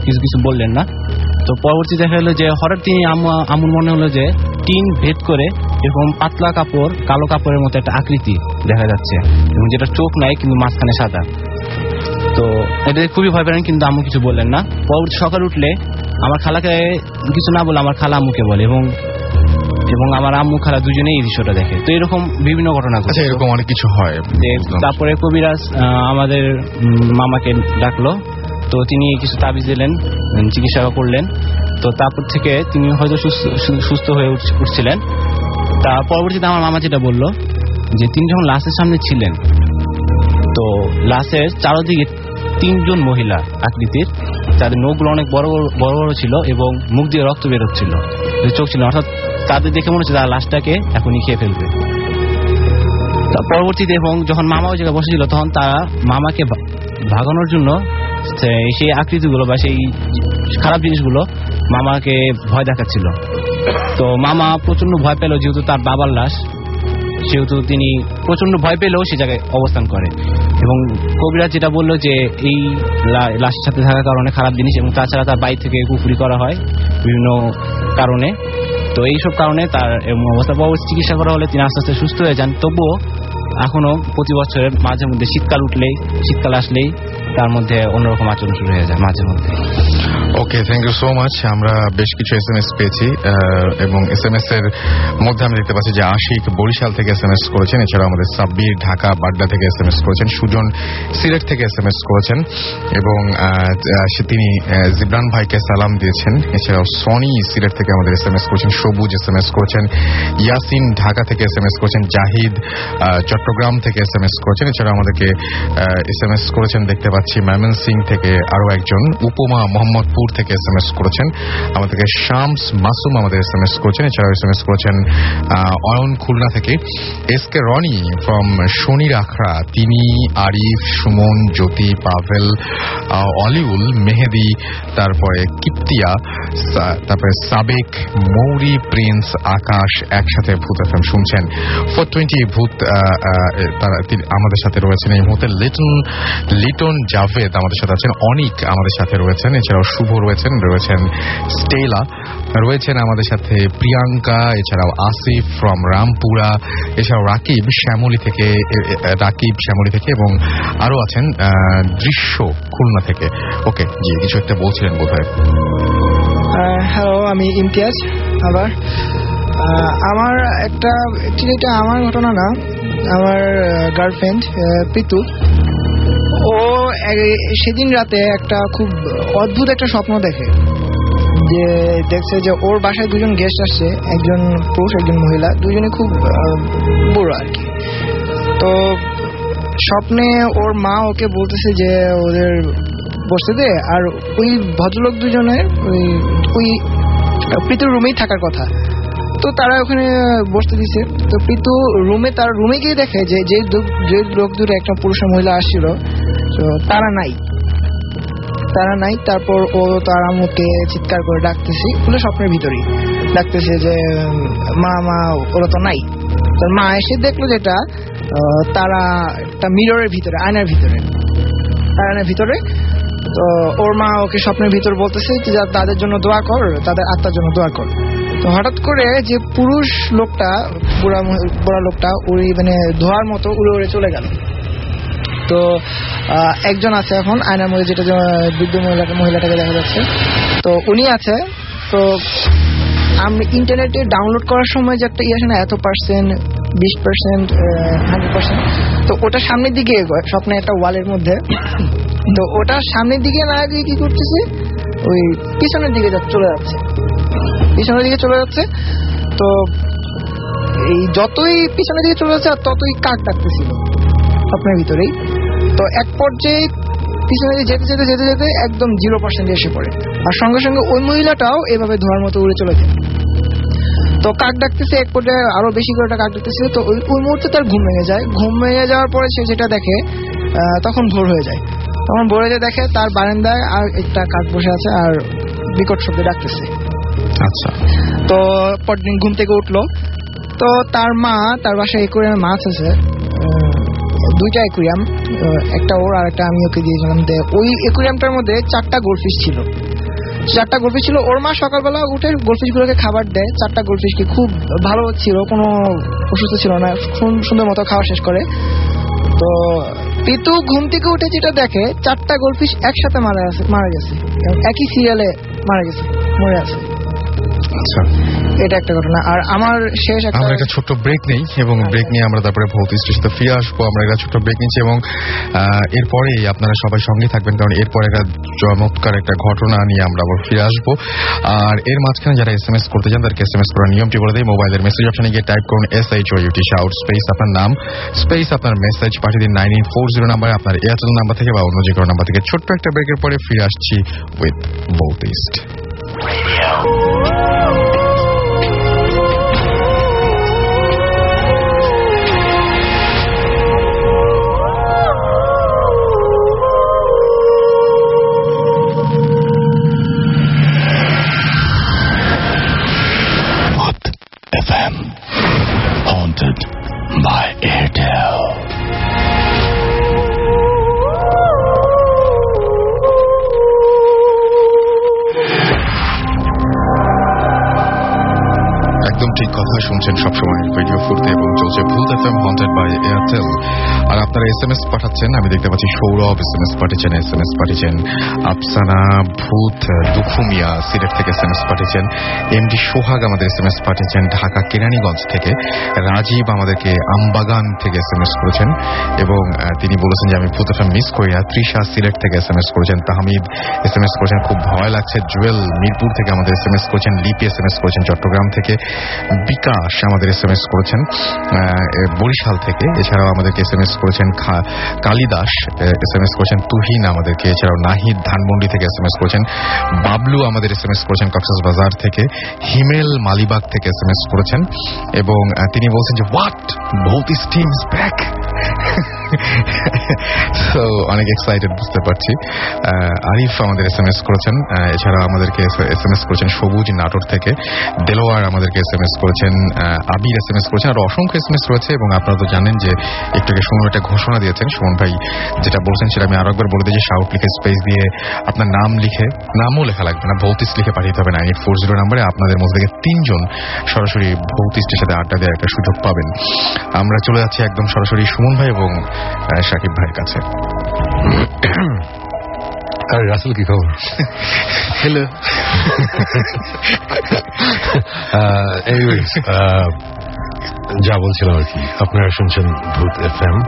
কিছু কিছু বললেন না। তো পরবর্তী দেখা গেলো যে হঠাৎ তিনি আমার মনে হলো যে টিন ভেদ করে এরকম পাতলা কাপড়, কালো কাপড়ের মতো একটা আকৃতি দেখা যাচ্ছে এবং যেটা চোখ নাই কিন্তু মাঝখানে সাদা। তো এটা খুবই ভয় পেলেন, কিন্তু আম্মু কিছু বললেন না। পরবর্তী সকাল উঠলে আমার খালাকে কিছু না বলে আমার খালা আম্মুকে বলে এবং এবং আমার আম্মু খালা দুজনেই এই দৃশ্যটা দেখে। তো এরকম বিভিন্ন ঘটনা ঘটে, এরকম অনেক কিছু হয়। তারপরে কবিরাজ আমাদের মামাকে ডাকলো, তো তিনি কিছু তাবিজ দিলেন, চিকিৎসা করলেন। তো তারপর থেকে তিনি হয়তো সুস্থ হয়ে উঠছিলেন। তার পরবর্তীতে আমার মামা যেটা বলল যে তিনি যখন লাশের সামনে ছিলেন, তো লাশের চারদিকে তিনজন মহিলা আকৃতির, তাদের নখগুলো অনেক বড় বড় বড় ছিল এবং মুখ দিয়ে রক্ত বেরোচ্ছিল, চোখ ছিল, অর্থাৎ তাদের দেখে মনে হচ্ছে তারা লাশটাকে এখনই খেয়ে ফেলবে। পরবর্তীতে এবং যখন মামা ওই জায়গায় বসেছিল তখন তারা মামাকে ভাগানোর জন্য সেই আকৃতিগুলো বা সেই খারাপ জিনিসগুলো মামাকে ভয় দেখাচ্ছিল। তো মামা প্রচন্ড ভয় পেল, যেহেতু তার বাবার লাশ, সেহেতু তিনি প্রচন্ড ভয় পেলেও সে জায়গায় অবস্থান করে। এবং কবিরাজ যেটা বললো যে এই লাশের সাথে থাকার কারণে খারাপ জিনিস, এবং তাছাড়া তার বাড়ি থেকে কুফরি করা হয় বিভিন্ন কারণে। তো এইসব কারণে তার অবস্থা পরবর্তী চিকিৎসা করা হলে তিনি আস্তে আস্তে সুস্থ হয়ে যান। তবুও এখনো প্রতি বছরের মাঝে মধ্যে শীতকাল উঠলেই শীতকাল আসলেই তার মধ্যে অন্যরকম আচরণ শুরু হয়ে যায় মাঝে মধ্যে। Okay, thank you so much. আমরা বেশ কিছু এস এম এস পেয়েছি এবং এস এম এস এর মধ্যে আমি দেখতে পাচ্ছি যে আশিক বরিশাল থেকে এস এম এস করেছেন, এছাড়া আমাদের সাব্বির ঢাকা বাড্ডা থেকে এস এম এস করেছেন, সুজন সিলেট থেকে এস এম এস করেছেন এবং তিনি জিবরান ভাইকে সালাম দিয়েছেন। এছাড়াও সনি সিলেট থেকে আমাদের এস এম এস করেছেন, সবুজ এস এম এস করেছেন, ইয়াসিন ঢাকা থেকে এস এম এস করেছেন, জাহিদ চট্টগ্রাম থেকে এস এম এস করেছেন। এছাড়া আমাদেরকে এস এম এস করেছেন দেখতে পাচ্ছি ময়মনসিং থেকে আরো একজন, উপমা মোহাম্মদপুর থেকে এস এম এস করেছেন, আমাদেরকে শামস মাসুম আমাদের এস এম এস করেছেন। এছাড়াও এস এম এস করেছেন অয়ন খুলনা থেকে, এস কে রনি ফ্রম শনির আখড়া, তিনি, আরিফ, সুমন, জ্যোতি, পাভেল, অলিউল, মেহেদি, তারপরে কিপ্তিয়া, তারপরে সাবেক, মৌরি, প্রিন্স, আকাশ একসাথে ভূত এফএম শুনছেন। ফোর টোয়েন্টি ভূত তারা আমাদের সাথে রয়েছেন এই মুহূর্তে। লিটন লিটন জাভেদ আমাদের সাথে আছেন, অনিক আমাদের সাথে রয়েছেন, এছাড়াও শুভ রয়েছেন, রয়েছেন স্টেলা রয়েছেন আমাদের সাথে, প্রিয়াঙ্কা, এছাড়াও আসিফ ফ্রম রামপুরা, এছাড়াও রাকিব শ্যামলী থেকে রাকিব শ্যামলী থেকে এবং আরো আছেন দৃশ্য খুলনা থেকে। ওকে জি, কিছু একটা বলছিলেন বোধহয়। হ্যালো, আমি ইমতিয়াজ। আবার আমার একটা অ্যাকচুয়ালি এটা আমার ঘটনা না, আমার গার্লফ্রেন্ড পিতু, ও সেদিন রাতে একটা খুব অদ্ভুত একটা স্বপ্ন দেখে, যে দেখছে যে ওর বাসায় দুজন গেস্ট আসছে, একজন পুরুষ একজন মহিলা, দুজনে খুব বুড়ো আর কি। তো স্বপ্নে ওর মা ওকে বলতেছে যে ওদের বসতে দে, আর ওই ভদ্রলোক দুজনের ওই ওই পিতুর রুমেই থাকার কথা। তো তারা ওখানে বসতে দিছে। তো পিতু রুমে তার রুমে গিয়ে দেখে যে যে লোক দূরে একটা পুরুষ মহিলা আসছিল তো তারা নাই তারা নাই তারপর ও তার আম্মুকে চিৎকার করে ডাকতেছি, পুরো স্বপ্নের ভিতরেই ডাকতেছে যে মা মা ওরা তো নাই। তার মা এসে দেখলো যেটা তারা একটা মিররের ভিতরে, আয়নার ভিতরে আয়নার ভিতরে তো ওর মা ওকে স্বপ্নের ভিতর বলতেছে যে তাদের জন্য দোয়া কর, তাদের আত্মার জন্য দোয়া কর। তো হঠাৎ করে যে পুরুষ লোকটা, বুড়া বুড়া লোকটা ওই মানে ধোয়ার মতো উড়ে উড়ে চলে গেল। তো একজন আছে এখন আয়নার মধ্যে, যেটা বৃদ্ধ মহিলাকে মহিলাটাকে দেখা যাচ্ছে, তো উনি আছে। তো আমি ইন্টারনেটে ডাউনলোড করার সময় যে একটা ইয়ে আসে না, এত পার্সেন্ট, বিশ পার্সেন্ট, হান্ড্রেড পার্সেন্ট, তো ওটা সামনের দিকে এগোয় স্বপ্নে একটা ওয়ালের মধ্যে। তো ওটা সামনের দিকে না গিয়ে কি করতেছে, ওই পিছনের দিকে চলে যাচ্ছে, পিছনের দিকে চলে যাচ্ছে। তো এই যতই পিছনের দিকে চলে যাচ্ছে আর ততই কাক ডাকতেছিল স্বপ্নের ভিতরেই। তো এক পর্যায়ে পিছনে যেতে যেতে যেতে যেতে একদম জিরো পার্সেন্ট এসে পড়ে, আর সঙ্গে সঙ্গে ওই মহিলাটাও এভাবে ধোয়ার মতো উড়ে চলে যায়। তো কাক ডাকতেছে, এক পর্যায়ে আরো বেশি করে কাক ডাকতেছে। তো ওই ওই মুহূর্তে তার ঘুম ভেঙে যায়। ঘুম ভেঙে যাওয়ার পরে সে যেটা দেখে, তখন ভোর হয়ে যায়। তখন ভোর হয়ে দেখে তার বারান্দায় আর একটা কাক বসে আছে আর বিকট শব্দে ডাকতেছে। আচ্ছা। তো পরদিন ঘুম থেকে উঠলো, তো তার মা, তার বাসায় একুরিয়ামে মাছ আছে, দুইটা একুরিয়াম, একটা ওর আর একটা আমি ওকে দিয়েছিলাম। ওই একুরিয়ামটার মধ্যে চারটা গোল্ডফিশ ছিল। চারটা গোলফিশ ছিল। ওর মা সকালবেলা উঠে গোলফিশগুলোকে খাবার দেয়, চারটা গোলফিশকে খুব ভালো ছিল, কোনো অসুস্থ ছিল না, সুন্দর মতো খাওয়া শেষ করে। তো পিতু ঘুম থেকে উঠে যেটা দেখে চারটা গোলফিশ একসাথে মারা গেছে মারা গেছে একই সিরিয়ালে মারা গেছে মরে আছে। আচ্ছা, এটা একটা ঘটনা। আর আমার শেষ একটা আমরা একটা ছোট্ট ব্রেক নেই এবং ব্রেক নিয়ে আমরা তারপরে ভৌত স্টেশনে ফিরে আসবো। আমরা একটা ছোট্ট ব্রেক নিচ্ছি এবং এরপরে আপনারা সবাই সঙ্গে থাকবেন, কারণ এরপরে একটা চমৎকার একটা ঘটনা নিয়ে আমরা আবার ফিরে আসবো। আর এর মাঝখানে যারা এস এম এস করতে চান তাদেরকে এস এম এস করার নিয়মটি বলে দেয়। মোবাইলের মেসেজ অপশনে গিয়ে টাইপ করুন S H O U T shout space আপনার নাম স্পেস আপনার মেসেজ পাঠিয়ে দিন নাইন এইট ফোর জিরো নাম্বারে, আপনার এয়ারটেল নাম্বার থেকে বা অন্য যে কোনো নাম্বার থেকে। ছোট্ট একটা ব্রেকের পরে ফিরে আসছি উইথ ভৌত ইস্ট। F M, haunted by Airtel. একদম ঠিক কথা শুনছেন সবসময় রেডিও ফুরতে এবং চলছে Bhoot FM haunted by Airtel. আর আপনারা এস এম এস পাঠাচ্ছেন, আমি দেখতে পাচ্ছি সৌরভ এস এম এস পাঠিয়েছেন, এস এম এস পাঠিয়েছেন আফসানা ভূত দুখুমিয়া সিলেট থেকে এস এম এস পাঠিয়েছেন, এমডি সোহাগ আমাদের এস এম এস পাঠিয়েছেন ঢাকা কেরানীগঞ্জ থেকে, রাজীব আমাদেরকে আমবাগান থেকে এস এম এস করেছেন এবং তিনি বলেছেন যে আমি ভূত এফএম মিস করি না। তৃষা সিলেট থেকে এস এম এস করেছেন, তাহমিদ এস এম এস করেছেন খুব ভয় লাগছে, জুয়েল মিরপুর থেকে আমাদের এস এম এস করেছেন, লিপি এস এম এস করেছেন চট্টগ্রাম থেকে, বিকাশ আমাদের এস এম এস করেছেন বরিশাল থেকে, এছাড়াও আমাদেরকে এস এম এস করেছেন কালিদাস এস এম এস করেছেন, তুহিন আমাদেরকে, এছাড়াও নাহিদ ধানমন্ডি থেকে এস এম এস করেছেন, বাবলু আমাদের এস এম এস করেছেন কক্সবাজার থেকে, হিমেল মালিবাগ থেকে এস এম এস করেছেন এবং তিনি বলছেন যে হোয়াট ভৌত ইস্ট টিম ইজ ব্যাক। তো অনেক এক্সাইটেড বুঝতে পারছি। আরিফ আমাদের এস এম এস করেছেন, এছাড়া আমাদেরকে এস এম এস করেছেন সবুজ নাটোর থেকে, দেলোয়ার আমাদেরকে এস এম এস করেছেন, আবির এস এম এস করেছেন, আর অসংখ্য এস এম এস রয়েছে। এবং আপনারা তো জানেন যে একটু আগে সুমন একটা ঘোষণা দিয়েছেন, সুমন ভাই যেটা বলছেন সেটা আমি আরো একবার বলে দিই যে শাউট লিখে স্পেস দিয়ে আপনার নাম লিখে, নামও লেখা লাগবে না, ভৌতিস্ট লিখে পাঠিয়ে হবে নাইন এইট ফোর জিরো নাম্বারে। আপনাদের মধ্যে থেকে তিনজন সরাসরি ভৌতিস্টের সাথে আড্ডা দেওয়ার একটা সুযোগ পাবেন। আমরা চলে যাচ্ছি একদম সরাসরি সুমন ভাই এবং শাকিব ভাইয়ের কাছে। আরে রাসেল কি খবর? হ্যালো। এনিওয়েজ যা বলছিলাম আর কি, আপনারা শুনছেন ভূত এফ এম।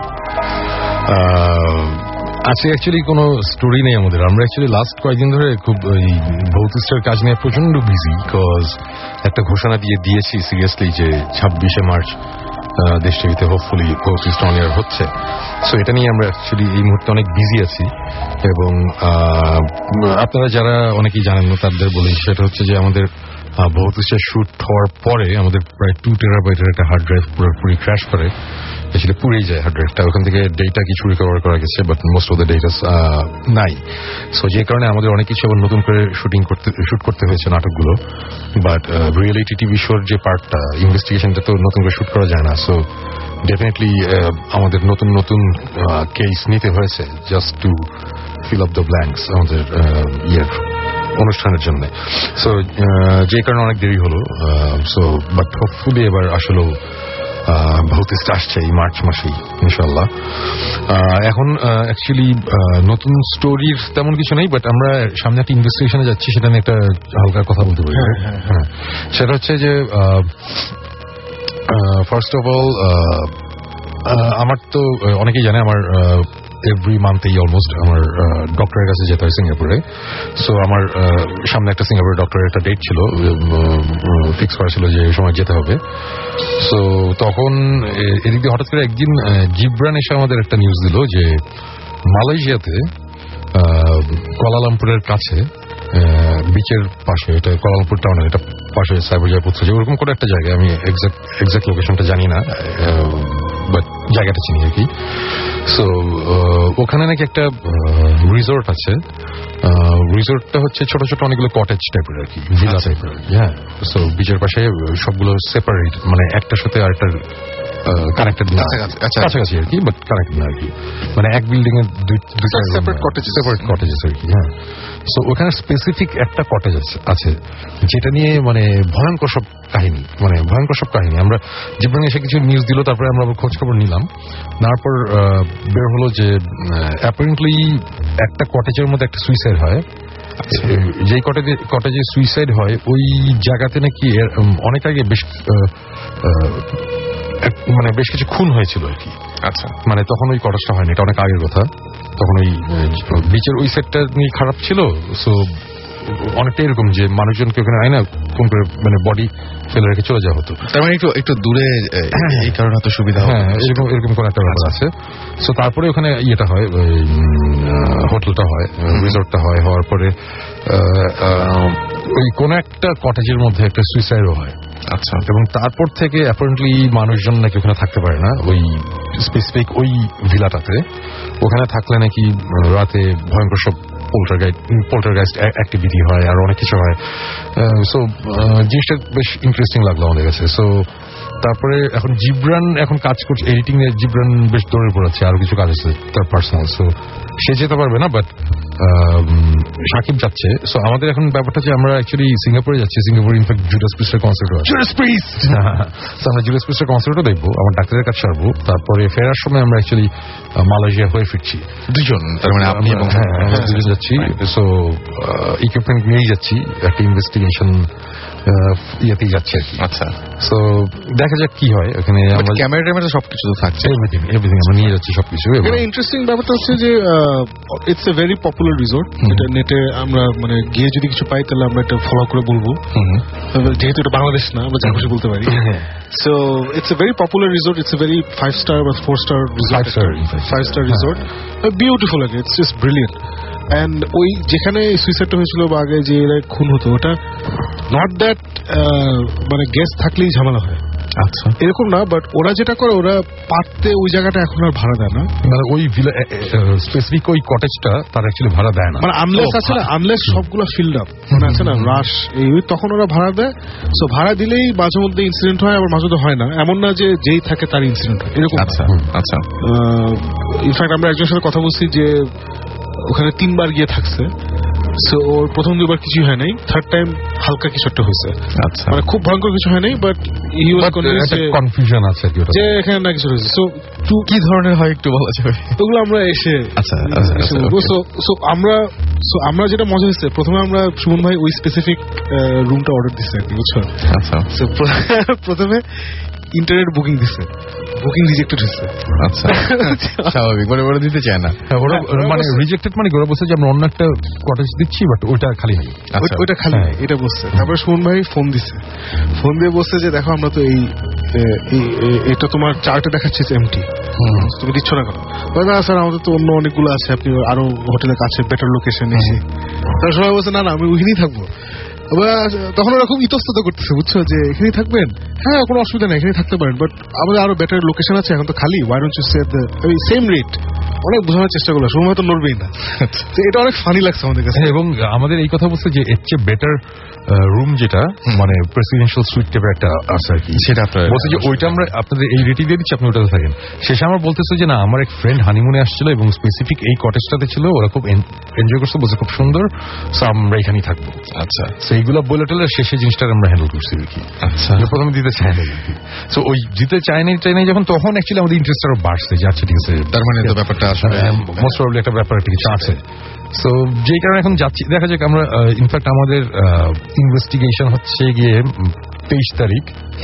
আজকে অ্যাকচুয়ালি কোনো স্টোরি নেই আমাদের। আমরা অ্যাকচুয়ালি লাস্ট কয়েকদিন ধরে খুব ওই ভৌতিস্টের কাজ নিয়ে প্রচন্ড বিজি, বিকজ একটা ঘোষণা দিয়ে দিয়েছি সিরিয়াসলি যে ছাব্বিশে মার্চ দেশ টিভিতে হোপফুলি ভৌতিস্ট অন এয়ার হচ্ছে। সো এটা নিয়ে আমরা অ্যাকচুয়ালি এই মুহূর্তে অনেক বিজি আছি। এবং আপনারা যারা অনেকেই জানেন না তাদের বলি, সেটা হচ্ছে যে আমাদের ভৌতিস্টের শুট হওয়ার পরে আমাদের প্রায় টু টেরাবাইটের একটা হার্ড ড্রাইভ পুরোপুরি ক্র্যাশ করে, আসলে পুড়েই যায় হার্ড ড্রাইভটা। ওখান থেকে ডেটা কিছু রিকভার করা গেছে, but most of the data নাই। সো যে কারণে আমাদের অনেক কিছু আবার নতুন করে শুটিং করতে শুট করতে হয়েছে নাটকগুলো। বাট রিয়েলিটি টিভি শোর যে পার্টটা, ইনভেস্টিগেশনটা তো নতুন করে শুট করা যায় না। সো ডেফিনেটলি আমাদের নতুন নতুন কেস নিতে হয়েছে just to fill up the blanks আমাদের ইয়ের অনুষ্ঠানের জন্য। সো যে কারণে অনেক দেরি হলো। সো বাট হোপফুলি এবার আসলে ভৌতিস্ট আসছে এই মার্চ মাসেই ইনশাল্লাহ। এখন অ্যাকচুয়ালি নতুন স্টোরির তেমন কিছু নেই, বাট আমরা সামনে একটা ইনভেস্টিগেশনে যাচ্ছি, সেটা নিয়ে একটা হালকা কথা বলতে পারি। হ্যাঁ, সেটা হচ্ছে যে ফার্স্ট অফ অল আমার তো অনেকেই জানে আমার এভরি মান্থেই অলমোস্ট আমার ডক্টরের কাছে যেতে হয় সিঙ্গাপুরে। সো আমার সামনে একটা সিঙ্গাপুরের ডক্টরের একটা ডেট ছিল, ফিক্স করা ছিল যে এই সময় যেতে হবে। সো তখন এদিক দিয়ে হঠাৎ করে একদিন জিব্রান এসে আমাদের একটা নিউজ দিল যে মালয়েশিয়াতে কুয়ালালামপুরের কাছে বিচের পাশে, এটা কুয়ালালামপুর টাউনের এটা পাশে সাইবরজয় পুত্র যে ওরকম করে একটা জায়গায়, আমি এক্সাক্ট এক্সাক্ট লোকেশনটা জানি না, বাট জায়গাটা চিনি আর কি। সো ওখানে নাকি একটা রিসোর্ট আছে। রিসোর্টটা হচ্ছে ছোট ছোট অনেকগুলো কটেজ টাইপের আর কি, ভিলা টাইপের। হ্যাঁ, সো বিচের পাশে সবগুলো সেপারেট, মানে একটার সাথে আরেকটা কানেক্টেড না, কাছাকাছি আর কি, বাট কানেক্টেড না আর কি, মানে এক বিল্ডিং এর সেপারেট কটেজেস সেপারেট কটেজেস আর কি। হ্যাঁ, সো ওখানে স্পেসিফিক একটা কটেজ আছে যেটা নিয়ে মানে ভয়ঙ্কর সব কাহিনী, মানে ভয়ঙ্কর সব কাহিনী। আমরা জীবনে এসে কিছু নিউজ দিল, তারপরে আমরা খোঁজ খবর নিলাম, তারপর বের হলো যে অ্যাপারেন্টলি একটা কটেজের মধ্যে একটা সুইসাইড হয়। যেই কটেজে কটেজে সুইসাইড হয় ওই জায়গাতে নাকি অনেক আগে বেশ মানে বেশ কিছু খুন হয়েছিল আর কি। আচ্ছা, মানে তখন ওই কটেজটা হয়নি, এটা অনেক আগের কথা। তখন ওই বিচের ওই সেটটা নিয়ে খারাপ ছিল, সো অনেকটা এরকম যে মানুষজনকে ওখানে আয় না কোন করে মানে বডি ফেলে রেখে চলে যাওয়া হতো, তার মানে একটু একটু দূরে, এই কারণে হয়তো সুবিধা। হ্যাঁ, এরকম এরকম কোন একটা ব্যাপার আছে। সো তারপরে ওখানে ইয়েটা হয়, হোটেলটা হয়, রিসোর্টটা হয়, হওয়ার পরে ওই কোন একটা কটেজের মধ্যে একটা সুইসাইডও হয়। আচ্ছা, এবং তারপর থেকে অ্যাপারেন্টলি মানুষজন নাকি ওখানে থাকতে পারে না ওই স্পেসিফিক ওই ভিলাটাতে। ওখানে থাকলে নাকি রাতে ভয়ঙ্কর সব পোল্টারগাইস্ট অ্যাক্টিভিটি হয়, আর অনেক কিছু হয়। সো জিনিসটা বেশ ইন্টারেস্টিং লাগলো আমাদের কাছে। সো তারপরে এখন জিব্রান এখন কাজ করছে এডিটিং এ, জিব্রান বেশ দৌড়ে পড়াচ্ছে, আরো কিছু কাজ আছে তার পার্সোনাল, সো সে যেতে পারবে না, বাট সাকিব যাচ্ছে। সো আমাদের এখন ব্যাপারটা যে আমরা অ্যাকচুয়ালি সিঙ্গাপুরে যাচ্ছি, সিঙ্গাপুর ইনফ্যাক্ট জুডাস প্রিস্টের কনসার্ট হয়, জুডাস প্রিস্ট আমরা জুডাস প্রিস্টের কনসার্টও দেখবো, আমার ডাক্তারের কাছে আসবো, তারপরে ফেরার সময় আমরা অ্যাকচুয়ালি মালয়েশিয়া হয়ে ফিরছি দুজন, তার মানে আপনি এবং হ্যাঁ দুজন যাচ্ছি। সো ইকুইপমেন্ট নিয়েই যাচ্ছি, একটা ইনভেস্টিগেশন ইয়েতেই যাচ্ছে আর কি। আচ্ছা, সো দেখা যাক কি হয় ওখানে। ক্যামেরা ট্যামেরা সবকিছু তো থাকছে, এভরিথিং এভরিথিং আমরা নিয়ে যাচ্ছি সবকিছু। এখানে ইন্টারেস্টিং ব্যাপারটা হচ্ছে যে it's a very popular resort, এটা নেটে আমরা মানে গিয়ে যদি কিছু পাই তাহলে আমরা এটা ফলো করে বলবো, যেহেতু এটা বাংলাদেশ না, আমরা যা খুশি বলতে পারি। So it's a very popular resort, it's a very five star বা four star resort, five star resort, beautiful লাগে, ইটস জাস্ট ব্রিলিয়েন্ট। অ্যান্ড ওই যেখানে সুইসাইডটা হয়েছিল বা আগে যে খুন হতো, ওটা নট দ্যাট মানে গেস্ট থাকলেই ঝামেলা হয়, আচ্ছা এরকম না, বাট ওরা যেটা করে ওরা পারতে ওই জায়গাটা এখন আর ভাড়া দেয় না, মানে ওই স্পেসিফিক ওই কটেজটা তার অ্যাকচুয়ালি ভাড়া দেয় না, মানে আনলেস আছে না, আনলেস সবগুলো ফিল্ড আপ মানে আছে না রাশ, এই তখন ওরা ভাড়া দেয়। সো ভাড়া দিলেই মাঝে মধ্যে ইনসিডেন্ট হয়, আবার মাঝে মধ্যে হয় না, এমন না যে যেই থাকে তার ইনসিডেন্ট হয় এরকম। আচ্ছা আচ্ছা, ইনফ্যাক্ট আমরা একজনের সাথে কথা বলছি যে ওখানে তিনবার গিয়ে থাকছে, সো ওর প্রথম দুবার কিছু হয় নাই, থার্ড টাইম হালকা কিছু একটা হয়েছে। আচ্ছা, মানে খুব ভয়ঙ্কর কিছু হয় নাই, বাট হি ওয়াজ কনফিউশন আছে যে এখানে না কিছু হয়েছে। সো কি ধরনের হয় একটু বলা যাবে? ওগুলো আমরা এসে আচ্ছা সো আমরা সো আমরা যেটা মজা হয়েছে, প্রথমে আমরা সুমন ভাই ওই স্পেসিফিক রুমটা অর্ডার দিচ্ছে আর কি, বুঝছো? আচ্ছা, প্রথমে ইন্টারনেট বুকিং দিচ্ছে, বুকিং রিজেক্টেড হয়েছে। আচ্ছা, স্বাভাবিক, মানে ওরা দিতে চায় না, ওরা মানে রিজেক্টেড মানে ওরা বলছে যে আমরা অন্য একটা কটেজ দিচ্ছি, বাট ওইটা খালি নেই, ওইটা খালি নেই এটা বলছে। তারপরে সুমন ভাই ফোন দিছে, ফোন দিয়ে বলছে যে দেখো আমরা তো এই এটা তোমার চার্টে দেখাচ্ছে এমটি, তুমি দিচ্ছ না কেন? না স্যার আমাদের তো অন্য অনেকগুলো আছে, আপনি আরো হোটেলের কাছে বেটার লোকেশন এসে। তার সবাই বলছে না না আমি ওইখানেই থাকবো। তখন ওরা খুব ইতস্তত করতেছে, বুঝছো, যে এখানেই থাকবেন, হ্যাঁ কোনো অসুবিধা নেই এখানেই থাকতে পারেন, বাট আমাদের আরো বেটার লোকেশন আছে, এখন তো খালি, why don't you say the same rate. অনেক বোঝানোর চেষ্টা করলো, সময় তো নড়বেই না। এটা অনেক ফানি লাগছে আমাদের কাছে। এবং আমাদের এই কথা বলছে যে এর চেয়ে বেটার রুম যেটা মানে প্রেসিডেন্সিয়াল সুইট টাইপের একটা আছে আর কি, সেটা আপনার বলছে যে ওইটা আমরা আপনাদের এই রেটিং দিয়ে দিচ্ছি, আপনি ওটাতে থাকেন। শেষে আমার বলতেছে যে না আমার এক ফ্রেন্ড হানিমুনে আসছিল এবং স্পেসিফিক এই কটেজটাতে ছিল, ওরা খুব এনজয় করছে, বলছে খুব সুন্দর, সো আমরা এখানেই থাকবো। আচ্ছা, সেইগুলো বলে টলে শেষে জিনিসটা আমরা হ্যান্ডেল করছি আর কি। আচ্ছা, প্রথমে দিতে চায় না, সো ওই দিতে চায় না চাই না যখন, তখন অ্যাকচুয়ালি আমাদের ইন্টারেস্ট আরো বাড়ছে যে আচ্ছা ঠিক আছে, তার মানে তো ব্যাপারটা আসলে মোস্ট প্রবাবলি একটা ব্যাপার একটা কিছু আছে। সো যেই কারণে এখন যাচ্ছি, দেখা যাক। আমরা ইনফ্যাক্ট আমাদের ইনভেস্টিগেশন হচ্ছে গিয়ে তেইশ তারিখ,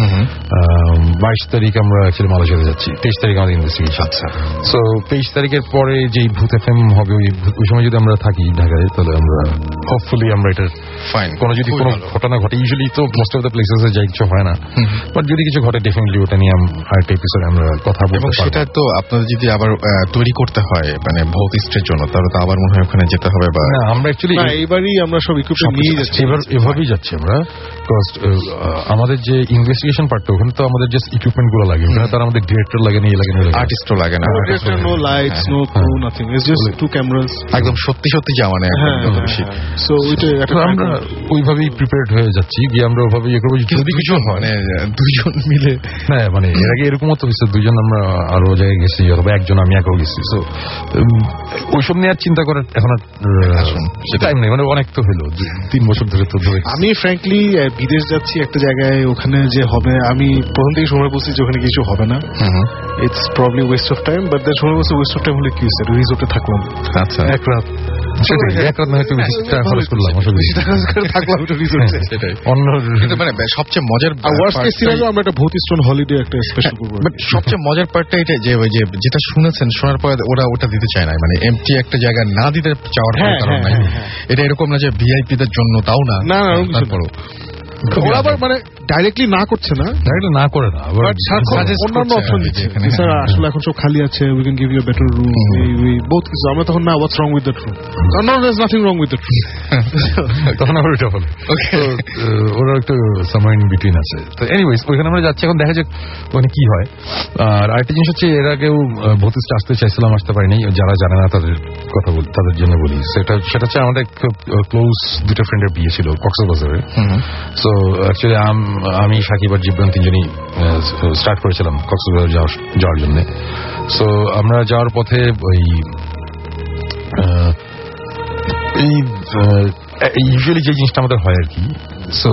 বাইশ তারিখ আমরা অ্যাকচুয়ালি মালয়েশিয়াতে যাচ্ছি, তেইশ তারিখ আমাদের ইনভেস্টিগেশন। আচ্ছা, সো তেইশ তারিখের পরে যেই ভূত এফএম হবে ওই সময় যদি আমরা থাকি ঢাকায়, তাহলে আমরা হোপফুলি আমরা এটার ফাইন কোনো যদি কোনো ঘটনা ঘটে, ইউজুয়ালি তো মোস্ট অফ দ্য প্লেসেসে যাই কিছু হয় না, বাট যদি কিছু ঘটে ডেফিনেটলি ওটা নিয়ে আরেকটা এপিসোডে আমরা কথা বলবো। সেটা তো আপনাদের যদি আবার তৈরি করতে হয় মানে ভৌত হিস্ট্রির জন্য, তাহলে তো আবার মনে হয় ওখানে যেতে হবে। বা না, আমরা অ্যাকচুয়ালি এইবারই আমরা সব ইকুইপমেন্ট নিয়ে যাচ্ছি, এবার এভাবেই যাচ্ছি আমরা। আমাদের যে ইনভেস্টিগেশন পার্টটা ওখানে তো আমাদের জাস্ট ইকুইপমেন্ট গুলো লাগে, ওখানে তার আমাদের ডিরেক্টর লাগে না, লাগে না, আর্টিস্টও লাগে না, no lights no crew nothing, it's just two cameras, একদম সত্যি সত্যি যাওয়া নেই একদম বেশি। সো ওইটা আমরা ওইভাবেই প্রিপেয়ার্ড হয়ে যাচ্ছি, গিয়ে আমরা ওইভাবে ইয়ে করবো যদি কিছু মানে দুজন মিলে। হ্যাঁ মানে এর আগে এরকমও তো হচ্ছে দুজন আমরা আরো জায়গায় গেছি, অথবা একজন আমি একাও গেছি। সো ওইসব নিয়ে আর চিন্তা করার এখন আর টাইম নেই, মানে অনেক তো হলো তিন বছর ধরে তো ধরে। আমি ফ্র্যাঙ্কলি বিদেশ যাচ্ছি একটা জায়গায়, ওখানে যে হবে আমি প্রথম থেকে সময় বলছি যে ওখানে কিছু হবে না, it's probably waste of time, but then সময় বলছি ওয়েস্ট অফ টাইম হলে কি হচ্ছে, রিসোর্টে থাকলাম আচ্ছা এক রাত, সেটাই এক রাত না একটু বেশি টাকা খরচ করলাম, থাকলাম একটু রিসোর্টে, সেটাই অন্য মানে সবচেয়ে মজার ওয়ার্স্ট কেস সিনারিও আমরা একটা ভৌতিক স্টোন হলিডে একটা স্পেশাল করব। বাট সবচেয়ে মজার পার্টটা এটা যে ওই যে যেটা শুনেছেন, শোনার পরে ওরা ওটা দিতে চায় না, মানে এমটি একটা জায়গা না দিতে চাওয়ার কারণ নাই, এটা এরকম না যে ভিআইপি দের জন্য, তাও না, না তারপরও ওরা আবার মানে ডাইরেক্টলি না করছে না, ডাইরেক্টলি না করে না, অন্যান্য অপশন দিচ্ছে, স্যার আসলে এখন সব খালি আছে, we can give you a better room, we both কিছু। আমরা তখন না, what's wrong with that room, no there is nothing wrong with that room, তখন আবার এটা বলে ওরা একটু সামহার ইন বিটুইন আছে। তো এনিওয়েজ ওইখানে আমরা যাচ্ছি, এখন দেখা যাক ওখানে কি হয়। আর আরেকটা জিনিস হচ্ছে, এর আগেও ভৌতিকটা আসতে চাইছিলাম, আসতে পারিনি, যারা জানে না তাদের কথা বলি, তাদের জন্য বলি। সেটা সেটা হচ্ছে আমাদের খুব ক্লোজ দুটো ফ্রেন্ডের বিয়ে ছিল কক্সবাজারে। সো অ্যাকচুয়ালি আমি সাকিব আর জিবরান তিনজনই স্টার্ট করেছিলাম কক্সবাজার যাওয়ার জন্য। সো আমরা যাওয়ার পথে ওই ইউজুয়ালি যে জিনিসটা আমাদের হয় আর কি, সো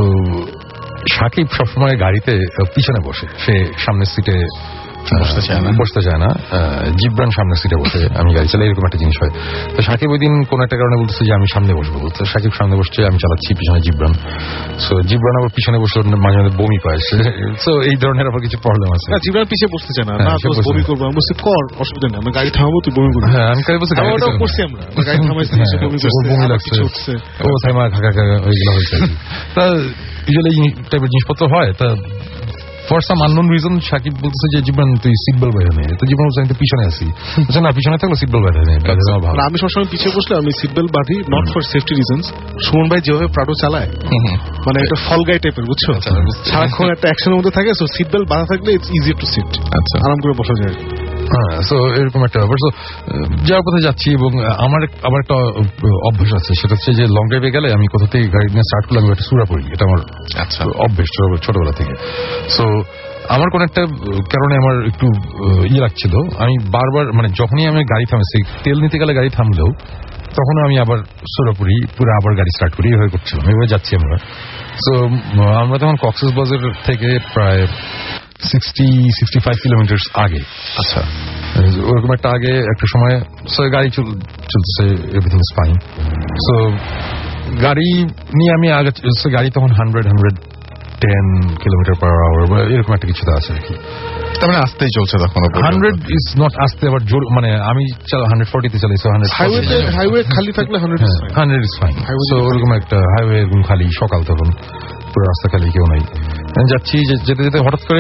সাকিব সবসময় গাড়িতে পিছনে বসে, সে সামনের সিটে বসতে চায় না বসতে চায় না জিবরান সামনের সিটে বসে, আমি গাড়ি চালাই, এরকম একটা জিনিস হয়। তো সাকিব ওই দিন কোন একটা কারণে বলতেছে যে আমি সামনে বসবো, তো সাকিব সামনে বসছে, আমি চালাচ্ছি, পিছনে জিবরান। সো জিবরান আবার পিছনে বসে মাঝে মাঝে বমি পায়, সো এই ধরনের আবার কিছু প্রবলেম আছে। জিবরান পিছিয়ে বসতে চায় না, বমি করবো, আমি বলছি কর, অসুবিধা নেই, আমি গাড়ি থামাবো, তুই বমি করবি। হ্যাঁ আমি গাড়ি বলছি, ওটাও করছি আমরা, গাড়ি থামাইছি, বমি লাগছে, ও থাইমা খাকা খাকা ওইগুলো হয়েছে। তা ইউজুয়ালি এই টাইপের জিনিসপত্র হয়। তা for some unknown reason Sakib বলতেছে যে জীবন তুই সিট বেল্ট বাইরে নেই, তো জীবন আমি তো পিছনে আছি, না পিছনে থাকলে সিট বেল্ট বাইরে নেই। আমি সবসময় পিছিয়ে বসলে আমি সিট বেল্ট বাঁধি, not for safety reasons. Suman ভাই যেভাবে প্রাডো চালায়, মানে একটা ফল গাই টাইপের, বুঝছো, সারাক্ষণ একটা অ্যাকশনের মধ্যে থাকে, সো সিট বেল্ট বাঁধা থাকলে ইটস ইজি টু সিট, আচ্ছা আরাম করে বসা যায়। হ্যাঁ, সো এরকম একটা ব্যাপার। সো যাওয়ার পথে যাচ্ছি, এবং আমার আমার একটা অভ্যাস আছে, সেটা হচ্ছে যে লং ড্রাইভে গেলে আমি কোথা থেকে গাড়ি নিয়ে স্টার্ট করলে আমি একটা সুরা পড়ি, এটা আমার আচ্ছা অভ্যাস ছোটবেলা থেকে। সো আমার কোন একটা কারণে আমার একটু ইয়ে লাগছিল, আমি বারবার মানে যখনই আমি গাড়ি থামেছি, তেল নিতে গেলে গাড়ি থামলেও তখন আমি আবার সুরাপুরি পুরো আবার গাড়ি স্টার্ট করি, এভাবে করছিলাম, এভাবে যাচ্ছি আমরা। সো আমরা তখন কক্সবাজার থেকে প্রায় সিক্সটি সিক্সটি ফাইভ কিলোমিটার আগে, আচ্ছা ওরকম একটা আগে একটা সময় গাড়ি চলতেছে, এভরিথিং ইজ ফাইন। সো গাড়ি নিয়ে আমি আগে, গাড়ি তখন hundred hundred ten kilometre per hour বা এরকম একটা কিছুতে আছে আর কি, তার মানে আস্তেই চলছে তখন। হান্ড্রেড ইজ নট আস্তে, আবার জোর, মানে আমি হান্ড্রেড ফোর্টিতে চালাই, হাইওয়ে খালি থাকলে হান্ড্রেড ইজ ফাইন। সো ওরকম একটা হাইওয়ে এরকম খালি, সকাল তখন পুরো রাস্তা খালি, কেউ নাই। যাচ্ছি, যেতে যেতে হঠাৎ করে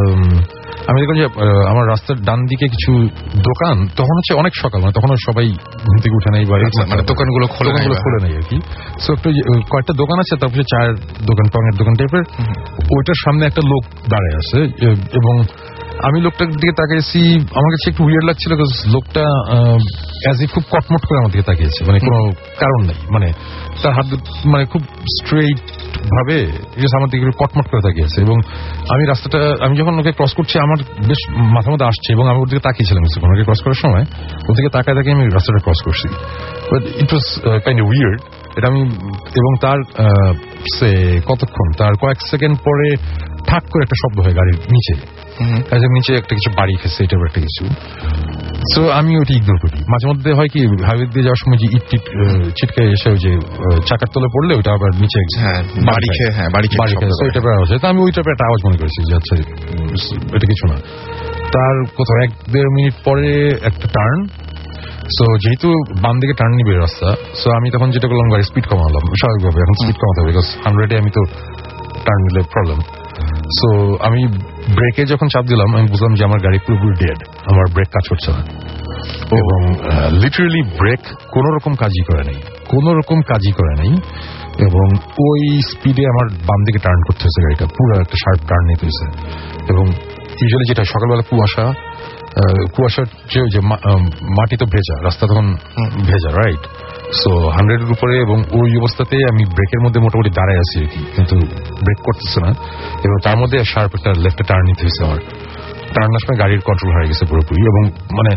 আমি দেখলাম যে আমার রাস্তার ডান দিকে কিছু দোকান, তখন হচ্ছে অনেক সকাল, মানে তখন সবাই ঘুম থেকে উঠে নেই, বা মানে দোকানগুলো খোলে খোলে নেই আর কি। সো একটু কয়েকটা দোকান আছে, তারপরে চায়ের দোকান, টঙের দোকান টাইপের, ওইটার সামনে একটা লোক দাঁড়ায় আছে, এবং আমি লোকটার দিকে তাকিয়েছি, আমার কাছে একটু উইয়ার্ড লাগছিল, লোকটা অ্যাজ ই খুব কটমট করে আমার দিকে তাকিয়েছে, মানে কোনো কারণ নেই, মানে তার হাত মানে খুব স্ট্রেইট ভাবে আমার দিকে কটমট করে তাকিয়েছে। এবং আমি রাস্তাটা, আমি যখন ওকে ক্রস করছি, আমার বেশ মাথার মধ্যে আসছে, এবং আমি ওর দিকে তাকিয়েছিলাম কিছুক্ষণ, ওকে ক্রস করার সময় ওর দিকে তাকায় তাকিয়ে আমি রাস্তাটা ক্রস করছি, but it was kind of weird এটা আমি। এবং তার সে কতক্ষণ, তার কয়েক সেকেন্ড পরে ঠাক করে একটা শব্দ হয় গাড়ির নিচে, নিচে একটা কিছু বাড়ি খেয়েছে, এটা একটা কিছু। সো আমি ওটি ইগনোর করি। মাঝে মধ্যে হয় কি, হাইওয়ে দিয়ে যাওয়ার সময় যে ইট টিট ছিটকে এসে ওই যে চাকার তলে পড়লে ওইটা আবার নিচে বাড়ি খেয়ে, হ্যাঁ বাড়ি খেয়ে ওইটা আওয়াজ হয়। তো আমি ওইটা একটা আওয়াজ মনে করেছি যে আচ্ছা এটা কিছু না। তার কোথাও এক দেড় মিনিট পরে একটা টার্ন, সো যেহেতু বাম দিকে টার্ন নিবে রাস্তা, সো আমি তখন যেটা করলাম, গাড়ি স্পিড কমালাম স্বাভাবিকভাবে, এখন স্পিড কমাতে হবে, বিকজ হান্ড্রেডে আমি তো টার্ন নিলে প্রবলেম। সো আমি ব্রেকে যখন চাপ দিলাম, আমি বুঝলাম যে আমার গাড়ি পুরোপুরি ডেড, আমার ব্রেক কাজ করছে না, এবং লিটারালি ব্রেক কোন রকম কাজই করে নাই, কোন রকম কাজই করে নাই। এবং ওই স্পিডে আমার বাম দিকে টার্ন করতে হয়েছে গাড়িটা, পুরো একটা শার্প টার্ন নিতে হয়েছে। এবং ইউজুয়ালি যেটা সকালবেলা কুয়াশা, কুয়াশার যে যে মাটি তো ভেজা, রাস্তা তখন ভেজা, রাইট? সো হান্ড্রেডের উপরে, এবং ওই অবস্থাতে আমি ব্রেকের মধ্যে মোটামুটি দাঁড়ায় আছি আর কি, কিন্তু ব্রেক করতেছে না। এবং তার মধ্যে শার্প একটা লেফটে টার্ন নিতে হয়েছে আমার। টার্ন নেওয়ার সময় গাড়ির কন্ট্রোল হারিয়ে গেছে পুরোপুরি। এবং মানে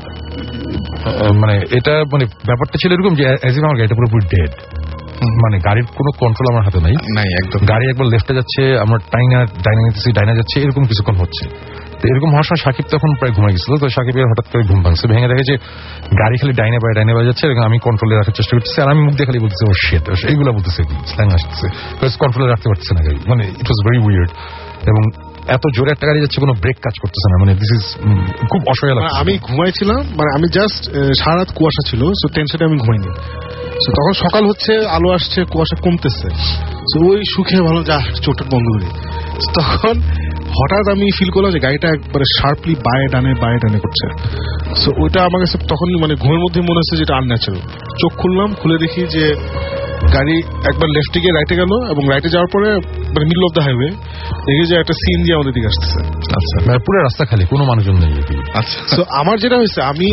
মানে এটা মানে ব্যাপারটা ছিল এরকম যে অ্যাজ ইফ আমার গাড়িটা পুরোপুরি ডেড, মানে গাড়ির কোনো কন্ট্রোল আমার হাতে নাই। গাড়ি একবার লেফটে যাচ্ছে, আমার টাইনা ডাইনা নিতেছি, ডাইনা যাচ্ছে, এরকম কিছুক্ষণ হচ্ছে। এরকম হওয়ার সময় সাকিব তখন প্রায় ঘুমাই গেছিল। তো সাকিবের হঠাৎ করে ঘুম ভাঙছে, ভেঙে দেখে যে গাড়ি খালি ডাইনে বাই ডাইনে বাই যাচ্ছে, আমি কন্ট্রোলে রাখার চেষ্টা করতেছি, আর আমি মুখ দিয়ে খালি বলতেছি ও শিট, এইগুলো বলতেছে, স্ল্যাং আসতেছে, কন্ট্রোলে রাখতে পারতেছে না গাড়ি। মানে ইট ওয়াজ ভেরি উইয়ার্ড। এবং এত জোরে একটা গাড়ি যাচ্ছে, কোনো ব্রেক কাজ করতেছে না, মানে দিস ইজ খুব অসহায় লাগছে। আমি ঘুমাইছিলাম, মানে আমি জাস্ট সারা রাত কুয়াশা ছিল, সো টেনশনে আমি ঘুমাইনি। তখন সকাল হচ্ছে, আলো আসছে, কুয়াশা কমতেছে, ওই সুখে ভালো যা চোখটা বন্ধ করি। তখন হঠাৎ আমি ফিল করলাম যে গাড়িটা একবারে শার্পলি বায়ে ডানে বায়ে ডানে করছে। সো ওইটা আমার কাছে তখন মানে ঘুমের মধ্যে মনে হচ্ছে যেটা আনন্যাচারাল। চোখ খুললাম, খুলে দেখি যে গাড়ি একবার লেফটে গিয়ে রাইটে গেল, এবং রাইটে যাওয়ার পরে মানে মিডল অফ দ্য হাইওয়ে দেখি যে একটা সিএনজি আমাদের দিকে আসতেছে। আচ্ছা, পুরো রাস্তা খালি, কোনো মানুষজন নেই। আচ্ছা, তো আমার যেটা হয়েছে, আমি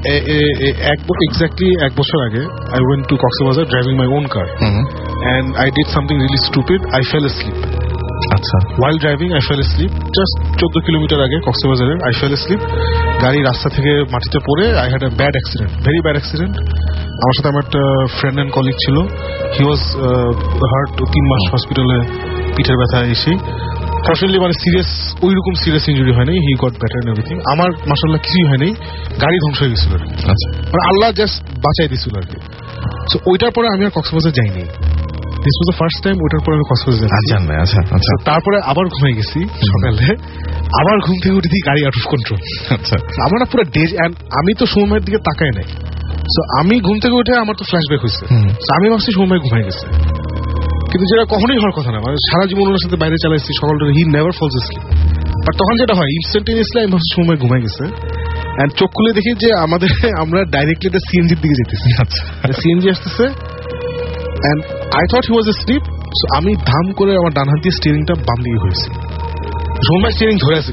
এক্স্যাক্টলি এক বছর আগে I went to Cox's Bazar driving my own car, and I did something really stupid. I fell asleep. আচ্ছা, while driving I fell asleep just চোদ্দ কিলোমিটার আগে কক্সবাজারের। I fell asleep, গাড়ি রাস্তা থেকে মাটিতে পড়ে I had a bad accident, very bad accident. আমার সাথে আমার একটা ফ্রেন্ড এন্ড কলিগ ছিল, he was হার্ট, তিন মাস হসপিটালে পিঠের ব্যথা এসে। ফর্চুনেটলি মানে সিরিয়াস, ওই রকম সিরিয়াস ইনজুরি হয়নি, he got better and everything. আমার মাশাআল্লাহ কিছুই হয়নি, গাড়ি ধ্বংস হয়ে গেছিল। আচ্ছা, মানে আল্লাহ জাস্ট বাঁচাই দিছিল আর কি। সো ওইটার পরে আমি আর কক্সবাজার যাইনি। This was the first time ওটার পরে আমি কক্সবাজার যাই। আচ্ছা আচ্ছা, তারপরে আবার ঘুমিয়ে গেছি সকালে, আবার ঘুম থেকে উঠে দিই গাড়ি আউট অফ কন্ট্রোল। আচ্ছা, আমার না পুরো ডেজ, এন্ড আমি তো সময়ের দিকে তাকাই নাই। সো আমি ঘুম থেকে উঠে আমার তো ফ্ল্যাশব্যাক হয়েছে, আমি ভাবছি সময় ঘুমাই গেছে, কিন্তু যেটা কখনোই হওয়ার কথা না। মানে সারা জীবন ওনার সাথে বাইরে চালাইছি সকালটা, he never falls asleep. But তখন যেটা হয়, ইনস্ট্যান্টেনিয়াসলি আমি ভাবছি সময় ঘুমাই গেছে, এন্ড চোখ খুলে দেখি যে আমাদের আমরা ডাইরেক্টলি একটা সিএনজির দিকে যেতেছি। আচ্ছা, সিএনজি আসতেছে, and I thought he was asleep, so আমি ধাম করে আমার ডান হাত দিয়ে স্টিয়ারিংটা বাম দিকে ঘুরেছি। সোমবার স্টিয়ারিং ধরে আছে,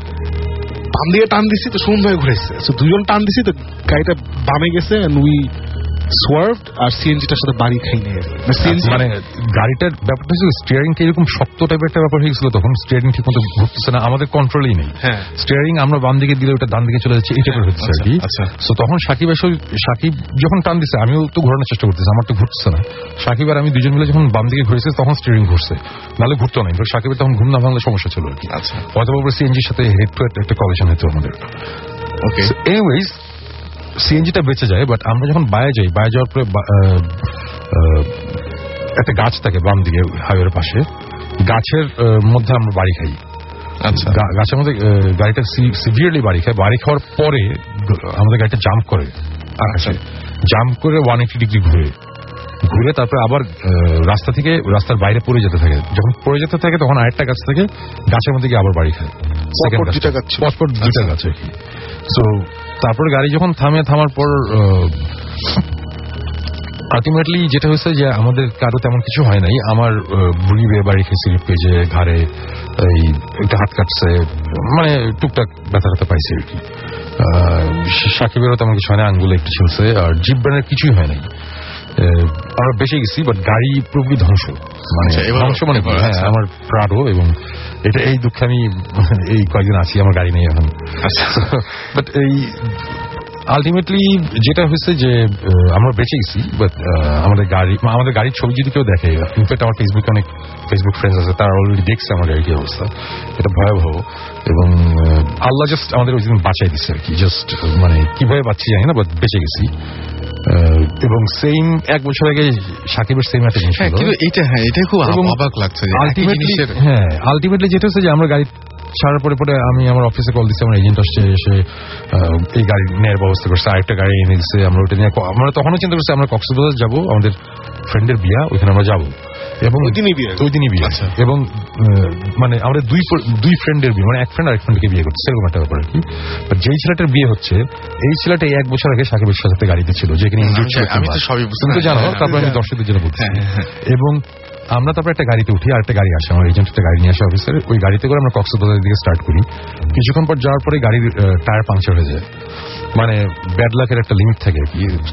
বাম দিকে টান দিছি তো সোমবার ঘুরেছে। সো দুজন টান দিছি তো গাড়িটা বামে গেছে, and we swerved, আর সিএনজিটার সাথে বাড়ি খাই নিয়ে। মানে গাড়িটার ব্যাপারটা হচ্ছে স্টিয়ারিং এরকম শক্ত টাইপের একটা ব্যাপার হয়ে গেছিল, তখন স্টিয়ারিং ঠিক মতো ঘুরতেছে না, আমাদের কন্ট্রোলেই নেই। স্টিয়ারিং আমরা বাম দিকে দিলে ওটা ডান দিকে চলে যাচ্ছে, এই টাইপের হচ্ছে আর কি। সো তখন সাকিব এসে, সাকিব যখন টান দিচ্ছে আমিও তো ঘোরানোর চেষ্টা করতেছি, আমার তো ঘুরতেছে না। সাকিব আর আমি দুজন মিলে যখন বাম দিকে ঘুরেছে তখন স্টিয়ারিং ঘুরছে, নাহলে ঘুরতো না। সাকিবের তখন ঘুম না ভাঙলে সমস্যা ছিল আর কি। হয়তো সিএনজির সাথে হেড টু হেড একটা কলিশন হতো আমাদের। ওকে, এনিওয়েজ সিএনজিটা বেঁচে যায়। বাট আমরা যখন বায়ে যাই, বায়ে যাওয়ার পরে একটা গাছ থাকে বাম দিকে হাইওয়ের পাশে, গাছের মধ্যে আমরা বাড়ি খাই। আচ্ছা, গাছের মধ্যে গাড়িটা সিভিয়ারলি বাড়ি খায়। বাড়ি খাওয়ার পরে আমাদের গাড়িটা জাম্প করে, আচ্ছা জাম্প করে ওয়ান এইটি ডিগ্রি ঘুরে ঘুরে তারপরে আবার রাস্তা থেকে রাস্তার বাইরে পড়ে যেতে থাকে। যখন পড়ে যেতে থাকে তখন আরেকটা গাছ থেকে গাছের মধ্যে গিয়ে আবার বাড়ি খায়, পরপর দুইটা গাছ। সো তারপর গাড়ি যখন থামে, থামার পর আলটিমেটলি যেটা হয়েছে যে আমাদের কারো তেমন কিছু হয় নাই। আমার বুড়ি বেয়ে বাড়ি খেয়েছি, পেজে ঘাড়ে এই একটা হাত কাটছে, মানে টুকটাক ব্যথা ব্যথা পাইছে আর কি। সাকিবেরও তেমন কিছু হয় না, আঙ্গুলে একটু ছিলছে, আর জিপ ব্রেনের কিছুই হয় নাই। আমরা বেঁচে গেছি, বাট গাড়ি পুরোপুরি ধ্বংস, মানে ধ্বংস মানে হ্যাঁ আমার প্রাড়ও। এবং এটা এই দুঃখে আমি এই কয়েকদিন আছি, আমার গাড়ি নেই এখন। বাট এই আলটিমেটলি যেটা হয়েছে যে আমরা বেঁচে গেছি, বাট আমাদের গাড়ি আমাদের গাড়ির ছবি যদি কেউ দেখে, ইনফ্যাক্ট আমার ফেসবুকে অনেক ফেসবুক ফ্রেন্ডস আছে, তারা অলরেডি দেখছে আমার গাড়ির কি অবস্থা। এটা ভয়াবহ, এবং আল্লাহ জাস্ট আমাদের ওই দিন বাঁচাই দিচ্ছে আর কি। জাস্ট মানে কিভাবে বাঁচছি জানি না, বাট বেঁচে গেছি। এবং সেম এক বছর আগে সাকিবের সেম একটা জিনিস, কিন্তু এটা হ্যাঁ এটা খুব অবাক লাগছে। আলটিমেটলি হ্যাঁ আলটিমেটলি যেটা হচ্ছে যে আমরা গাড়ি ছাড়ার পরে পরে আমি আমার অফিসে কল দিচ্ছি, আমার এজেন্ট আসছে, এসে এই গাড়ি নেওয়ার ব্যবস্থা করছে, আরেকটা গাড়ি এনে দিচ্ছে। আমরা ওটা নিয়ে আমরা তখনও চিন্তা করছি আমরা কক্সবাজার যাবো, আমাদের ফ্রেন্ডের বিয়া, ওইখানে আমরা যাবো। এবং ওই দিনই বিয়ে ওই দিনই বিয়ে এবং মানে আমরা দুই দুই ফ্রেন্ডের বিয়ে মানে এক ফ্রেন্ড আর এক ফ্রেন্ডকে বিয়ে করছে এরকম একটা ব্যাপার আর কি। যেই ছেলেটার বিয়ে হচ্ছে এই ছেলেটা এক বছর আগে সাকিবের সাথে গাড়িতে ছিল যেখানে ইনজুর ছিল। আমি তো সবই বুঝতে তুমি তো জানো, তারপর আমি দর্শকদের জন্য বলছি। এবং আমরা তারপর একটা গাড়িতে উঠি, আর একটা গাড়ি আসে, আমার এজেন্ট একটা গাড়ি নিয়ে আসে অফিসার, ওই গাড়িতে করে আমরা কক্সবাজারের দিকে স্টার্ট করি। কিছুক্ষণ পর যাওয়ার পরে গাড়ির টায়ার পাংচার হয়ে যায়, মানে ব্যাড লাকের একটা লিমিট থাকে।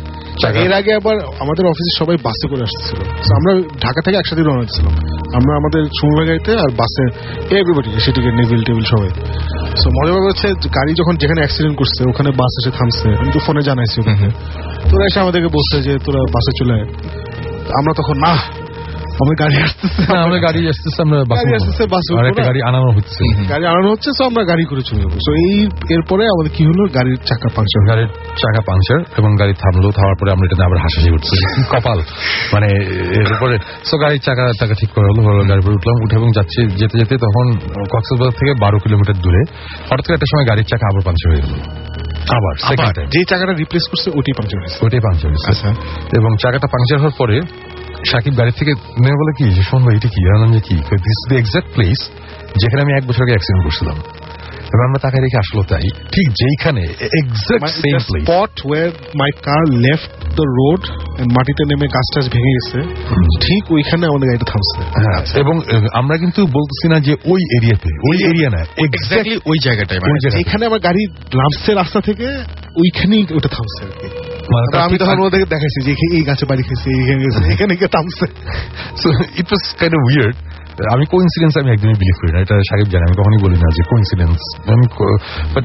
এর আগে আবার আমাদের অফিসে সবাই বাসে করে আসছিল, আমরা ঢাকা থেকে একসাথে রওনা দিয়েছিলাম, আমরা আমাদের সুমা গাড়িতে আর বাসে এভরিবডি সেটিকে নেভিল টেবিল সবাই। সো মজা ব্যাপার হচ্ছে গাড়ি যখন যেখানে অ্যাক্সিডেন্ট করছে ওখানে বাস এসে থামছে, আমি তো ফোনে জানাইছি ওখানে, তোরা এসে আমাদেরকে বলছে যে তোরা বাসে চলে আয়। আমরা তখন না আমরা গাড়ি আসতেছে আমরা গাড়ি আসতেছে আমরা গাড়ি আসতেছে বাসে গাড়ি আনানো হচ্ছে গাড়ি আনানো হচ্ছে তো আমরা গাড়ি করে চলে যাবো। সো এই এরপরে আমাদের কি হলো, গাড়ির চাকা পাংচার, গাড়ির চাকা পাংচার এবং গাড়ি থামলো। থামার পরে আমরা এটা আবার হাসাহাসি করছি, কপাল মানে এরপরে। সো গাড়ির চাকা চাকা ঠিক করা হলো, গাড়ি পরে উঠলাম, উঠে এবং যাচ্ছি, যেতে যেতে তখন কক্সবাজার থেকে বারো কিলোমিটার দূরে হঠাৎ করে একটা সময় গাড়ির চাকা আবার পাংচার হয়ে গেল। আবার যে চাকাটা রিপ্লেস করছে ওটাই পাংচার হয়েছে, ওটাই পাংচার হয়েছে। এবং চাকাটা পাংচার হওয়ার পরে সাকিব গাড়ি থেকে নেমে বলে কি যে শোন ভাই এটা কি জানান যে কি this is the exact place যেখানে আমি এক বছর আগে অ্যাক্সিডেন্ট করছিলাম। এবং আমরা তাকে রেখে আসলো তাই ঠিক যেইখানে exact same place spot where my car left the road, মাটিতে নেমে গাছ টাছ ভেঙে গেছে, ঠিক ওইখানে আমাদের গাড়িটা থামছে। এবং আমরা কিন্তু বলতেছি না যে ওই এরিয়াতে, ওই এরিয়া না, এক্স্যাক্টলি ওই জায়গাটায়, যেখানে আমার গাড়ি নামছে রাস্তা থেকে ওইখানেই ওটা থামছে আর কি। আমি তখন ওদেরকে দেখাইছি যে এই গাছে বাড়ি খেয়েছে, এখানে গিয়ে থামছে। So it was kind of weird. আমি কোইন্সিডেন্স আমি একদমই বিলিভ করি না, এটা সাকিব জানে, আমি কখনই বলি না যে কোইন্সিডেন্স। আমি বাট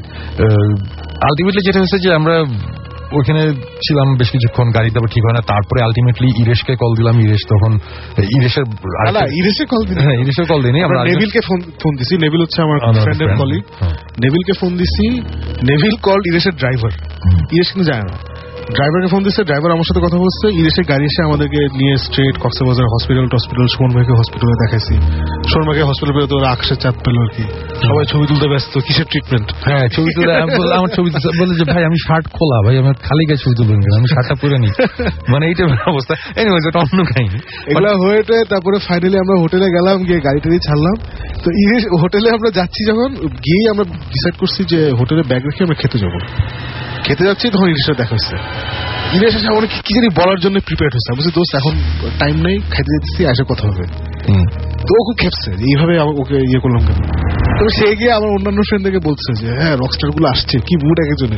আলটিমেটলি যেটা হচ্ছে যে আমরা ওইখানে ছিলাম বেশ কিছুক্ষণ, গাড়ি তারপর ঠিক হয় না, তারপরে আলটিমেটলি ইরেশকে কল দিলাম। ইরেশ তখন ইরেশের ইরেশের কল দিই হ্যাঁ ইরেশের কল দিইনি, আমরা নেভিলকে ফোন ফোন দিছি। নেভিল হচ্ছে আমার ফ্রেন্ডের কলিগ, নেভিলকে ফোন দিছি। নেভিল কল ইরেশের ড্রাইভার, ইরেশ কিন্তু যায় না, ড্রাইভারকে ফোন দিচ্ছে, ড্রাইভার আমার সাথে কথা বলছে। ইরেশের গাড়ি এসে আমাদেরকে নিয়ে straight Cox's Bazar hospital hospital Suman ভাইকে হসপিটালে দেখাইছি। সুমন ভাইকে হসপিটাল পেলে তো ওরা আকাশের চাপ পেল আর কি, সবাই ছবি তুলতে ব্যস্ত, কিসের ট্রিটমেন্ট। হ্যাঁ ছবি তুলে আমার ছবি বলে যে ভাই আমি শার্ট খোলা, ভাই আমার খালি গায়ে ছবি তুলবেন কেন, আমি শার্টটা পরে নি, মানে এইটা অবস্থা। এনিওয়েজ এটা অন্য কাহিনী। এগুলা হয়ে তারপরে ফাইনালি আমরা হোটেলে গেলাম, গিয়ে গাড়িটাই ছাড়লাম। তো ইরেশ হোটেলে আমরা যাচ্ছি, যখন গিয়েই আমরা ডিসাইড করছি যে হোটেলে ব্যাগ রেখে আমরা খেতে যাবো। খেতে যাচ্ছি তখন ইরেশের দেখা হচ্ছে। ইরেশ এসে অনেক কি জানি বলার জন্য প্রিপেয়ার হয়েছে, বুঝলি দোস্ত এখন টাইম নেই, খাইতে যেতেছি, আসে কথা হবে। তো ও খুব খেপছে এইভাবে ওকে ইয়ে করলাম কেন। তবে সে গিয়ে আমার অন্যান্য ফ্রেন্ডদেরকে বলছে যে হ্যাঁ রকস্টার গুলো আসছে, কি মুড এক একজনের।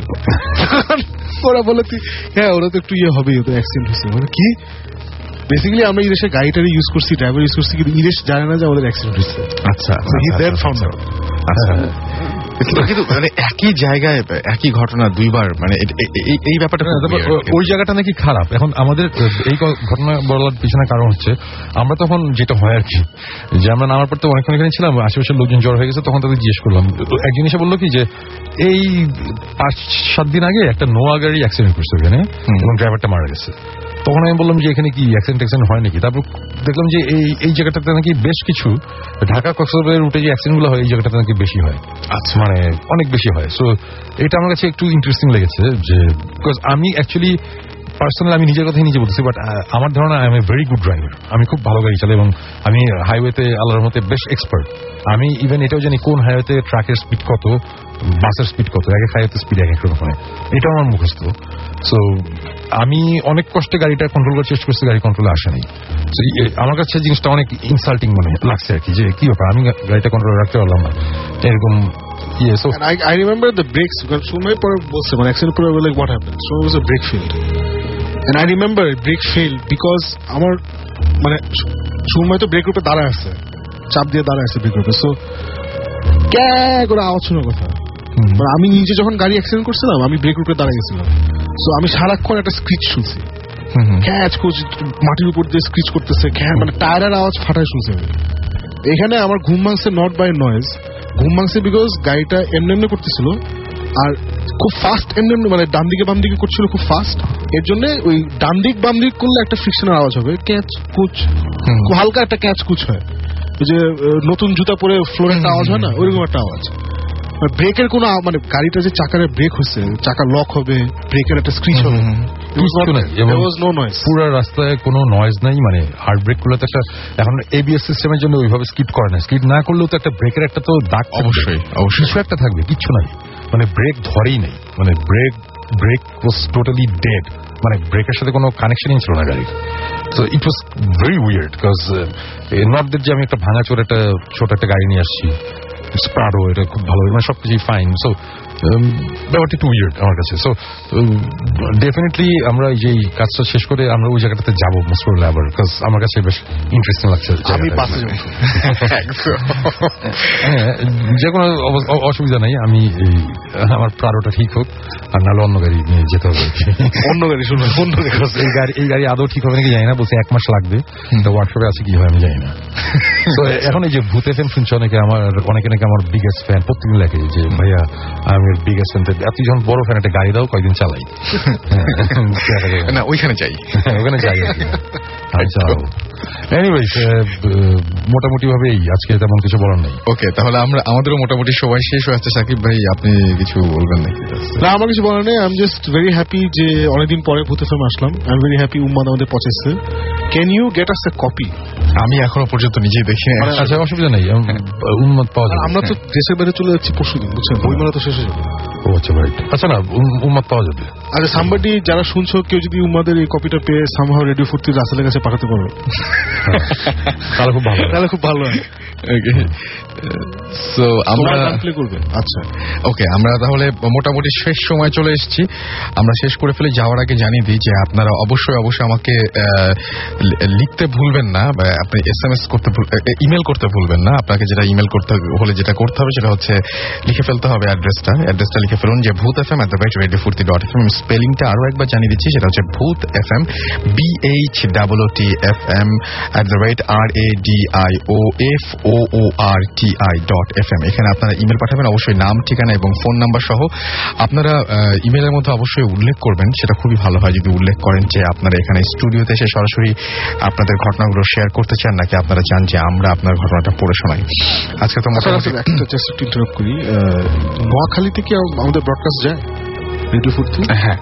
ওরা বলে হ্যাঁ ওরা তো একটু ইয়ে হবে, তো অ্যাক্সিডেন্ট হয়েছে। মানে কি বেসিক্যালি আমরা ইরেশের গাড়িটারে ইউজ করছি, ড্রাইভার ইউজ করছি, কিন্তু ইরেশ জানে না যে আমাদের অ্যাক্সিডেন্ট হয়েছে। আচ্ছা হি দেন ফাউন্ড আউট। আচ্ছা কিন্তু মানে একই জায়গায় একই ঘটনা দুইবার, মানে এই ব্যাপারটা ওই জায়গাটা নাকি খারাপ। এখন আমাদের এই ঘটনা বলার পিছনে কারণ হচ্ছে আমরা তখন যেটা হয় আর কি, যে আমরা নামার পর তো অনেকক্ষণ এখানে ছিলাম, আশেপাশের লোকজন জ্বর হয়ে গেছে, তখন তাদের জিজ্ঞেস করলাম। এক জিনিসে বললো কি যে এই পাঁচ সাত দিন আগে একটা নোয়া গাড়ি অ্যাক্সিডেন্ট করছে ওখানে এবং ড্রাইভারটা মারা গেছে। তখন আমি বললাম যে এখানে কি অ্যাক্সিডেন্ট অ্যাক্সিডেন্ট হয় নাকি। তারপর দেখলাম যে এই এই জায়গাটাতে নাকি বেশ কিছু ঢাকা কক্সবাজারের রুটে যে অ্যাক্সিডেন্ট গুলো হয় এই জায়গাটাতে নাকি বেশি হয়, আচ্ছা মানে অনেক বেশি হয়। সো এটা আমার কাছে একটু ইন্টারেস্টিং লেগেছে, যে বিকজ আমি অ্যাকচুয়ালি পার্সোনালি আমি নিজের কথাই নিজে বলতেছি, বাট আমার ধারণা I am a very good driver, আমি খুব ভালো গাড়ি চালাই এবং আমি হাইওয়েতে আল্লাহর মতে বেশ এক্সপার্ট। আমি ইভেন এটাও জানি কোন হাইওয়েতে ট্রাকের স্পিড কত, বাসের স্পিড কত, এক এক হাইওয়েতে স্পিড এক এক রকম হয়, এটাও আমার মুখস্থ। সো আমি অনেক কষ্টে গাড়িটা কন্ট্রোল করার চেষ্টা করছি, গাড়ি কন্ট্রোলে আসেনি। আমার কাছে জিনিসটা অনেক ইনসাল্টিং মনে লাগছে আর কি, যে কি ব্যাপার আমি গাড়িটা কন্ট্রোল রাখতে পারলাম না এরকম। Yes, so I, I remember the brakes because Sumay pore bolche মানে accident pore like what happened. So it was a brake failed, and I remember brake failed because আমার মানে Sumay তো brake উপরে দাঁড়ায় আছে, চাপ দিয়ে দাঁড়ায় আছে brake উপরে, so কে করে আওয়াজ শোনার কথা। মানে আমি নিজে যখন গাড়ি অ্যাক্সিডেন্ট করছিলাম আমি ব্রেক উপরে দাঁড়ায় গেছিলাম, সো আমি সারাক্ষণ একটা স্ক্রিচ শুনছি, ক্যাচ কোচ মাটির উপর দিয়ে স্ক্রিচ করতেছে, মানে টায়ারের আওয়াজ ফাটায় শুনছি। এখানে আমার ঘুম ভাঙছে নট বাই নয়েজ, ঘুম ভাঙছে বিকজ গাড়িটা এমনি এমনি করতেছিল আর খুব ফাস্ট এমনি এমনি মানে ডান দিকে বাম দিকে করছিল খুব ফাস্ট, এর জন্য ওই ডান দিক বাম দিক করলে একটা ফ্রিকশনের আওয়াজ হবে, ক্যাচ কুচ, খুব হালকা একটা ক্যাচ কুচ হয়, ওই যে নতুন জুতা পরে ফ্লোরে একটা আওয়াজ হয় না, ওইরকম একটা আওয়াজ। ব্রেকের কোনো মানে গাড়িটা যে চাকারে ব্রেক হচ্ছে, চাকা লক হবে, ব্রেকের একটা স্ক্রিচ হবে, কিচ্ছু নাই এবং পুরো রাস্তায় কোনো নয়েজ নাই, মানে হার্ড ব্রেক করলে তো একটা এখন এবিএস সিস্টেমের জন্য ওইভাবে স্কিড করে না, স্কিড না করলেও তো একটা ব্রেকের একটা তো দাগ অবশ্যই অবশ্যই কিছু একটা থাকবে, কিচ্ছু নাই, মানে ব্রেক ধরেই নেই, মানে brake brake was totally dead, মানে ব্রেকের সাথে কোনো কানেকশনই ছিল না গাড়ির। তো it was very weird because not that যে আমি একটা ভাঙাচোর একটা ছোট একটা গাড়ি নিয়ে আসছি স্প্রাডো, এটা খুব ভালো, মানে সবকিছুই ফাইন। সো ব্যাপারটা একটু উইয়ার্ড আমার কাছে। সো ডেফিনেটলি আমরা এই যে কাজটা শেষ করে আমরা ওই জায়গাটাতে যাবো মোস্ট প্রবাবলি আবার, বিকজ আমার কাছে বেশ ইন্টারেস্টিং লাগছে। আমি বাসে যাব, যে কোনো অসুবিধা নাই, আমি আমার প্রাড়োটা ঠিক হোক আর নাহলে অন্য গাড়ি নিয়ে যেতে হবে। অন্য গাড়ি শুনবেন, অন্য এই গাড়ি এই গাড়ি আদৌ ঠিক হবে নাকি জানি না, বলছে এক মাস লাগবে, তো ওয়ার্কশপে আছে কি হয় আমি জানি না। তো এখন এই যে ভূত এফএম শুনছে অনেকে, আমার অনেকে নাকি আমার বিগেস্ট ফ্যান, প্রত্যেকদিন লাগে যে ভাইয়া আমি বিগেস্ট ফ্যান, এত যখন বড় ফ্যান একটা গাড়ি দাও কয়েকদিন চালাই না ওইখানে যাই ওখানে যাই এনিওয়েজ মোটামুটি ভাবে আজকে তেমন কিছু বলার নেই। ওকে, তাহলে আমরা আমাদেরও মোটামুটি সবাই শেষ হয়ে যাচ্ছে। সাকিব ভাই আপনি কিছু বলবেন নাকি? না, আমার কিছু বলার নেই। I am just very happy যে অনেকদিন পরে ভূত এফএম আসলাম। আই এম ভেরি হ্যাপি উম্মাদ আমাদের পৌঁছেছে। Can you get us a copy? আমি এখনো পর্যন্ত নিজেই দেখি। আচ্ছা, অসুবিধা নেই, উম্মাদ পাওয়া যাবে। আমরা তো দেশের বাইরে চলে যাচ্ছি পরশুদিন, বুঝছেন, বইমেলা তো শেষ হয়ে যাবে। ও আচ্ছা, রাইট। আচ্ছা না, উম্মাদ পাওয়া যাবে। আচ্ছা, সামবাডি যারা শুনছো, কেউ যদি উম্মাদের এই কপিটা পেয়ে সামহাও রেডিও ফুর্তি রাসেলের কাছে পাঠাতে পারবে তাহলে খুব ভালো, তাহলে খুব ভালো হয়। সো আমরা প্লে করবে। আচ্ছা, ওকে, আমরা তাহলে মোটামুটি শেষ সময় চলে এসেছি। আমরা শেষ করে ফেলে যাওয়ার আগে জানিয়ে দিই যে আপনারা অবশ্যই অবশ্যই আমাকে লিখতে ভুলবেন না, আপনি এস এম এস করতে ইমেল করতে ভুলবেন না। আপনাকে যেটা ইমেল করতে হলে যেটা করতে হবে সেটা হচ্ছে লিখে ফেলতে হবে অ্যাড্রেসটা অ্যাড্রেসটা লিখে ফেলুন যে Bhoot F M at the rate radio ফুর্তি ডট এফ এম। স্পেলিংটা আরো একবার জানিয়ে দিচ্ছি, সেটা হচ্ছে Bhoot F M, B H double O T F M at the rate R A D I O F O O R T I dot F M. এখানে আপনারা ইমেল পাঠাবেন, অবশ্যই নাম, ঠিকানা এবং ফোন নাম্বার সহ। আপনারা ইমেলের মধ্যে অবশ্যই উল্লেখ করবেন, সেটা খুবই ভালো হয় যদি উল্লেখ করেন যে আপনারা এখানে স্টুডিওতে এসে সরাসরি আপনাদের ঘটনাগুলো শেয়ার করতে চান, নাকি আপনারা চান যে আমরা আপনার ঘটনাটা পড়ে শোনাই। আজকে তো মোটামুটি একটা জাস্ট ইন্টারাপ্ট করি, নোয়াখালীতে কি আমাদের ব্রডকাস্ট যায় রেডিও ফুর্তি? হ্যাঁ,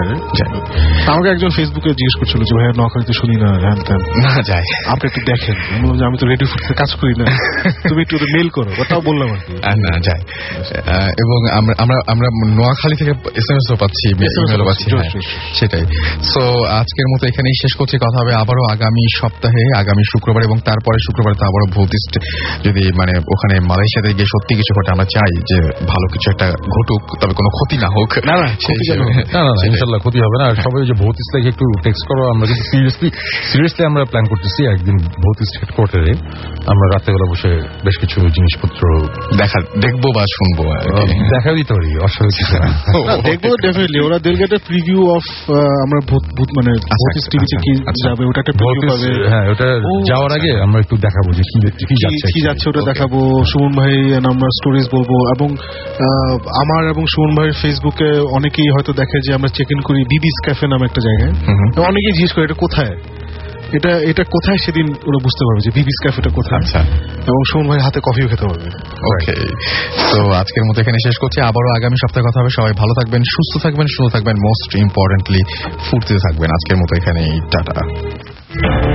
আমাকে একজন ফেসবুকে জিজ্ঞেস করছিল যে ভাইয়া নোয়াখালীতে শুনি না, হ্যান ত্যান। না যায়, আপনি একটু দেখেন। আমি তো রেডিও ফুর্তিতে কাজ করি না, তুমি একটু মেল করো, ওটাও বললাম আর কি। না যায়, এবং আমরা আমরা নোয়াখালী থেকে এস এম এস ও পাচ্ছি, ইমেলও পাচ্ছি, সেটাই। সো আজকের মতো এখানেই শেষ করছি। কথা হবে আবারও আগামী সপ্তাহে, আগামী শুক্রবার এবং তারপরে শুক্রবার তো আবারও ভৌতিস্ট, যদি মানে ওখানে মালয়েশিয়াতে গিয়ে সত্যি কিছু ঘটে, আমরা চাই যে ভালো কিছু একটা ঘটুক, তবে কোনো ক্ষতি না হোক। না না ইনশাল্লাহ ক্ষতি হবে না। সবাই যে ভৌতিস্ট থেকে একটু টেক্সট করো, আমরা কিন্তু সিরিয়াসলি সিরিয়াসলি আমরা প্ল্যান করতেছি একদিন ভৌতিস্ট হেডকোয়ার্টারে আমরা রাতেবেলা বসে বেশ কিছু জিনিসপত্র দেখা দেখবো বা শুনবো, দেখা দিতে পারি, অসুবিধা দেখবো ডেফিনেটলি। ওরা দিল গেট এ প্রিভিউ অফ আমরা ভূত মানে ভৌতিস্ট টিভিতে কি যাবে, ওটা একটা প্রিভিউ পাবে। হ্যাঁ, ওটা যাওয়ার আগে আমরা একটু দেখাবো যে কি যাচ্ছে কি যাচ্ছে ওটা দেখাবো। সুমন ভাই আমরা স্টোরিজ বলবো, এবং আমার এবং সুমন ভাইয়ের ফেসবুকে অনেকেই হয়তো দেখে যে আমরা চেক ইন করি বিবিস ক্যাফে নামে একটা জায়গায়। অনেকেই জিজ্ঞেস করে এটা কোথায়, এটা এটা কোথায়, সেদিন ওরা বুঝতে পারবে যে বিবিস ক্যাফেটা কোথায়। আচ্ছা, এবং সুমন ভাই হাতে কফিও খেতে পারবে। ওকে, তো আজকের মতো এখানে শেষ করছি। আবারও আগামী সপ্তাহে কথা হবে। সবাই ভালো থাকবেন, সুস্থ থাকবেন, সুস্থ থাকবেন, মোস্ট ইম্পর্টেন্টলি ফুর্তিতে থাকবেন। আজকের মতো এখানেই টাটা।